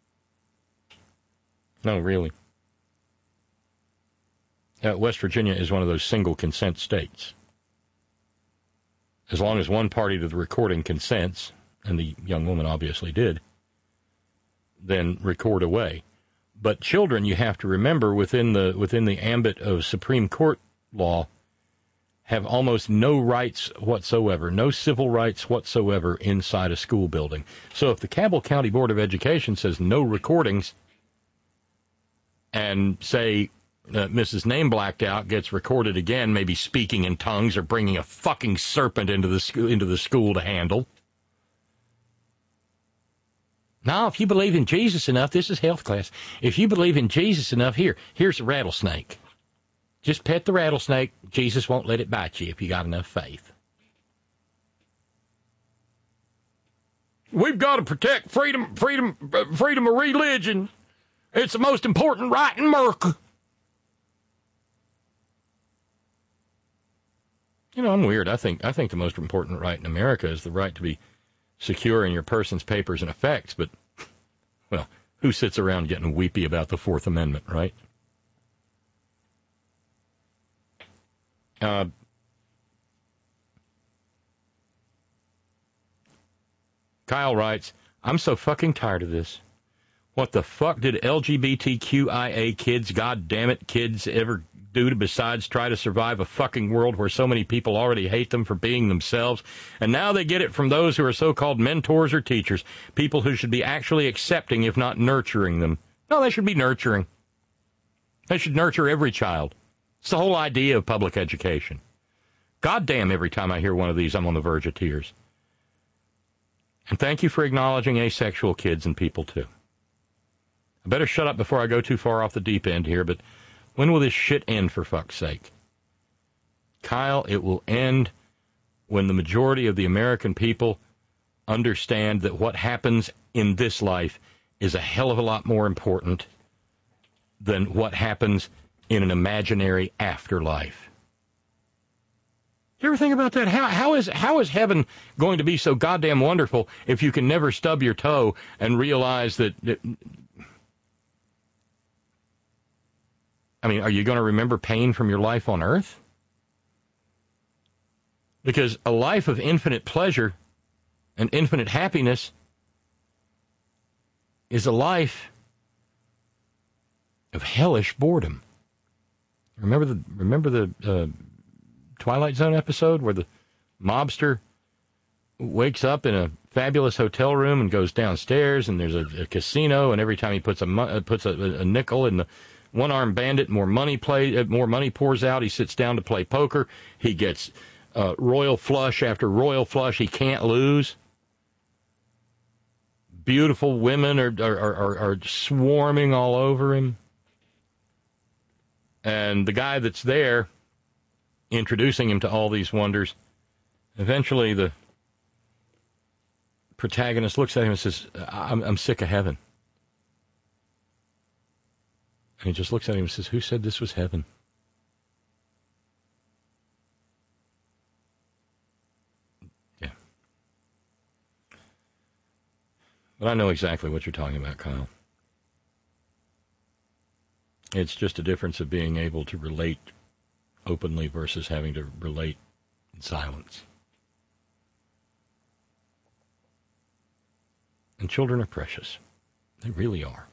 No, really. Uh, West Virginia is one of those single consent states. As long as one party to the recording consents, and the young woman obviously did, then record away. But children, you have to remember, within the within the ambit of Supreme Court law, have almost no rights whatsoever, no civil rights whatsoever inside a school building. So if the Cabell County Board of Education says no recordings, and say uh, Missus Name Blacked Out gets recorded again, maybe speaking in tongues or bringing a fucking serpent into the sc- into the school to handle. Now, if you believe in Jesus enough, this is health class. If you believe in Jesus enough, here, here's a rattlesnake. Just pet the rattlesnake. Jesus won't let it bite you if you got enough faith. We've got to protect freedom, freedom, freedom of religion. It's the most important right in America. You know, I'm weird. I think I think the most important right in America is the right to be secure in your person's papers and effects. But, well, who sits around getting weepy about the Fourth Amendment, right? Uh, Kyle writes, I'm so fucking tired of this. What the fuck did L G B T Q I A kids, God damn it, kids ever do to besides try to survive a fucking world where so many people already hate them for being themselves? And now they get it from those who are so-called mentors or teachers, people who should be actually accepting, if not nurturing them. No, they should be nurturing. They should nurture every child. It's the whole idea of public education. God damn, every time I hear one of these, I'm on the verge of tears. And thank you for acknowledging asexual kids and people, too. I better shut up before I go too far off the deep end here, but when will this shit end, for fuck's sake? Kyle, it will end when the majority of the American people understand that what happens in this life is a hell of a lot more important than what happens in an imaginary afterlife. You ever think about that? How how is how is heaven going to be so goddamn wonderful if you can never stub your toe and realize that, that I mean, are you going to remember pain from your life on earth? Because a life of infinite pleasure and infinite happiness is a life of hellish boredom. Remember the remember the uh, Twilight Zone episode where the mobster wakes up in a fabulous hotel room and goes downstairs and there's a, a casino, and every time he puts a uh, puts a, a nickel in the one-armed bandit, more money play uh, more money pours out. He sits down to play poker. He gets uh, royal flush after royal flush. He can't lose. Beautiful women are are, are are swarming all over him. And the guy that's there introducing him to all these wonders, eventually the protagonist looks at him and says, I'm, I'm sick of heaven. And he just looks at him and says, who said this was heaven? Yeah. But I know exactly what you're talking about, Kyle. It's just a difference of being able to relate openly versus having to relate in silence. And children are precious. They really are.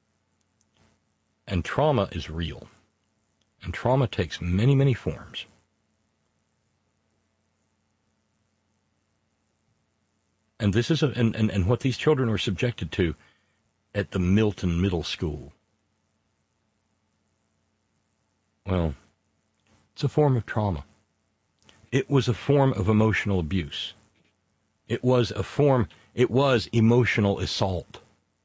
And trauma is real. And trauma takes many, many forms. And this is a, and, and, and what these children were subjected to at the Milton Middle School. Well, it's a form of trauma. It was a form of emotional abuse. It was a form, it was emotional assault.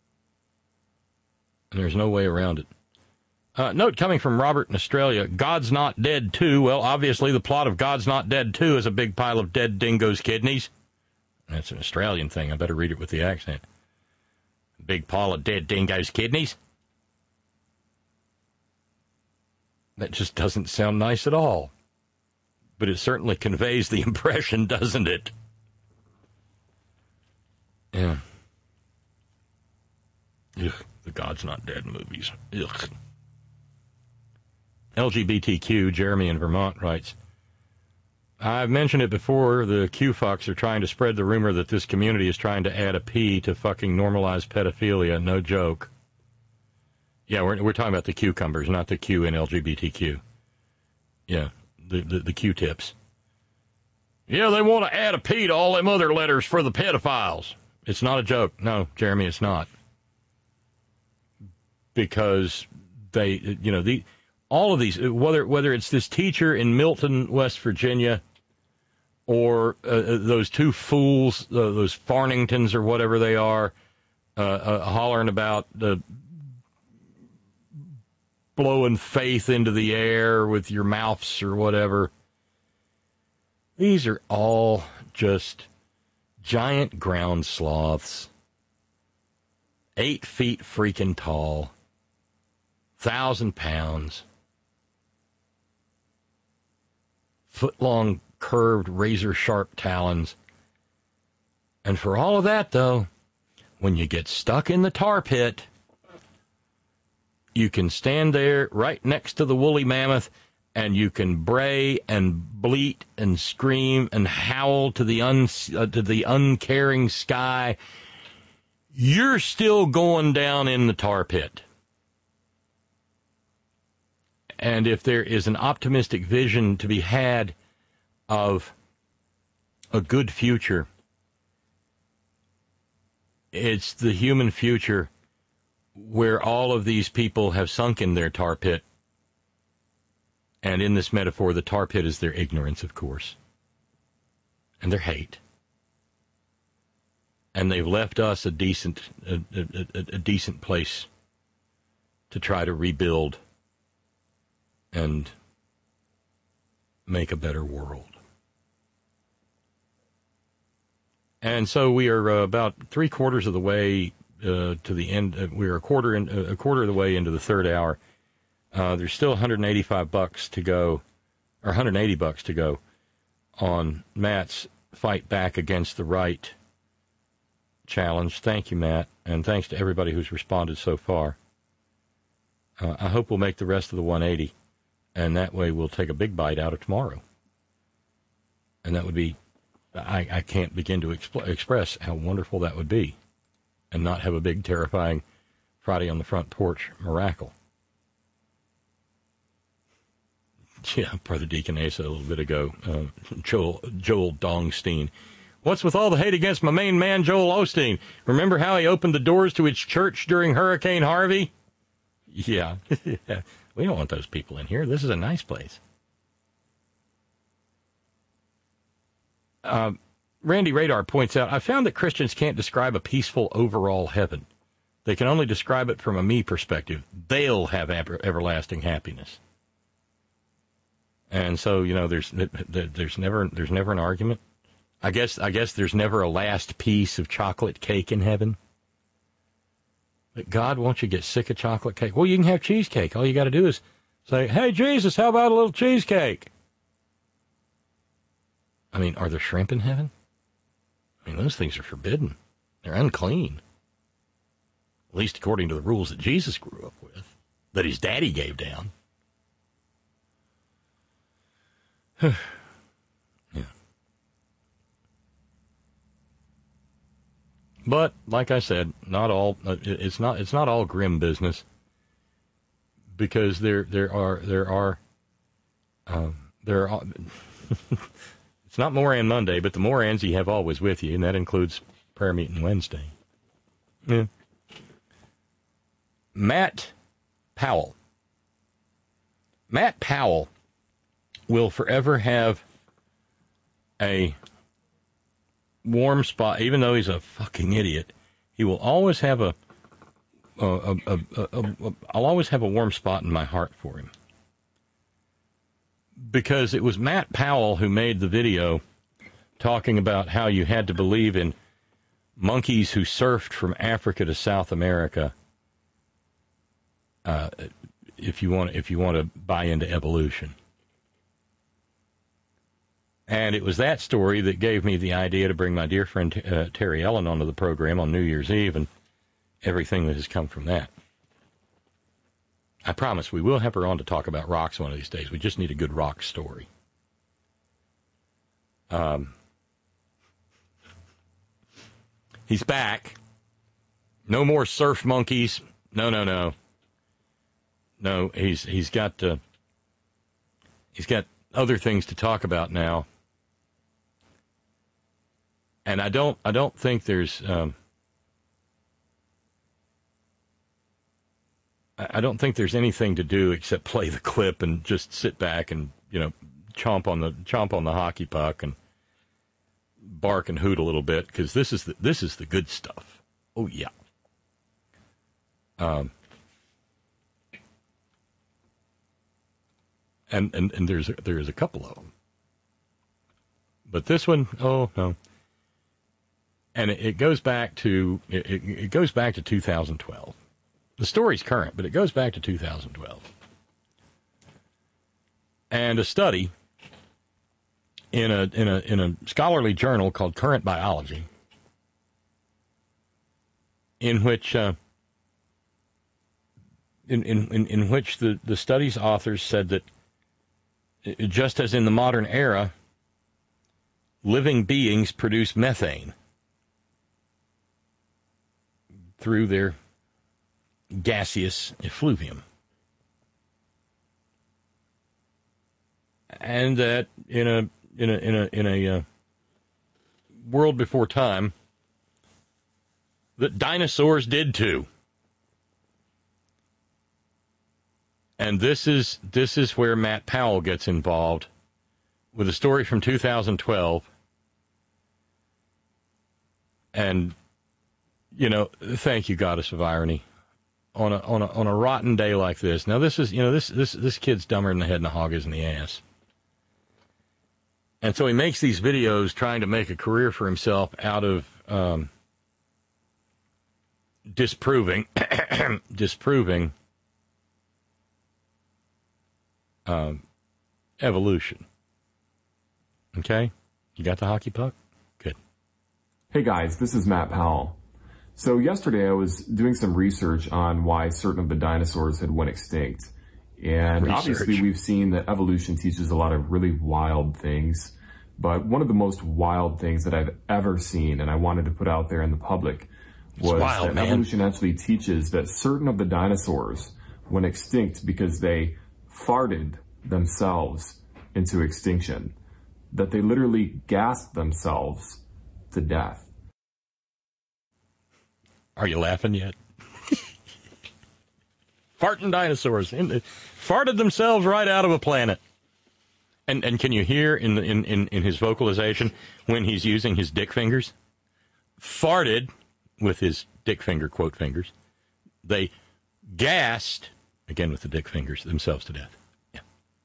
And there's no way around it. Uh, note coming from Robert in Australia, God's Not Dead two. Well, obviously the plot of God's Not Dead two is a big pile of dead dingoes' kidneys. That's an Australian thing. I better read it with the accent. Big pile of dead dingoes' kidneys. That just doesn't sound nice at all. But it certainly conveys the impression, doesn't it? Yeah. Ugh, the God's Not Dead movies. Ugh. L G B T Q, Jeremy in Vermont writes, I've mentioned it before, the Q-fucks are trying to spread the rumor that this community is trying to add a P to fucking normalize pedophilia. No joke. Yeah, we're we're talking about the cucumbers, not the Q in L G B T Q. Yeah, the, the, the Q-tips. Yeah, they want to add a P to all them other letters for the pedophiles. It's not a joke. No, Jeremy, it's not. Because they, you know, the all of these, whether whether it's this teacher in Milton, West Virginia, or uh, those two fools, uh, those Farningtons or whatever they are, uh, uh, hollering about the blowing faith into the air with your mouths or whatever. These are all just giant ground sloths, eight feet freaking tall, thousand pounds, foot-long curved razor-sharp talons. And for all of that, though, when you get stuck in the tar pit, you can stand there right next to the woolly mammoth, and you can bray and bleat and scream and howl to the un, uh, to the uncaring sky. You're still going down in the tar pit. And if there is an optimistic vision to be had of a good future, it's the human future where all of these people have sunk in their tar pit. And in this metaphor, the tar pit is their ignorance, of course, and their hate. And they've left us a decent, a, a, a, a decent place to try to rebuild and make a better world. And so we are uh, about three quarters of the way uh, to the end. Uh, we're a quarter in, uh, a quarter of the way into the third hour. Uh, there's still one hundred eighty-five bucks to go, or one hundred eighty bucks to go. on Matt's fight back against the right challenge. Thank you, Matt, and thanks to everybody who's responded so far. Uh, I hope we'll make the rest of the one eighty, and that way we'll take a big bite out of tomorrow. And that would be, I, I can't begin to exp- express how wonderful that would be, and not have a big, terrifying Friday on the Front Porch miracle. Yeah, Brother Deacon Asa a little bit ago, uh, Joel, Joel Dongstein. What's with all the hate against my main man, Joel Osteen? Remember how he opened the doors to his church during Hurricane Harvey? Yeah. We don't want those people in here. This is a nice place. Uh, Randy Radar points out, I found that Christians can't describe a peaceful overall heaven. They can only describe it from a me perspective. They'll have ever, everlasting happiness. And so, you know, there's there's never there's never an argument. I guess I guess there's never a last piece of chocolate cake in heaven. But God, won't you get sick of chocolate cake? Well, you can have cheesecake. All you got to do is say, "Hey, Jesus, how about a little cheesecake?" I mean, are there shrimp in heaven? I mean, those things are forbidden. They're unclean. At least according to the rules that Jesus grew up with, that his daddy gave down. Yeah. But like I said, not all. It's not. It's not all grim business. Because there, there are, there are, um, there are. It's not Moran Monday, but the Morans you have always with you, and that includes prayer meeting Wednesday. Yeah. Matt Powell. Matt Powell will forever have a warm spot, even though he's a fucking idiot. He will always have a, a, a, a, a, a I'll always have a warm spot in my heart for him. Because it was Matt Powell who made the video talking about how you had to believe in monkeys who surfed from Africa to South America uh, if you want if you want to buy into evolution. And it was that story that gave me the idea to bring my dear friend uh, Terry Ellen onto the program on New Year's Eve and everything that has come from that. I promise we will have her on to talk about rocks one of these days. We just need a good rock story. Um, he's back. No more surf monkeys. No, no, no. No, he's he's got uh, he's got other things to talk about now. And I don't I don't think there's um, I don't think there's anything to do except play the clip and just sit back and, you know, chomp on the chomp on the hockey puck and bark and hoot a little bit, because this is the this is the good stuff. Oh yeah. Um. And and and there's a, there's a couple of them, but this one, oh no. And it, it goes back to it, it, it goes back to two thousand twelve. The story's current, but it goes back to two thousand twelve. And a study in a in a in a scholarly journal called Current Biology, in which uh, in, in in which the, the study's authors said that just as in the modern era, living beings produce methane through their gaseous effluvium. And that in a in a in a in a uh, world before time, that dinosaurs did too. And this is this is where Matt Powell gets involved with a story from two thousand twelve. And you know, thank you, Goddess of Irony. On a on a on a rotten day like this. Now this is you know this this this kid's dumber in the head than the hog is in the ass. And so he makes these videos trying to make a career for himself out of um, disproving disproving um, evolution. Okay? You got the hockey puck? Good. Hey guys, this is Matt Powell. So yesterday I was doing some research on why certain of the dinosaurs had went extinct. And Research. Obviously we've seen that evolution teaches a lot of really wild things. But one of the most wild things that I've ever seen, and I wanted to put out there in the public, was wild, that man. evolution actually teaches that certain of the dinosaurs went extinct because they farted themselves into extinction. That they literally gassed themselves to death. Are you laughing yet? Farting dinosaurs in the, farted themselves right out of a planet. And and can you hear in, the, in in in his vocalization when he's using his dick fingers? Farted with his dick finger quote fingers. They gassed again with the dick fingers themselves to death. Yeah.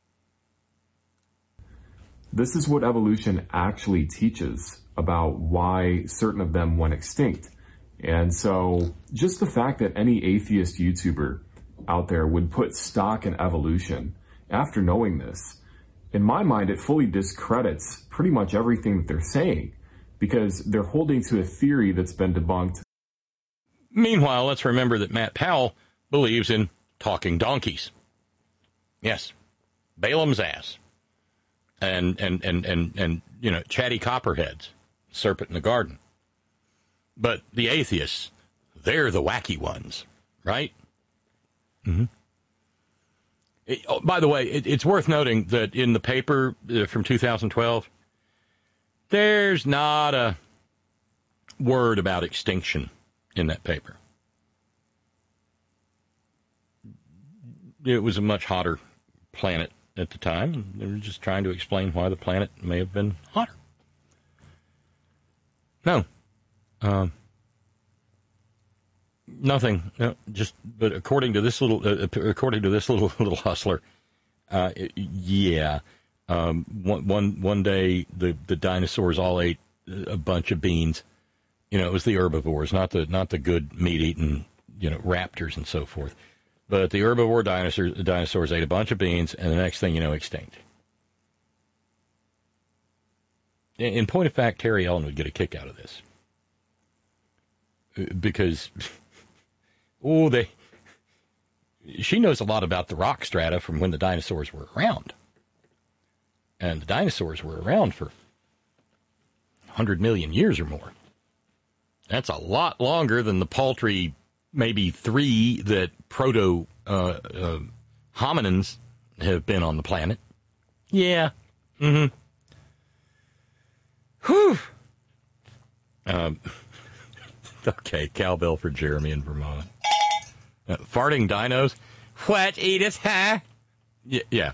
This is what evolution actually teaches about why certain of them went extinct. And so just the fact that any atheist YouTuber out there would put stock in evolution after knowing this, in my mind, it fully discredits pretty much everything that they're saying because they're holding to a theory that's been debunked. Meanwhile, let's remember that Matt Powell believes in talking donkeys. Yes, Balaam's ass. And, and, and, and, and you know, chatty copperheads, serpent in the garden. But the atheists, they're the wacky ones, right? Mm-hmm. It, oh, by the way, it, it's worth noting that in the paper uh, from two thousand twelve, there's not a word about extinction in that paper. It was a much hotter planet at the time, and they were just trying to explain why the planet may have been hotter. No. Um, nothing. No, just, but according to this little, uh, according to this little little hustler, uh, yeah, um, one one one day the, the dinosaurs all ate a bunch of beans. You know, it was the herbivores, not the not the good meat eating, you know, raptors and so forth. But the herbivore dinosaurs dinosaurs ate a bunch of beans, and the next thing you know, extinct. In, in point of fact, Terry Ellen would get a kick out of this. Because, oh, they, she knows a lot about the rock strata from when the dinosaurs were around. And the dinosaurs were around for one hundred million years or more. That's a lot longer than the paltry, maybe three, that proto uh, uh, hominins have been on the planet. Yeah. Mm-hmm. Whew. Um... Okay, cowbell for Jeremy in Vermont. Uh, farting dinos? What, Edith, huh? Y- yeah.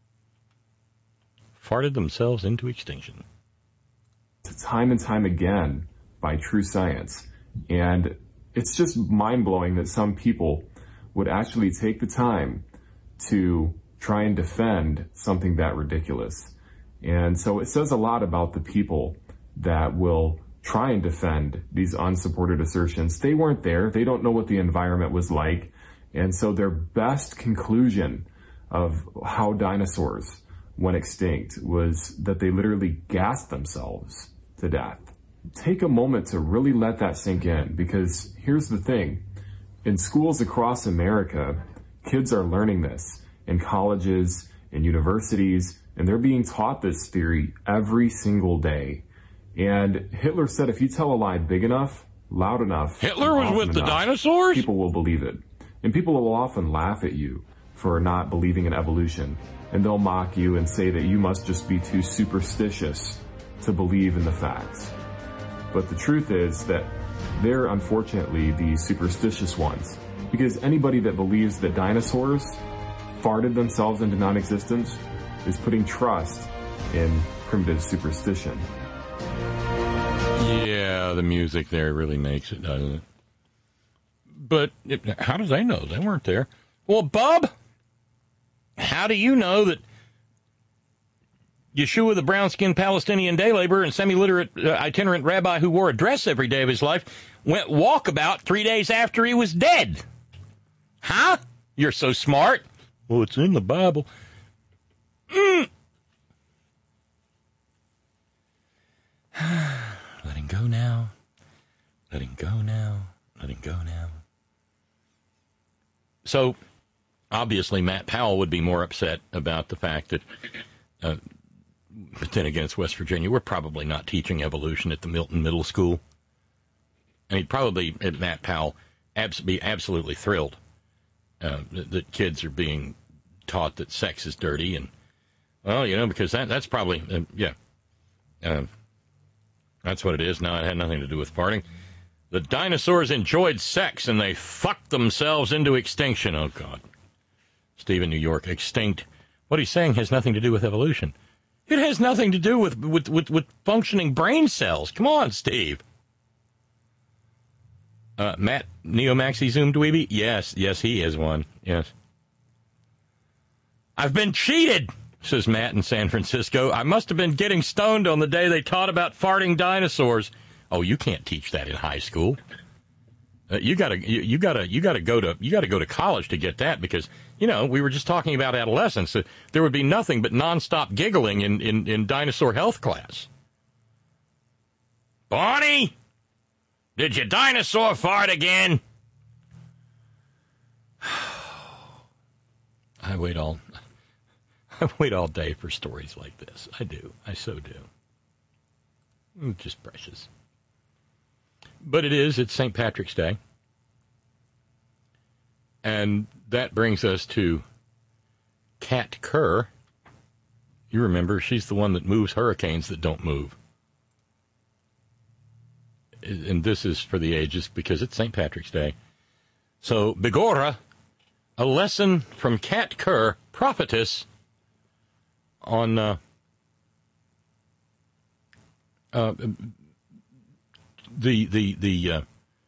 Farted themselves into extinction. Time and time again by true science. And it's just mind-blowing that some people would actually take the time to try and defend something that ridiculous. And so it says a lot about the people that will try and defend these unsupported assertions. They weren't there. They don't know what the environment was like. And so their best conclusion of how dinosaurs went extinct was that they literally gassed themselves to death. Take a moment to really let that sink in, because here's the thing. In schools across America, kids are learning this in colleges, in universities, and they're being taught this theory every single day. And Hitler said if you tell a lie big enough, loud enough, Hitler was with the dinosaurs? People will believe it. And people will often laugh at you for not believing in evolution. And they'll mock you and say that you must just be too superstitious to believe in the facts. But the truth is that they're unfortunately the superstitious ones. Because anybody that believes that dinosaurs farted themselves into non-existence is putting trust in primitive superstition. Yeah, the music there really makes it, doesn't it? But it, how do they know? They weren't there. Well, Bub, how do you know that Yeshua, the brown-skinned Palestinian day laborer and semi-literate uh, itinerant rabbi who wore a dress every day of his life, went walkabout three days after he was dead? Huh? You're so smart. Well, it's in the Bible. Mm. Let him go now. Let him go now. Let him go now. So, obviously, Matt Powell would be more upset about the fact that, uh, but then again, it's West Virginia. We're probably not teaching evolution at the Milton Middle School. And he'd probably, at Matt Powell, abs- be absolutely thrilled uh, that, that kids are being taught that sex is dirty. And, well, you know, because that that's probably, uh, yeah, uh, that's what it is. No, it had nothing to do with farting. The dinosaurs enjoyed sex and they fucked themselves into extinction. Oh, God. Steve in New York, extinct. What he's saying has nothing to do with evolution. It has nothing to do with, with, with, with functioning brain cells. Come on, Steve. Uh, Matt, Neo-Maxi Zoom Dweeby? Yes, yes, he is one. Yes. I've been cheated, says Matt in San Francisco. I must have been getting stoned on the day they taught about farting dinosaurs. Oh, you can't teach that in high school. Uh, you gotta, you, you gotta, you gotta go to, you gotta go to college to get that because, you know, we were just talking about adolescence. Uh, there would be nothing but nonstop giggling in, in, in dinosaur health class. Barney, did your dinosaur fart again? I wait all, I wait all day for stories like this. I do. I so do. Mm, just precious. But it is, it's Saint Patrick's Day. And that brings us to Kat Kerr. You remember, she's the one that moves hurricanes that don't move. And this is for the ages because it's Saint Patrick's Day. So, Begorra, a lesson from Kat Kerr, prophetess, on uh, uh, the the the uh,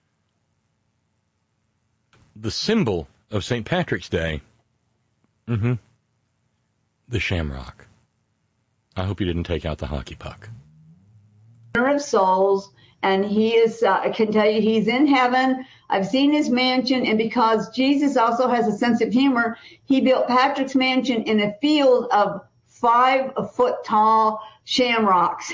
the symbol of Saint Patrick's Day. Mm-hmm. The shamrock. I hope you didn't take out the hockey puck. Of souls, and he is. Uh, I can tell you, he's in heaven. I've seen his mansion, and because Jesus also has a sense of humor, he built Patrick's mansion in a field of five foot tall shamrocks.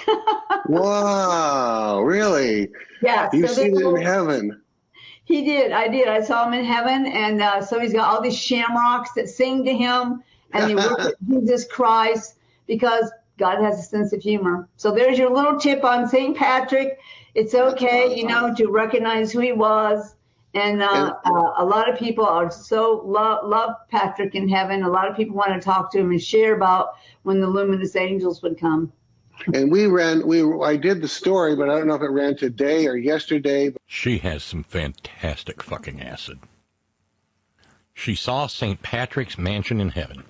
Wow, really? Yeah. You've so seen it in heaven. He did. I did. I saw him in heaven. And uh, so he's got all these shamrocks that sing to him and they worship Jesus Christ because God has a sense of humor. So there's your little tip on Saint Patrick. It's okay, you know, to recognize who he was. And uh, uh, a lot of people are so love, love Patrick in heaven. A lot of people want to talk to him and share about when the luminous angels would come. And we ran, we I did the story, but I don't know if it ran today or yesterday. She has some fantastic fucking acid. She saw Saint Patrick's mansion in heaven.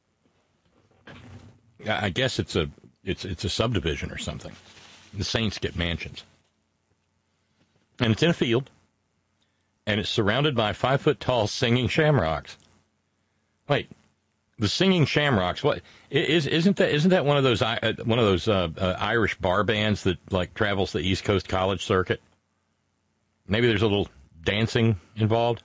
I guess it's a it's it's a subdivision or something. The saints get mansions. And it's in a field. And it's surrounded by five foot tall singing shamrocks. Wait, the singing shamrocks. What is? Isn't that? Isn't that one of those? Uh, one of those uh, uh, Irish bar bands that like travels the East Coast college circuit? Maybe there's a little dancing involved.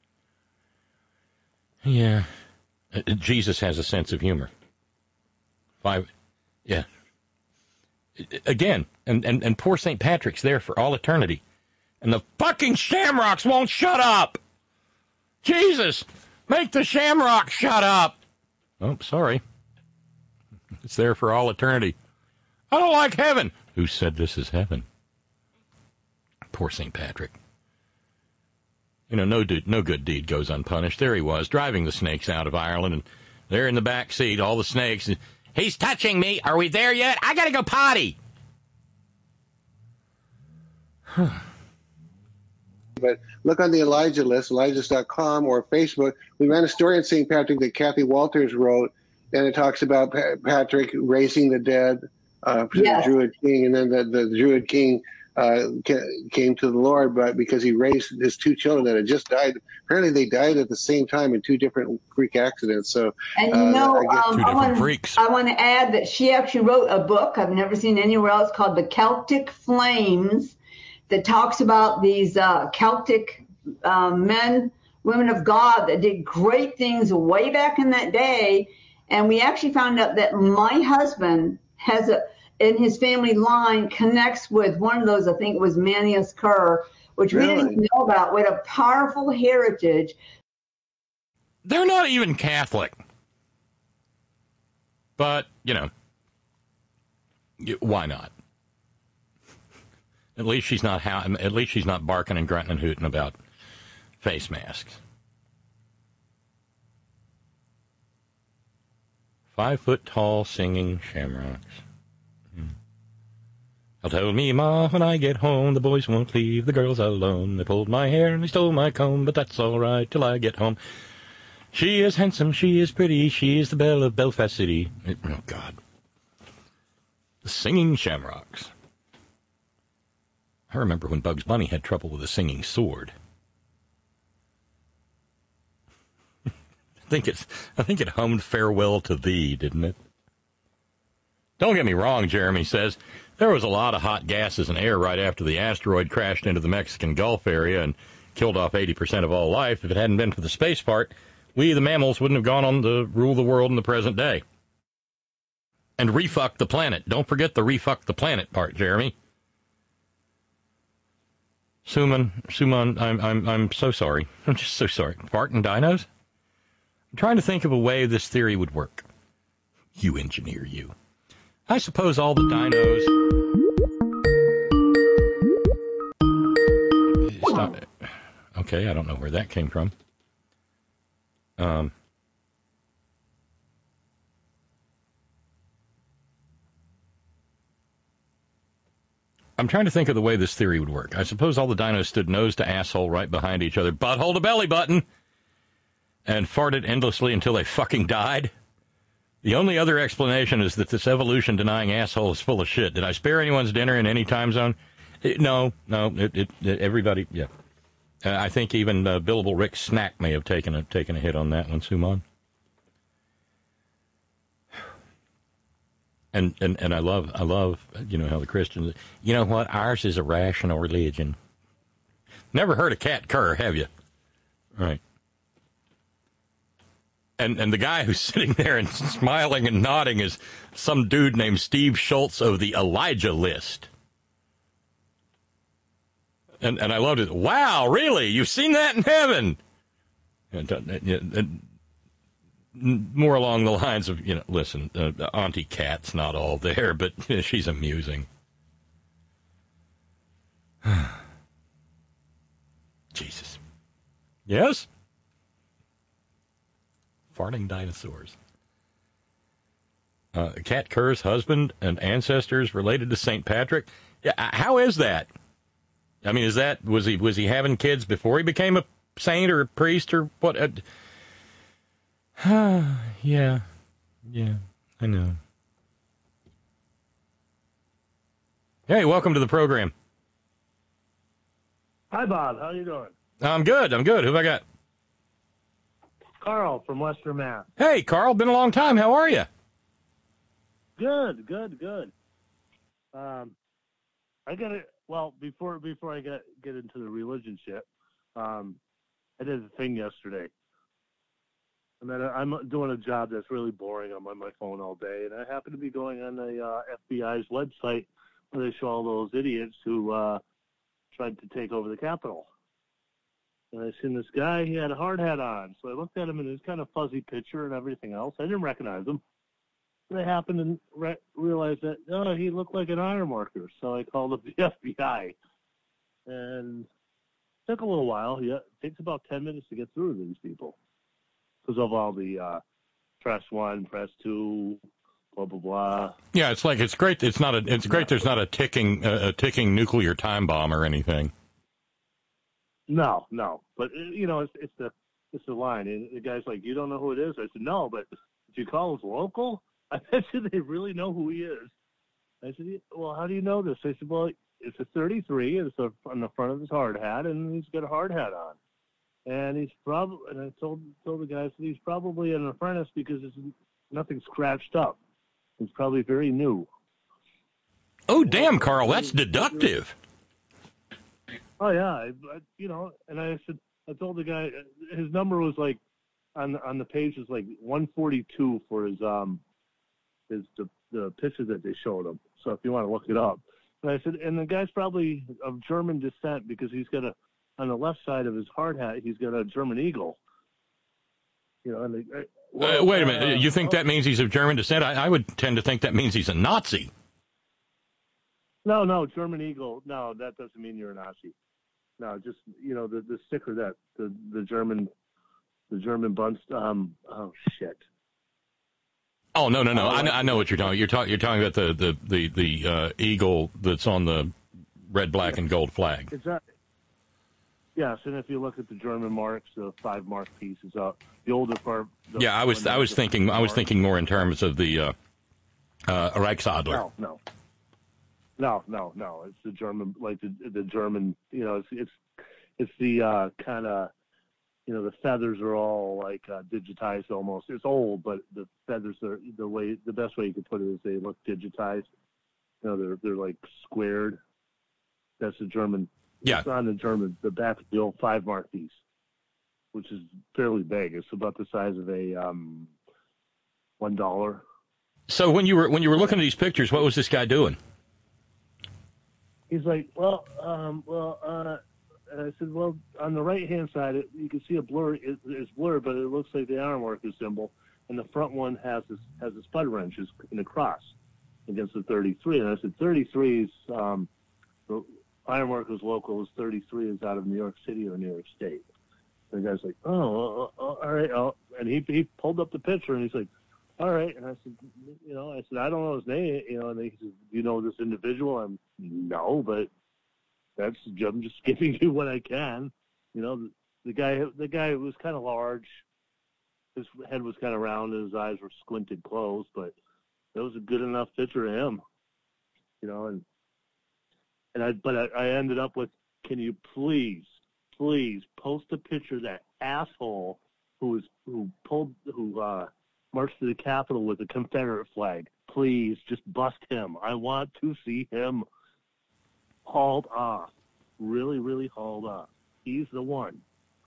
Yeah, uh, Jesus has a sense of humor. Five, yeah. Again, and and and poor Saint Patrick's there for all eternity. And the fucking shamrocks won't shut up. Jesus, make the shamrock shut up. Oh, sorry. It's there for all eternity. I don't like heaven. Who said this is heaven? Poor Saint Patrick. You know, no, dude, no good deed goes unpunished. There he was, driving the snakes out of Ireland, and there in the back seat, all the snakes. And, he's touching me. Are we there yet? I gotta go potty. Huh. But look on the Elijah list, elijahs dot com or Facebook. We ran a story on Saint Patrick that Kathy Walters wrote, and it talks about pa- Patrick raising the dead, uh, yes. the Druid King, and then the, the Druid King uh, ca- came to the Lord, but because he raised his two children that had just died. Apparently, they died at the same time in two different freak accidents. So, and you uh, know, I, um, I, want, I want to add that she actually wrote a book I've never seen anywhere else called The Celtic Flames, that talks about these uh, Celtic uh, men, women of God that did great things way back in that day. And we actually found out that my husband has a, in his family line connects with one of those. I think it was Manius Kerr, which we Really? didn't even know about. What a powerful heritage. They're not even Catholic. But, you know, why not? At least she's not how, at least she's not barking and grunting and hooting about face masks. Five foot tall singing shamrocks. Hmm. I'll tell me, Ma, when I get home, the boys won't leave the girls alone. They pulled my hair and they stole my comb, but that's all right till I get home. She is handsome, she is pretty, she is the belle of Belfast City. Oh, God. The singing shamrocks. I remember when Bugs Bunny had trouble with a singing sword. I think it's. I think it hummed "Farewell to Thee," didn't it? Don't get me wrong, Jeremy says. There was a lot of hot gases and air right after the asteroid crashed into the Mexican Gulf area and killed off eighty percent of all life. If it hadn't been for the space part, we, the mammals, wouldn't have gone on to rule the world in the present day. And refuck the planet. Don't forget the refuck the planet part, Jeremy. Suman, Suman, I'm, I'm, I'm so sorry. I'm just so sorry. Farting dinos? I'm trying to think of a way this theory would work. You engineer, you. I suppose all the dinos... Stop it. Okay, I don't know where that came from. Um... I'm trying to think of the way this theory would work. I suppose all the dinos stood nose to asshole right behind each other, butthole to belly button, and farted endlessly until they fucking died. The only other explanation is that this evolution-denying asshole is full of shit. Did I spare anyone's dinner in any time zone? It, no, no, it, it, it, everybody, yeah. Uh, I think even uh, Billable Rick Snack may have taken a, taken a hit on that one, Suman. And, and and I love, I love, you know, how the Christians, you know what, ours is a rational religion. Never heard of Cat Kerr, have you? Right. And and the guy who's sitting there and smiling and nodding is some dude named Steve Schultz of the Elijah List. And and I loved it. Wow, really? You've seen that in heaven? And, and, and more along the lines of, you know, listen, uh, Auntie Kat's not all there, but you know, she's amusing. Jesus. Yes? Farting dinosaurs. Uh, Cat Kerr's husband and ancestors related to Saint Patrick. Yeah, how is that? I mean, is that, was he was he having kids before he became a saint or a priest or what? Uh, yeah, yeah, I know. Hey, welcome to the program. Hi, Bob. How you doing? I'm good. I'm good. Who have I got? Carl from Western Mass. Hey, Carl. Been a long time. How are you? Good, good, good. Um, I got it. Well, before before I get get into the religion shit, um, I did a thing yesterday. I mean, I'm doing a job that's really boring. I'm on my phone all day, and I happen to be going on the uh, F B I's website where they show all those idiots who uh, tried to take over the Capitol. And I seen this guy, he had a hard hat on. So I looked at him in his kind of fuzzy picture and everything else. I didn't recognize him. And I happened to re- realize that, oh, he looked like an iron worker. So I called up the F B I. And it took a little while. Yeah, it takes about ten minutes to get through to these people, because of all the uh, press one, press two, blah blah blah. Yeah, it's like it's great. It's not a. It's great. There's not a ticking uh, a ticking nuclear time bomb or anything. No, no. But you know, it's it's the it's the line. And the guy's like, "You don't know who it is?" I said, "No, but did you call us local?" I bet you they really know who he is. I said, "Well, how do you know this?" I said, "Well, it's a thirty-three. It's a, on the front of his hard hat, and he's got a hard hat on." And he's probably, and I told told the guys that he's probably an apprentice because it's nothing scratched up. It's probably very new. Oh, damn, Carl, that's deductive. Oh yeah, I, I, you know, and I said, I told the guy his number was like on on the page was like one forty-two for his um his the, the picture that they showed him. So if you want to look it up. And I said, and the guy's probably of German descent because he's got a, on the left side of his hard hat, he's got a German eagle. You know, and the, well, uh, wait a minute. Uh, you think oh, that means he's of German descent? I, I would tend to think that means he's a Nazi. No, no, German eagle. No, that doesn't mean you're a Nazi. No, just, you know, the, the sticker that the, the German, the German bunch, um, oh shit. Oh, no, no, no. Oh, I, know, I know what you're talking. You're talking. You're talking about the the the, the uh, eagle that's on the red, black, and gold flag. Exactly. Yes, and if you look at the German marks, the five mark pieces up, the older part. The Yeah, I was I was thinking I was thinking more in terms of the uh, uh, Reichsadler. No, no, no, no, no. It's the German, like the the German. You know, it's it's it's the uh, kind of. You know, the feathers are all like uh, digitized almost. It's old, but the feathers are the way. The best way you could put it is they look digitized. You know, they're they're like squared. That's the German. Yeah. It's on the German, the back of the old five mark piece, which is fairly big. It's about the size of a um, one dollar. So when you were when you were looking at these pictures, what was this guy doing? He's like, well, um, well. Uh, And I said, well, on the right-hand side, it, you can see a blur. It, it's blurred, but it looks like the ironworker symbol. And the front one has this, has a spud wrench in a cross against the thirty-three. And I said, thirty-three is, um, the ironworkers local is thirty-three is out of New York City or New York State. And the guy's like, oh, uh, uh, all right. Oh. And he he pulled up the picture, and he's like, all right. And I said, you know, I said, I don't know his name. You know, and he said, do you know this individual? I'm, no, but... That's I'm just giving you what I can. You know, the, the guy the guy was kind of large. His head was kind of round and his eyes were squinted closed, but that was a good enough picture of him. You know, and and I but I, I ended up with, can you please, please post a picture of that asshole who was who pulled who uh, marched to the Capitol with the Confederate flag. Please just bust him. I want to see him hauled off, really, really hauled off. He's the one.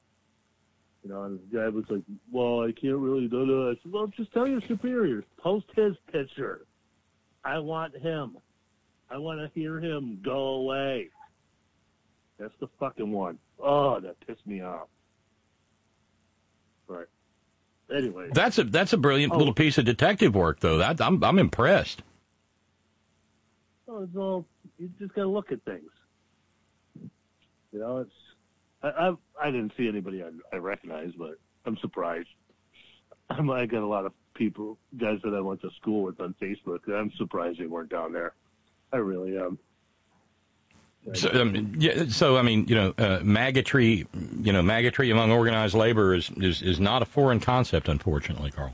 You know, and the guy was like, well, I can't really do that. I said, well, just tell your superiors, post his picture. I want him. I want to hear him go away. That's the fucking one. Oh, that pissed me off. Right. Anyway. That's a that's a brilliant oh. little piece of detective work, though. That I'm I'm impressed. Oh, it's all, you just got to look at things. You know, it's, I, I, I didn't see anybody I, I recognize, but I'm surprised. I'm, I got a lot of people, guys that I went to school with on Facebook. I'm surprised they weren't down there. I really am. So, um, yeah, so I mean, you know, uh, maggotry, you know, maggotry among organized labor is, is, is not a foreign concept, unfortunately, Carl.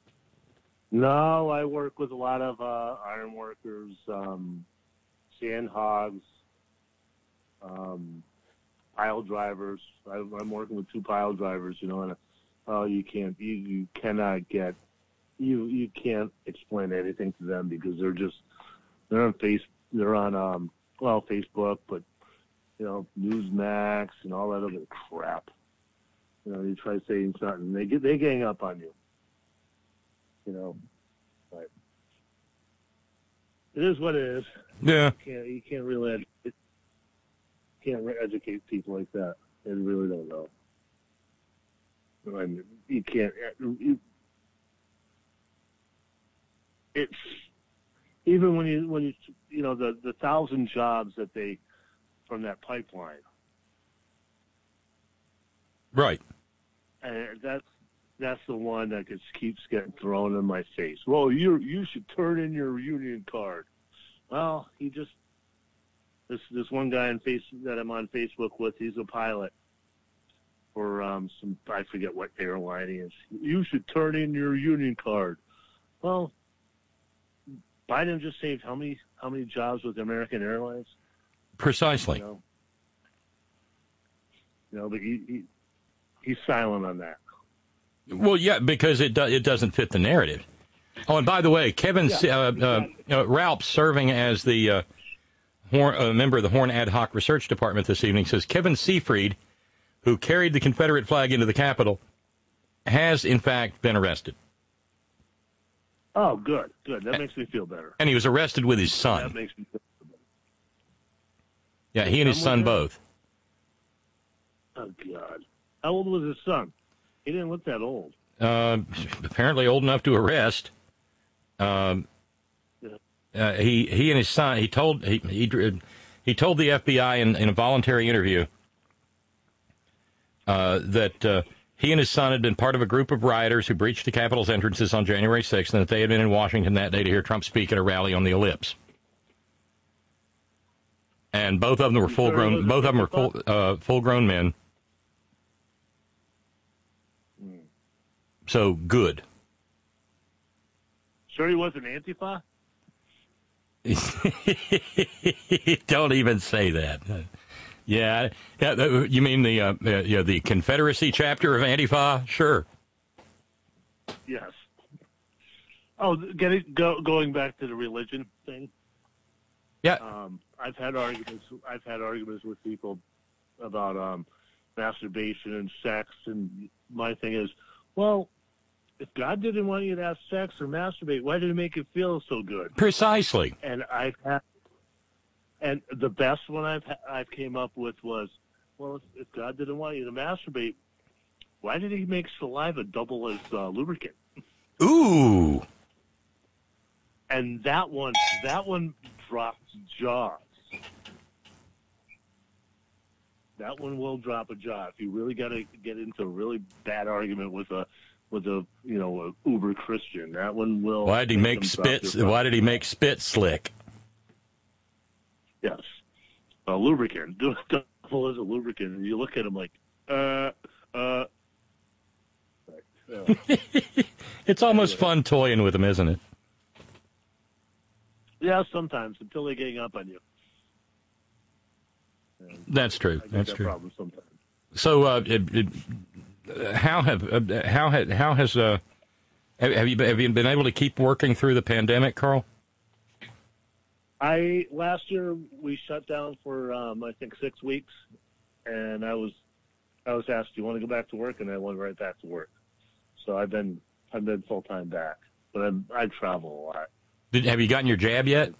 No, I work with a lot of uh, iron workers, um, sand hogs, um, pile drivers. I, I'm working with two pile drivers, you know, and oh, uh, you can't, you, you cannot get, you you can't explain anything to them because they're just, they're on face, they're on, um, well, Facebook, but you know, Newsmax and all that other crap. You know, you try saying something, they get, they gang up on you. You know, but it is what it is. Yeah. You can't, you can't really educate, can't educate people like that. They really don't know. I mean, you can't. You, it's even when you when you you know the the thousand jobs that they from that pipeline. Right. And that's. That's the one that just keeps getting thrown in my face. Well, you you should turn in your union card. Well, he just this this one guy on face that I'm on Facebook with. He's a pilot for um, some I forget what airline he is. You should turn in your union card. Well, Biden just saved how many how many jobs with American Airlines? Precisely. You know, you know but he, he he's silent on that. Well, yeah, because it do, it doesn't fit the narrative. Oh, and by the way, Kevin yeah, uh, uh, uh, Ralph, serving as the uh, Horn, uh, member of the Horn Ad Hoc Research Department this evening, says Kevin Seafried, who carried the Confederate flag into the Capitol, has in fact been arrested. Oh, good, good. That makes me feel better. And he was arrested with his son. That makes me feel better. Yeah, he and his son both. Oh, God. How old was his son? He didn't look that old. Uh, apparently old enough to arrest. Um, uh, he he and his son. He told he he, he told the F B I in, in a voluntary interview uh, that uh, he and his son had been part of a group of rioters who breached the Capitol's entrances on January sixth, and that they had been in Washington that day to hear Trump speak at a rally on the Ellipse. And both of them were full grown. Both of them were full uh, full grown men. So good. Sure he wasn't Antifa? Don't even say that. Yeah, you mean the uh, you know, the Confederacy chapter of Antifa? Sure. Yes. Oh, getting go, going back to the religion thing. Yeah. Um, I've had arguments. I've had arguments with people about um, masturbation and sex, and my thing is, well, if God didn't want you to have sex or masturbate, why did it make it feel so good? Precisely. And I've had, and the best one I've I've came up with was, well, if, if God didn't want you to masturbate, why did He make saliva double as uh, lubricant? Ooh. And that one, that one drops jaws. That one will drop a jaw if you really got to get into a really bad argument with a with a you know a uber Christian. That one will. Why did he make spit? Why did he make spit slick? Yes, a lubricant. Double as a lubricant. And you look at him like, uh, uh. uh. It's almost fun toying with him, isn't it? Yeah, sometimes until they're getting up on you. And That's true. I get That's that true. problem sometimes. So, uh, it, it, how have uh, how had how has uh have, have you have you been able to keep working through the pandemic, Carl? I last year we shut down for um, I think six weeks, and I was I was asked, "Do you want to go back to work?" And I went right back to work. So I've been I've been full time back, but I'm, I travel a lot. Did have you gotten your jab yet?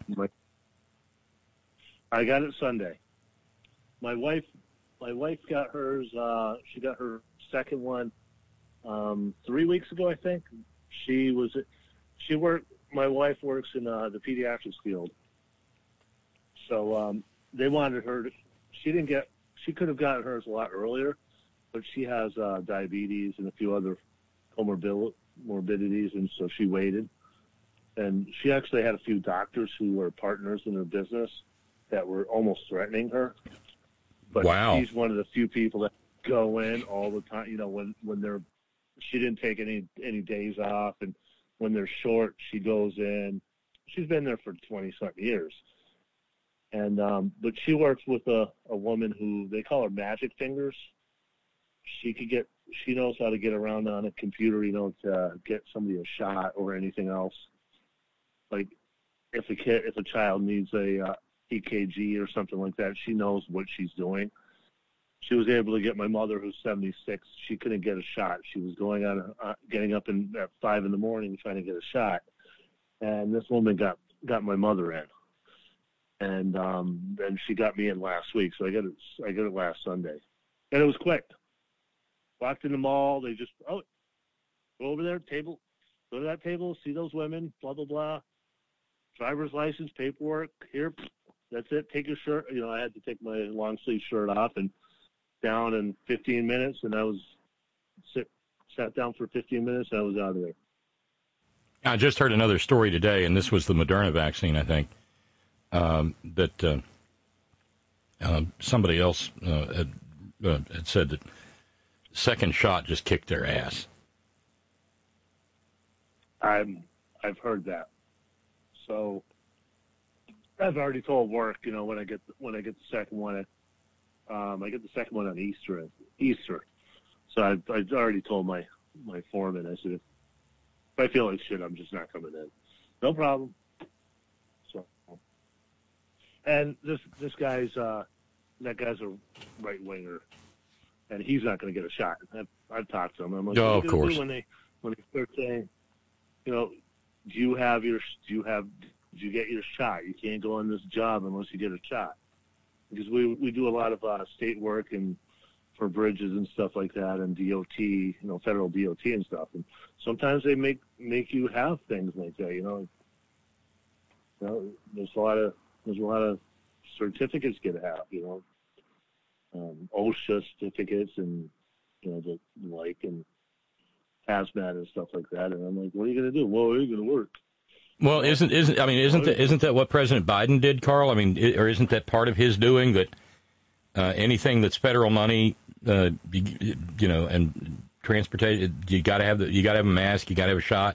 I got it Sunday. My wife, my wife got hers. Uh, she got her second one um, three weeks ago, I think. She was, she worked. My wife works in uh, the pediatrics field, so um, they wanted her to. She didn't get. She could have gotten hers a lot earlier, but she has uh, diabetes and a few other comorbidities, morbidities, and so she waited. And she actually had a few doctors who were partners in her business that were almost threatening her. But wow. She's one of the few people that go in all the time. You know, when, when they're, she didn't take any, any days off. And when they're short, she goes in. She's been there for twenty something years. And, um, but she works with a, a woman who they call her Magic Fingers. She could get, she knows how to get around on a computer, you know, to get somebody a shot or anything else. Like if a kid, if a child needs a uh, E K G or something like that, she knows what she's doing. She was able to get my mother, who's seventy-six. She couldn't get a shot. She was going on, uh, getting up in, at five in the morning trying to get a shot, and this woman got got my mother in, and um, then she got me in last week. So I got it. I got it last Sunday, and it was quick. Walked in the mall. They just oh, go over there, table, go to that table, see those women, blah blah blah. Driver's license, paperwork, here, that's it. Take your shirt. You know, I had to take my long sleeve shirt off and down in fifteen minutes, and I was sit, sat down for fifteen minutes, and I was out of there. I just heard another story today, and this was the Moderna vaccine, I think, um, that uh, uh, somebody else uh, had, uh, had said that second shot just kicked their ass. I'm, I've heard that. So I've already told work, you know, when I get when I get the second one, um, I get the second one on Easter. Easter. So I I already told my my foreman. I said, if I feel like shit, I'm just not coming in. No problem. So, and this this guy's uh, that guy's a right winger, and he's not going to get a shot. I've, I've talked to him. I'm like, oh, what of course. when they when they start saying, you know. do you have your do you have did you get your shot? You can't go on this job unless you get a shot. Because we we do a lot of uh, state work and for bridges and stuff like that, and D O T, you know, federal D O T and stuff. And sometimes they make make you have things like that. You know, you know, there's a lot of there's a lot of certificates you get to have. You know, um, OSHA certificates and you know the like and hazmat and stuff like that. And I'm like, what are you going to do? Well, you're going to work. Well, isn't isn't I mean isn't that, isn't that what President Biden did, Carl? I mean, or isn't that part of his doing that? Uh, anything that's federal money, uh, you, you know, and transportation, you got to have the you got to have a mask, you got to have a shot.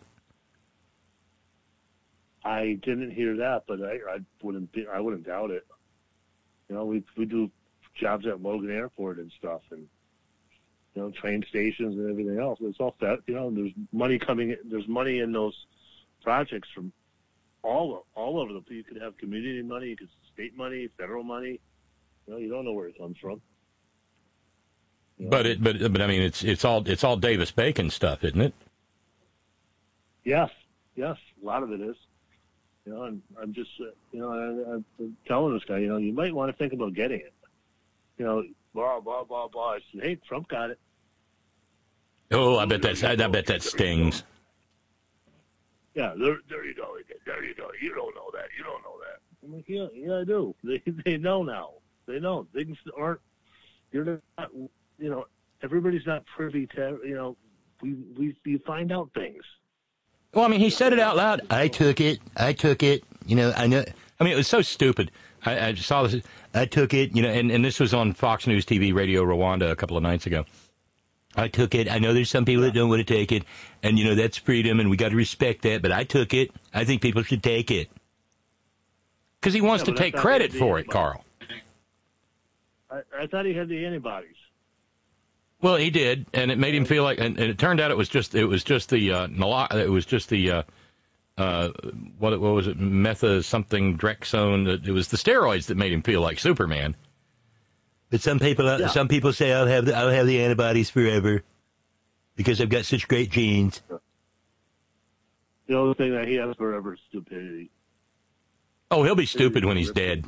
I didn't hear that, but I, I wouldn't be, I wouldn't doubt it. You know, we we do jobs at Logan Airport and stuff, and you know, train stations and everything else. It's all that, you know. There's money coming. There's money in those projects from all all over the place. You could have community money, you could state money, federal money. You know, you don't know where it comes from. You know? But it, but but I mean, it's it's all it's all Davis Bacon stuff, isn't it? Yes, yes, a lot of it is. You know, and I'm just, uh, you know, I, I'm telling this guy, you know, you might want to think about getting it. You know, blah blah blah blah. I said, hey, Trump got it. Oh, I bet that's I, I bet that stings. Yeah, there, there you go. There you go. You don't know that. You don't know that. I'm like, yeah, yeah, I do. They they know now. They know things aren't. You're not. You know, everybody's not privy to. You know, we we you find out things. Well, I mean, he said it out loud. I took it. I took it. You know, I know. I mean, it was so stupid. I, I saw this. I took it. You know, and, and this was on Fox News T V, Radio Rwanda a couple of nights ago. I took it. I know there's some people that don't want to take it, and you know that's freedom, and we got to respect that. But I took it. I think people should take it because he wants Yeah, to take credit for it, Carl. I, I thought he had the antibodies. Well, he did, and it made him feel like. And, and it turned out it was just it was just the uh, nalo- it was just the uh, uh, what what was it metha something drexone. It was the steroids that made him feel like Superman. But some people Yeah. some people say I'll have the, I'll have the antibodies forever because I've got such great genes. The only thing that he has forever is stupidity. Oh, he'll be stupid when he's dead.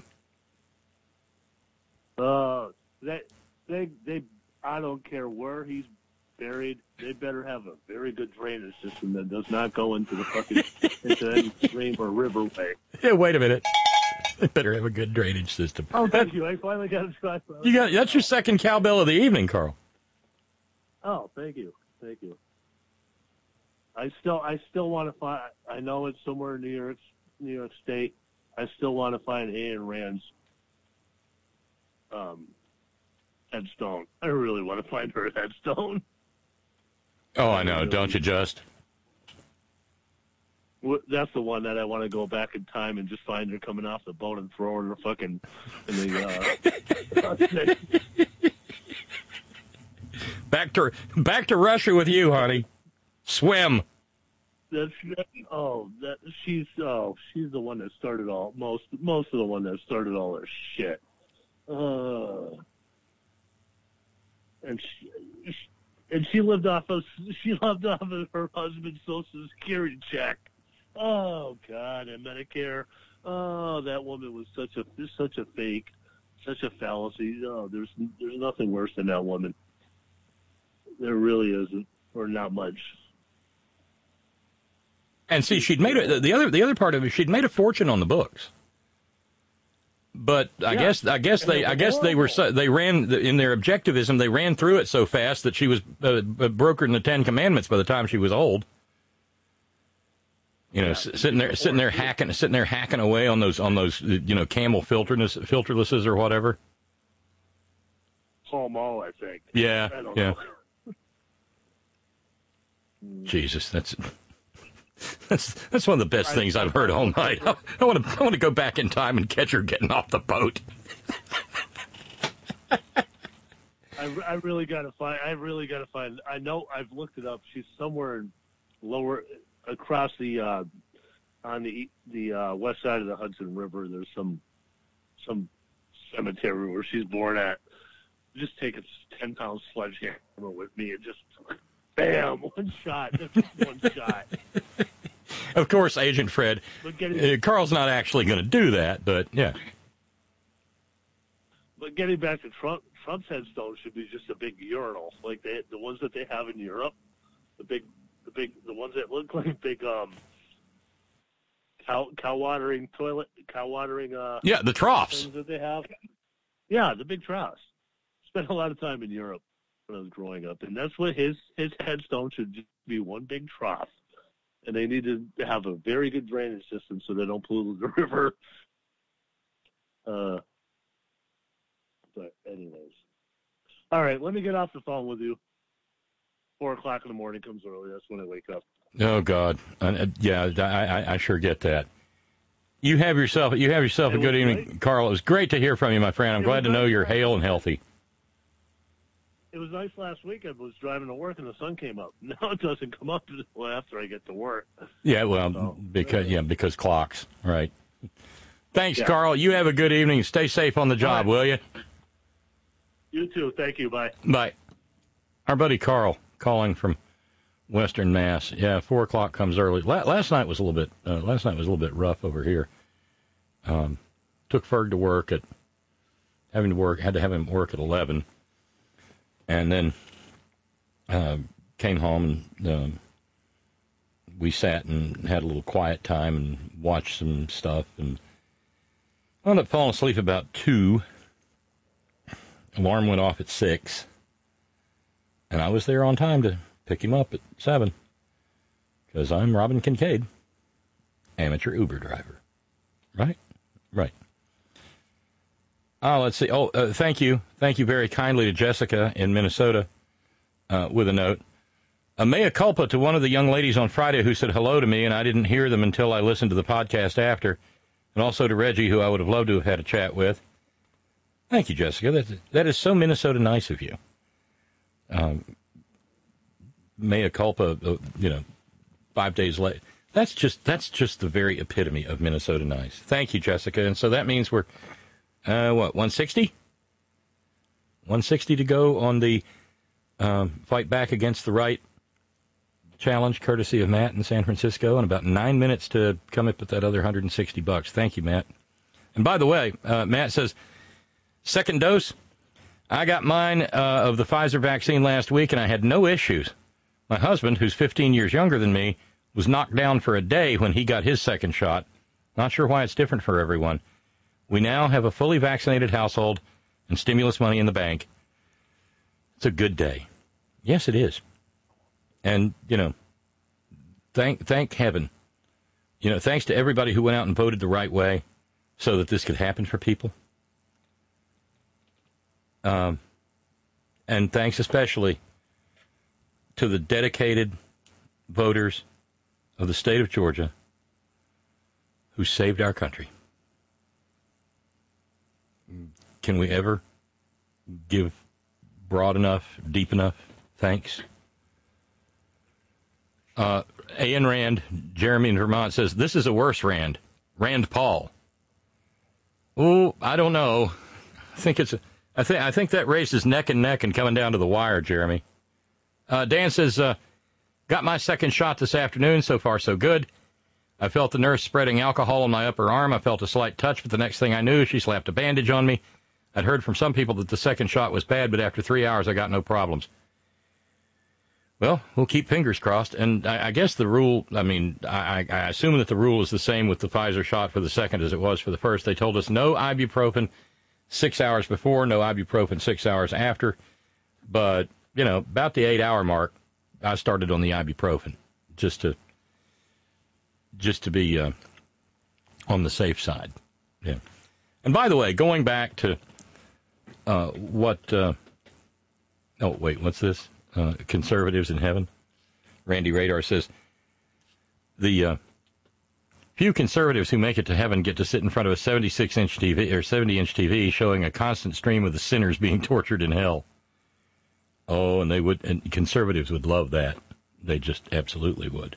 Uh, they, they, they. I don't care where he's buried. They better have a very good drainage system that does not go into the fucking into any stream or riverway. Yeah, wait a minute. They better have a good drainage system. Oh, thank you. I finally got a try. You got that's your second cowbell of the evening, Carl. Oh, thank you, thank you. I still, I still want to find. I know it's somewhere in New York, New York State. I still want to find Ayn Rand's um, headstone. I really want to find her headstone. Oh, I know. Don't you just? That's the one that I want to go back in time and just find her coming off the boat and throw her fucking in the. Uh, back to back to Russia with you, honey. Swim. That's oh that she's oh she's the one that started all most most of the one that started all her shit. Uh, and she and she lived off of she lived off of her husband's Social Security check. Oh God, and Medicare. Oh, that woman was such a such a fake, such a fallacy. Oh, there's there's nothing worse than that woman. There really isn't, or not much. And see, she'd made a, the other the other part of it. She'd made a fortune on the books. But I Yeah. guess I guess they I guess they were so, they ran in their objectivism. They ran through it so fast that she was uh, brokered in the Ten Commandments by the time she was old. You know, yeah, s- sitting there, sitting there hacking, sitting there hacking away on those, on those, you know, Camel filterless, filterlesses or whatever. Paul Mall, I think. Yeah, I don't yeah. know. Jesus, that's that's that's one of the best things I've heard all night. I, I want to I want to go back in time and catch her getting off the boat. I, I really got to find. I really got to find. I know I've looked it up. She's somewhere in lower across the uh, on the the uh, west side of the Hudson River. There's some some cemetery where she's born at. Just take a ten pound sledgehammer with me and just bam, one shot. Just one shot. Of course, Agent Fred, getting, uh, Carl's not actually going to do that, but yeah. But getting back to Trump, Trump's headstone should be just a big urinal, like they, the ones that they have in Europe, the big, the big, the ones that look like big um, cow cow watering toilet, cow watering. Uh, yeah, the troughs that they have. Yeah, the big troughs. Spent a lot of time in Europe when I was growing up, and that's what his his headstone should just be, one big trough. And they need to have a very good drainage system so they don't pollute the river. Uh, but anyways. All right, let me get off the phone with you. Four o'clock in the morning comes early. That's when I wake up. Oh, God. Uh, yeah, I, I, I sure get that. You have yourself you have yourself a good evening, great. Carl. It was great to hear from you, my friend. I'm it glad to know you're hale and healthy. It was nice last week. I was driving to work and the sun came up. Now it doesn't come up until after I get to work. Yeah, well, so, because yeah, because clocks, right? Thanks, yeah. Carl. You have a good evening. Stay safe on the job, Bye. will you? You too. Thank you. Bye. Bye. Our buddy Carl calling from Western Mass. Yeah, four o'clock comes early. La- last night was a little bit. Uh, last night was a little bit rough over here. Um, took Ferg to work at having to work. Had to have him work at eleven. And then uh, came home and um, we sat and had a little quiet time and watched some stuff. And I ended up falling asleep about two. Alarm went off at six. And I was there on time to pick him up at seven. Because I'm Robin Kincaid, amateur Uber driver. Right? Right. Oh, let's see. Oh, uh, thank you. Thank you very kindly to Jessica in Minnesota uh, with a note. A mea culpa to one of the young ladies on Friday who said hello to me, and I didn't hear them until I listened to the podcast after. And also to Reggie, who I would have loved to have had a chat with. Thank you, Jessica. That, that is so Minnesota nice of you. Um, mea culpa, uh, you know, five days late. That's just, that's just the very epitome of Minnesota nice. Thank you, Jessica. And so that means we're... Uh, what, one sixty? one sixty to go on the um, Fight Back Against the Right challenge, courtesy of Matt in San Francisco, and about nine minutes to come up with that other one hundred sixty bucks. Thank you, Matt. And by the way, uh, Matt says, second dose, I got mine uh, of the Pfizer vaccine last week, and I had no issues. My husband, who's fifteen years younger than me, was knocked down for a day when he got his second shot. Not sure why it's different for everyone. We now have a fully vaccinated household and stimulus money in the bank. It's a good day. Yes, it is. And, you know, thank thank heaven. You know, thanks to everybody who went out and voted the right way so that this could happen for people. Um, and thanks especially to the dedicated voters of the state of Georgia who saved our country. Can we ever give broad enough, deep enough thanks? Uh, Ayn Rand, Jeremy in Vermont says, this is a worse Rand. Rand Paul. Oh, I don't know. I think it's, a, I think, I think that race is neck and neck and coming down to the wire, Jeremy. Uh, Dan says, uh, got my second shot this afternoon. So far, so good. I felt the nurse spreading alcohol on my upper arm. I felt a slight touch, but the next thing I knew, she slapped a bandage on me. I'd heard from some people that the second shot was bad, but after three hours, I got no problems. Well, we'll keep fingers crossed. And I, I guess the rule, I mean, I, I assume that the rule is the same with the Pfizer shot for the second as it was for the first. They told us no ibuprofen six hours before, no ibuprofen six hours after. But, you know, about the eight-hour mark, I started on the ibuprofen just to just to be uh, on the safe side. Yeah. And by the way, going back to uh, what, uh, oh, wait, what's this? Uh, conservatives in heaven. Randy Radar says, the uh, few conservatives who make it to heaven get to sit in front of a seventy-six inch T V or seventy inch T V showing a constant stream of the sinners being tortured in hell. Oh, and they would, and conservatives would love that. They just absolutely would.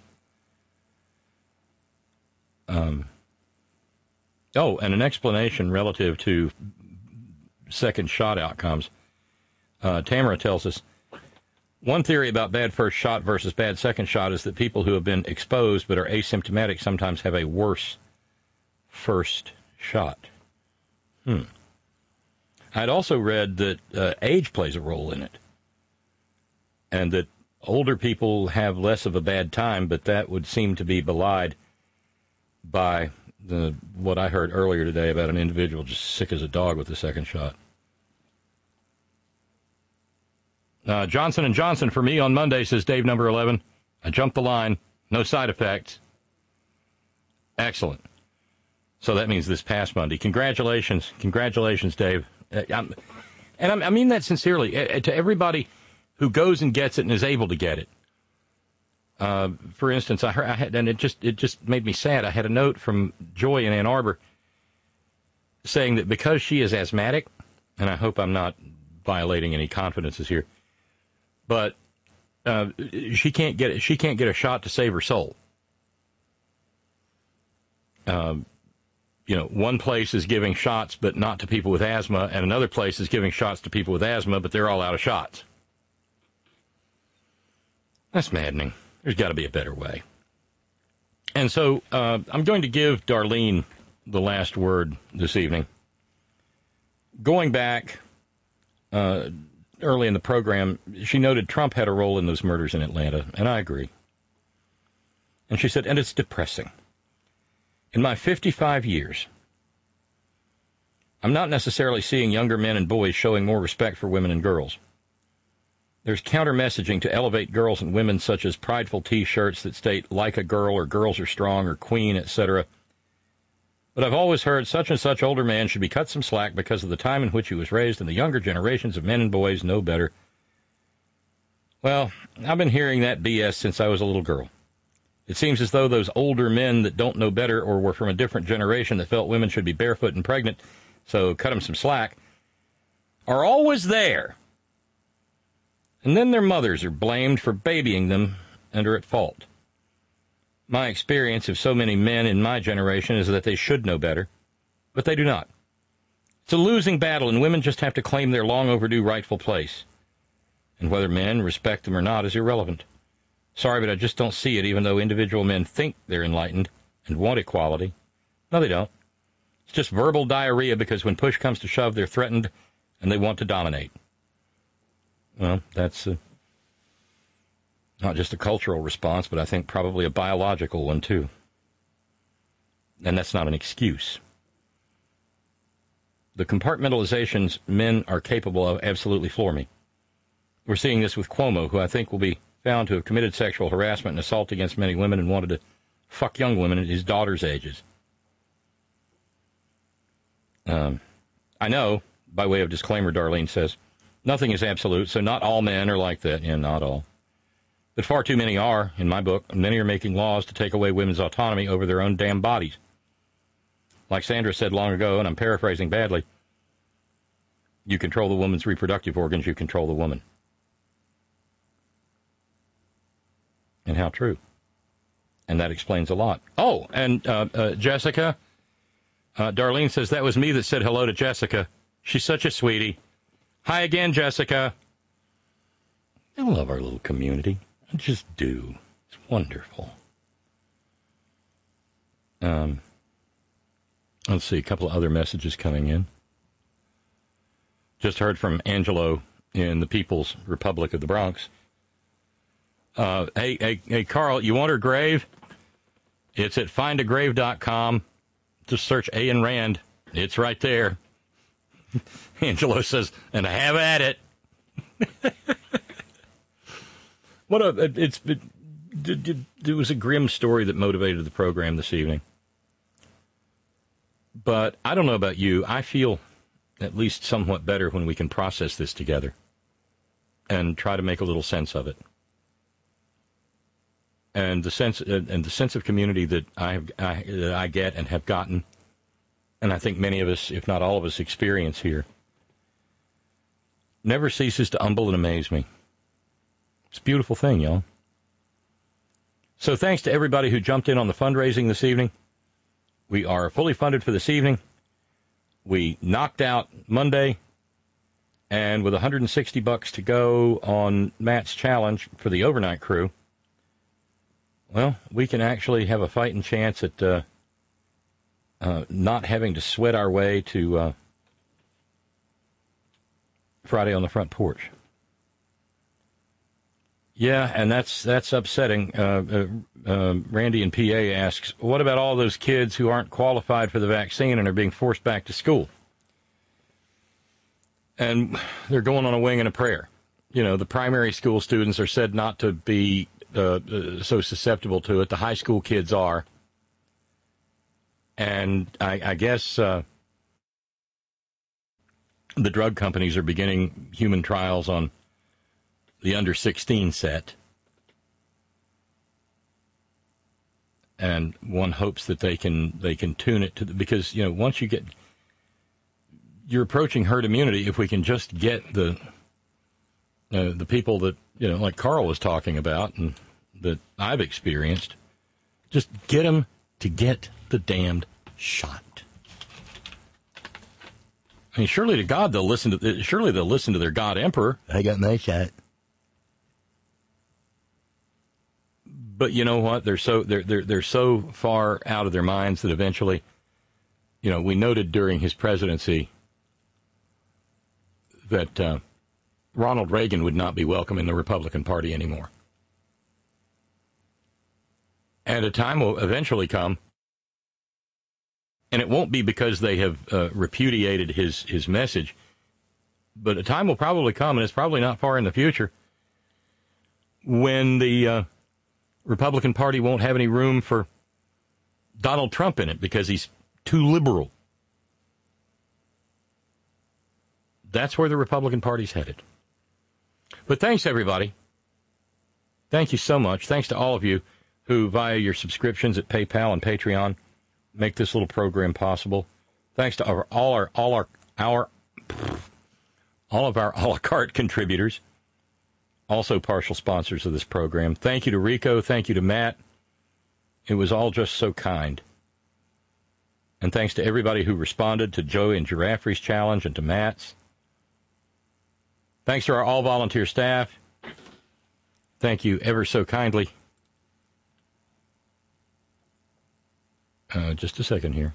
Um. Oh, and an explanation relative to second shot outcomes. Uh, Tamara tells us, One theory about bad first shot versus bad second shot is that people who have been exposed but are asymptomatic sometimes have a worse first shot. Hmm. I'd also read that uh, age plays a role in it, and that older people have less of a bad time, but that would seem to be belied by the what I heard earlier today about an individual just sick as a dog with the second shot. Uh, Johnson and Johnson for me on Monday, says Dave number eleven. I jumped the line. No side effects. Excellent. So that means this past Monday. Congratulations. Congratulations, Dave. Uh, I'm, and I'm, I mean that sincerely. Uh, to everybody who goes and gets it and is able to get it. Uh, for instance, I heard, I had, and it just it just made me sad. I had a note from Joy in Ann Arbor saying that because she is asthmatic, and I hope I'm not violating any confidences here, but uh, she can't get she can't get a shot to save her soul. Um, you know, one place is giving shots, but not to people with asthma, and another place is giving shots to people with asthma, but they're all out of shots. That's maddening. There's got to be a better way. And so uh, I'm going to give Darlene the last word this evening. Going back uh, early in the program, she noted Trump had a role in those murders in Atlanta, and I agree. And she said, and it's depressing. In my fifty-five years, I'm not necessarily seeing younger men and boys showing more respect for women and girls. There's counter-messaging to elevate girls and women, such as prideful T-shirts that state, like a girl, or girls are strong, or queen, et cetera. But I've always heard such and such older man should be cut some slack because of the time in which he was raised, and the younger generations of men and boys know better. Well, I've been hearing that B S since I was a little girl. It seems as though those older men that don't know better or were from a different generation that felt women should be barefoot and pregnant, so cut them some slack, are always there. And then their mothers are blamed for babying them and are at fault. My experience of so many men in my generation is that they should know better, but they do not. It's a losing battle, and women just have to claim their long overdue rightful place. And whether men respect them or not is irrelevant. Sorry, but I just don't see it, even though individual men think they're enlightened and want equality. No, they don't. It's just verbal diarrhea because when push comes to shove, they're threatened and they want to dominate. Well, that's uh, not just a cultural response, but I think probably a biological one, too. And that's not an excuse. The compartmentalizations men are capable of absolutely floor me. We're seeing this with Cuomo, who I think will be found to have committed sexual harassment and assault against many women and wanted to fuck young women at his daughter's ages. Um, I know, by way of disclaimer, Darlene says, nothing is absolute, so not all men are like that. Yeah, not all. But far too many are, in my book, and many are making laws to take away women's autonomy over their own damn bodies. Like Sandra said long ago, and I'm paraphrasing badly, you control the woman's reproductive organs, you control the woman. And how true. And that explains a lot. Oh, and uh, uh, Jessica, uh, Darlene says, that was me that said hello to Jessica. She's such a sweetie. Hi again, Jessica. I love our little community. I just do. It's wonderful. Um, let's see, a couple of other messages coming in. Just heard from Angelo in the People's Republic of the Bronx. Uh, hey, hey, hey, Carl, you want her grave? It's at find a grave dot com. Just search Ayn Rand. It's right there. Angelo says, and have at it. What a, it's, it, it, it was a grim story that motivated the program this evening. But I don't know about you. I feel at least somewhat better when we can process this together and try to make a little sense of it. And the sense and the sense of community that I have, I, that I get and have gotten, and I think many of us, if not all of us, experience here, never ceases to humble and amaze me. It's a beautiful thing, y'all. So thanks to everybody who jumped in on the fundraising this evening. We are fully funded for this evening. We knocked out Monday, And with one hundred sixty bucks to go on Matt's challenge for the overnight crew, well, we can actually have a fighting chance at uh, uh, not having to sweat our way to uh, Friday on the Front Porch. Yeah, and that's that's upsetting. Uh, uh, uh, Randy in P A asks, what about all those kids who aren't qualified for the vaccine and are being forced back to school? And they're going on a wing and a prayer. You know, the primary school students are said not to be uh, uh, so susceptible to it. The high school kids are. And I, I guess uh, the drug companies are beginning human trials on the under sixteen set. And one hopes that they can they can tune it to the, because, you know, once you get, you're approaching herd immunity if we can just get the uh, the people that, you know, like Carl was talking about and that I've experienced, just get them to get the damned shot. I mean, surely to God they'll listen to surely they'll listen to their God Emperor. I got my shot. But you know what? They're so they're they're they're so far out of their minds that eventually, you know, we noted during his presidency that uh, Ronald Reagan would not be welcome in the Republican Party anymore. And a time will eventually come, and it won't be because they have uh, repudiated his, his message, but a time will probably come, and it's probably not far in the future, when the uh, Republican Party won't have any room for Donald Trump in it because he's too liberal. That's where the Republican Party's headed. But thanks, everybody. Thank you so much. Thanks to all of you who, via your subscriptions at PayPal and Patreon, make this little program possible. Thanks to our, all our all our our all of our a la carte contributors, also partial sponsors of this program. Thank you to Rico. Thank you to Matt. It was all just so kind. And thanks to everybody who responded to Joey and Giraffe's challenge and to Matt's. Thanks to our all-volunteer staff. Thank you ever so kindly. Uh, just a second here.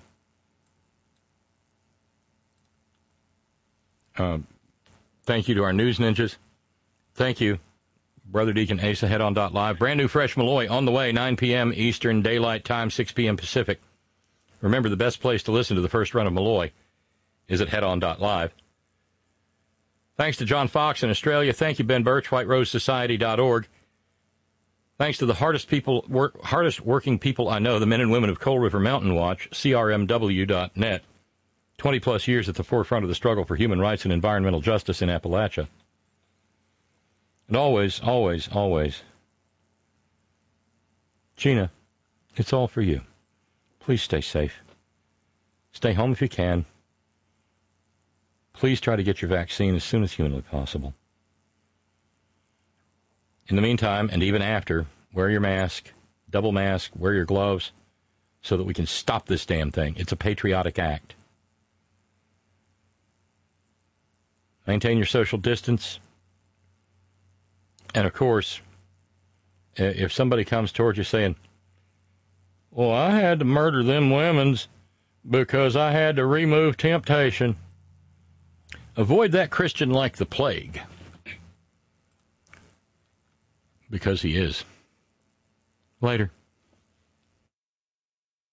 Uh, thank you to our news ninjas. Thank you, Brother Deacon Asa, Head On dot Live. Brand new Fresh Malloy on the way, nine p.m. Eastern Daylight Time, six p.m. Pacific. Remember, the best place to listen to the first run of Malloy is at Head On dot Live. Thanks to John Fox in Australia. Thank you, Ben Birch, White Rose Society dot org. Thanks to the hardest people, work, hardest working people I know, the men and women of Coal River Mountain Watch, C R M W dot net. twenty-plus years at the forefront of the struggle for human rights and environmental justice in Appalachia. And always, always, always, Gina, it's all for you. Please stay safe. Stay home if you can. Please try to get your vaccine as soon as humanly possible. In the meantime, and even after, wear your mask, double mask, wear your gloves, so that we can stop this damn thing. It's a patriotic act. Maintain your social distance. And, of course, if somebody comes towards you saying, well, I had to murder them women's because I had to remove temptation, avoid that Christian like the plague. Because he is. Later.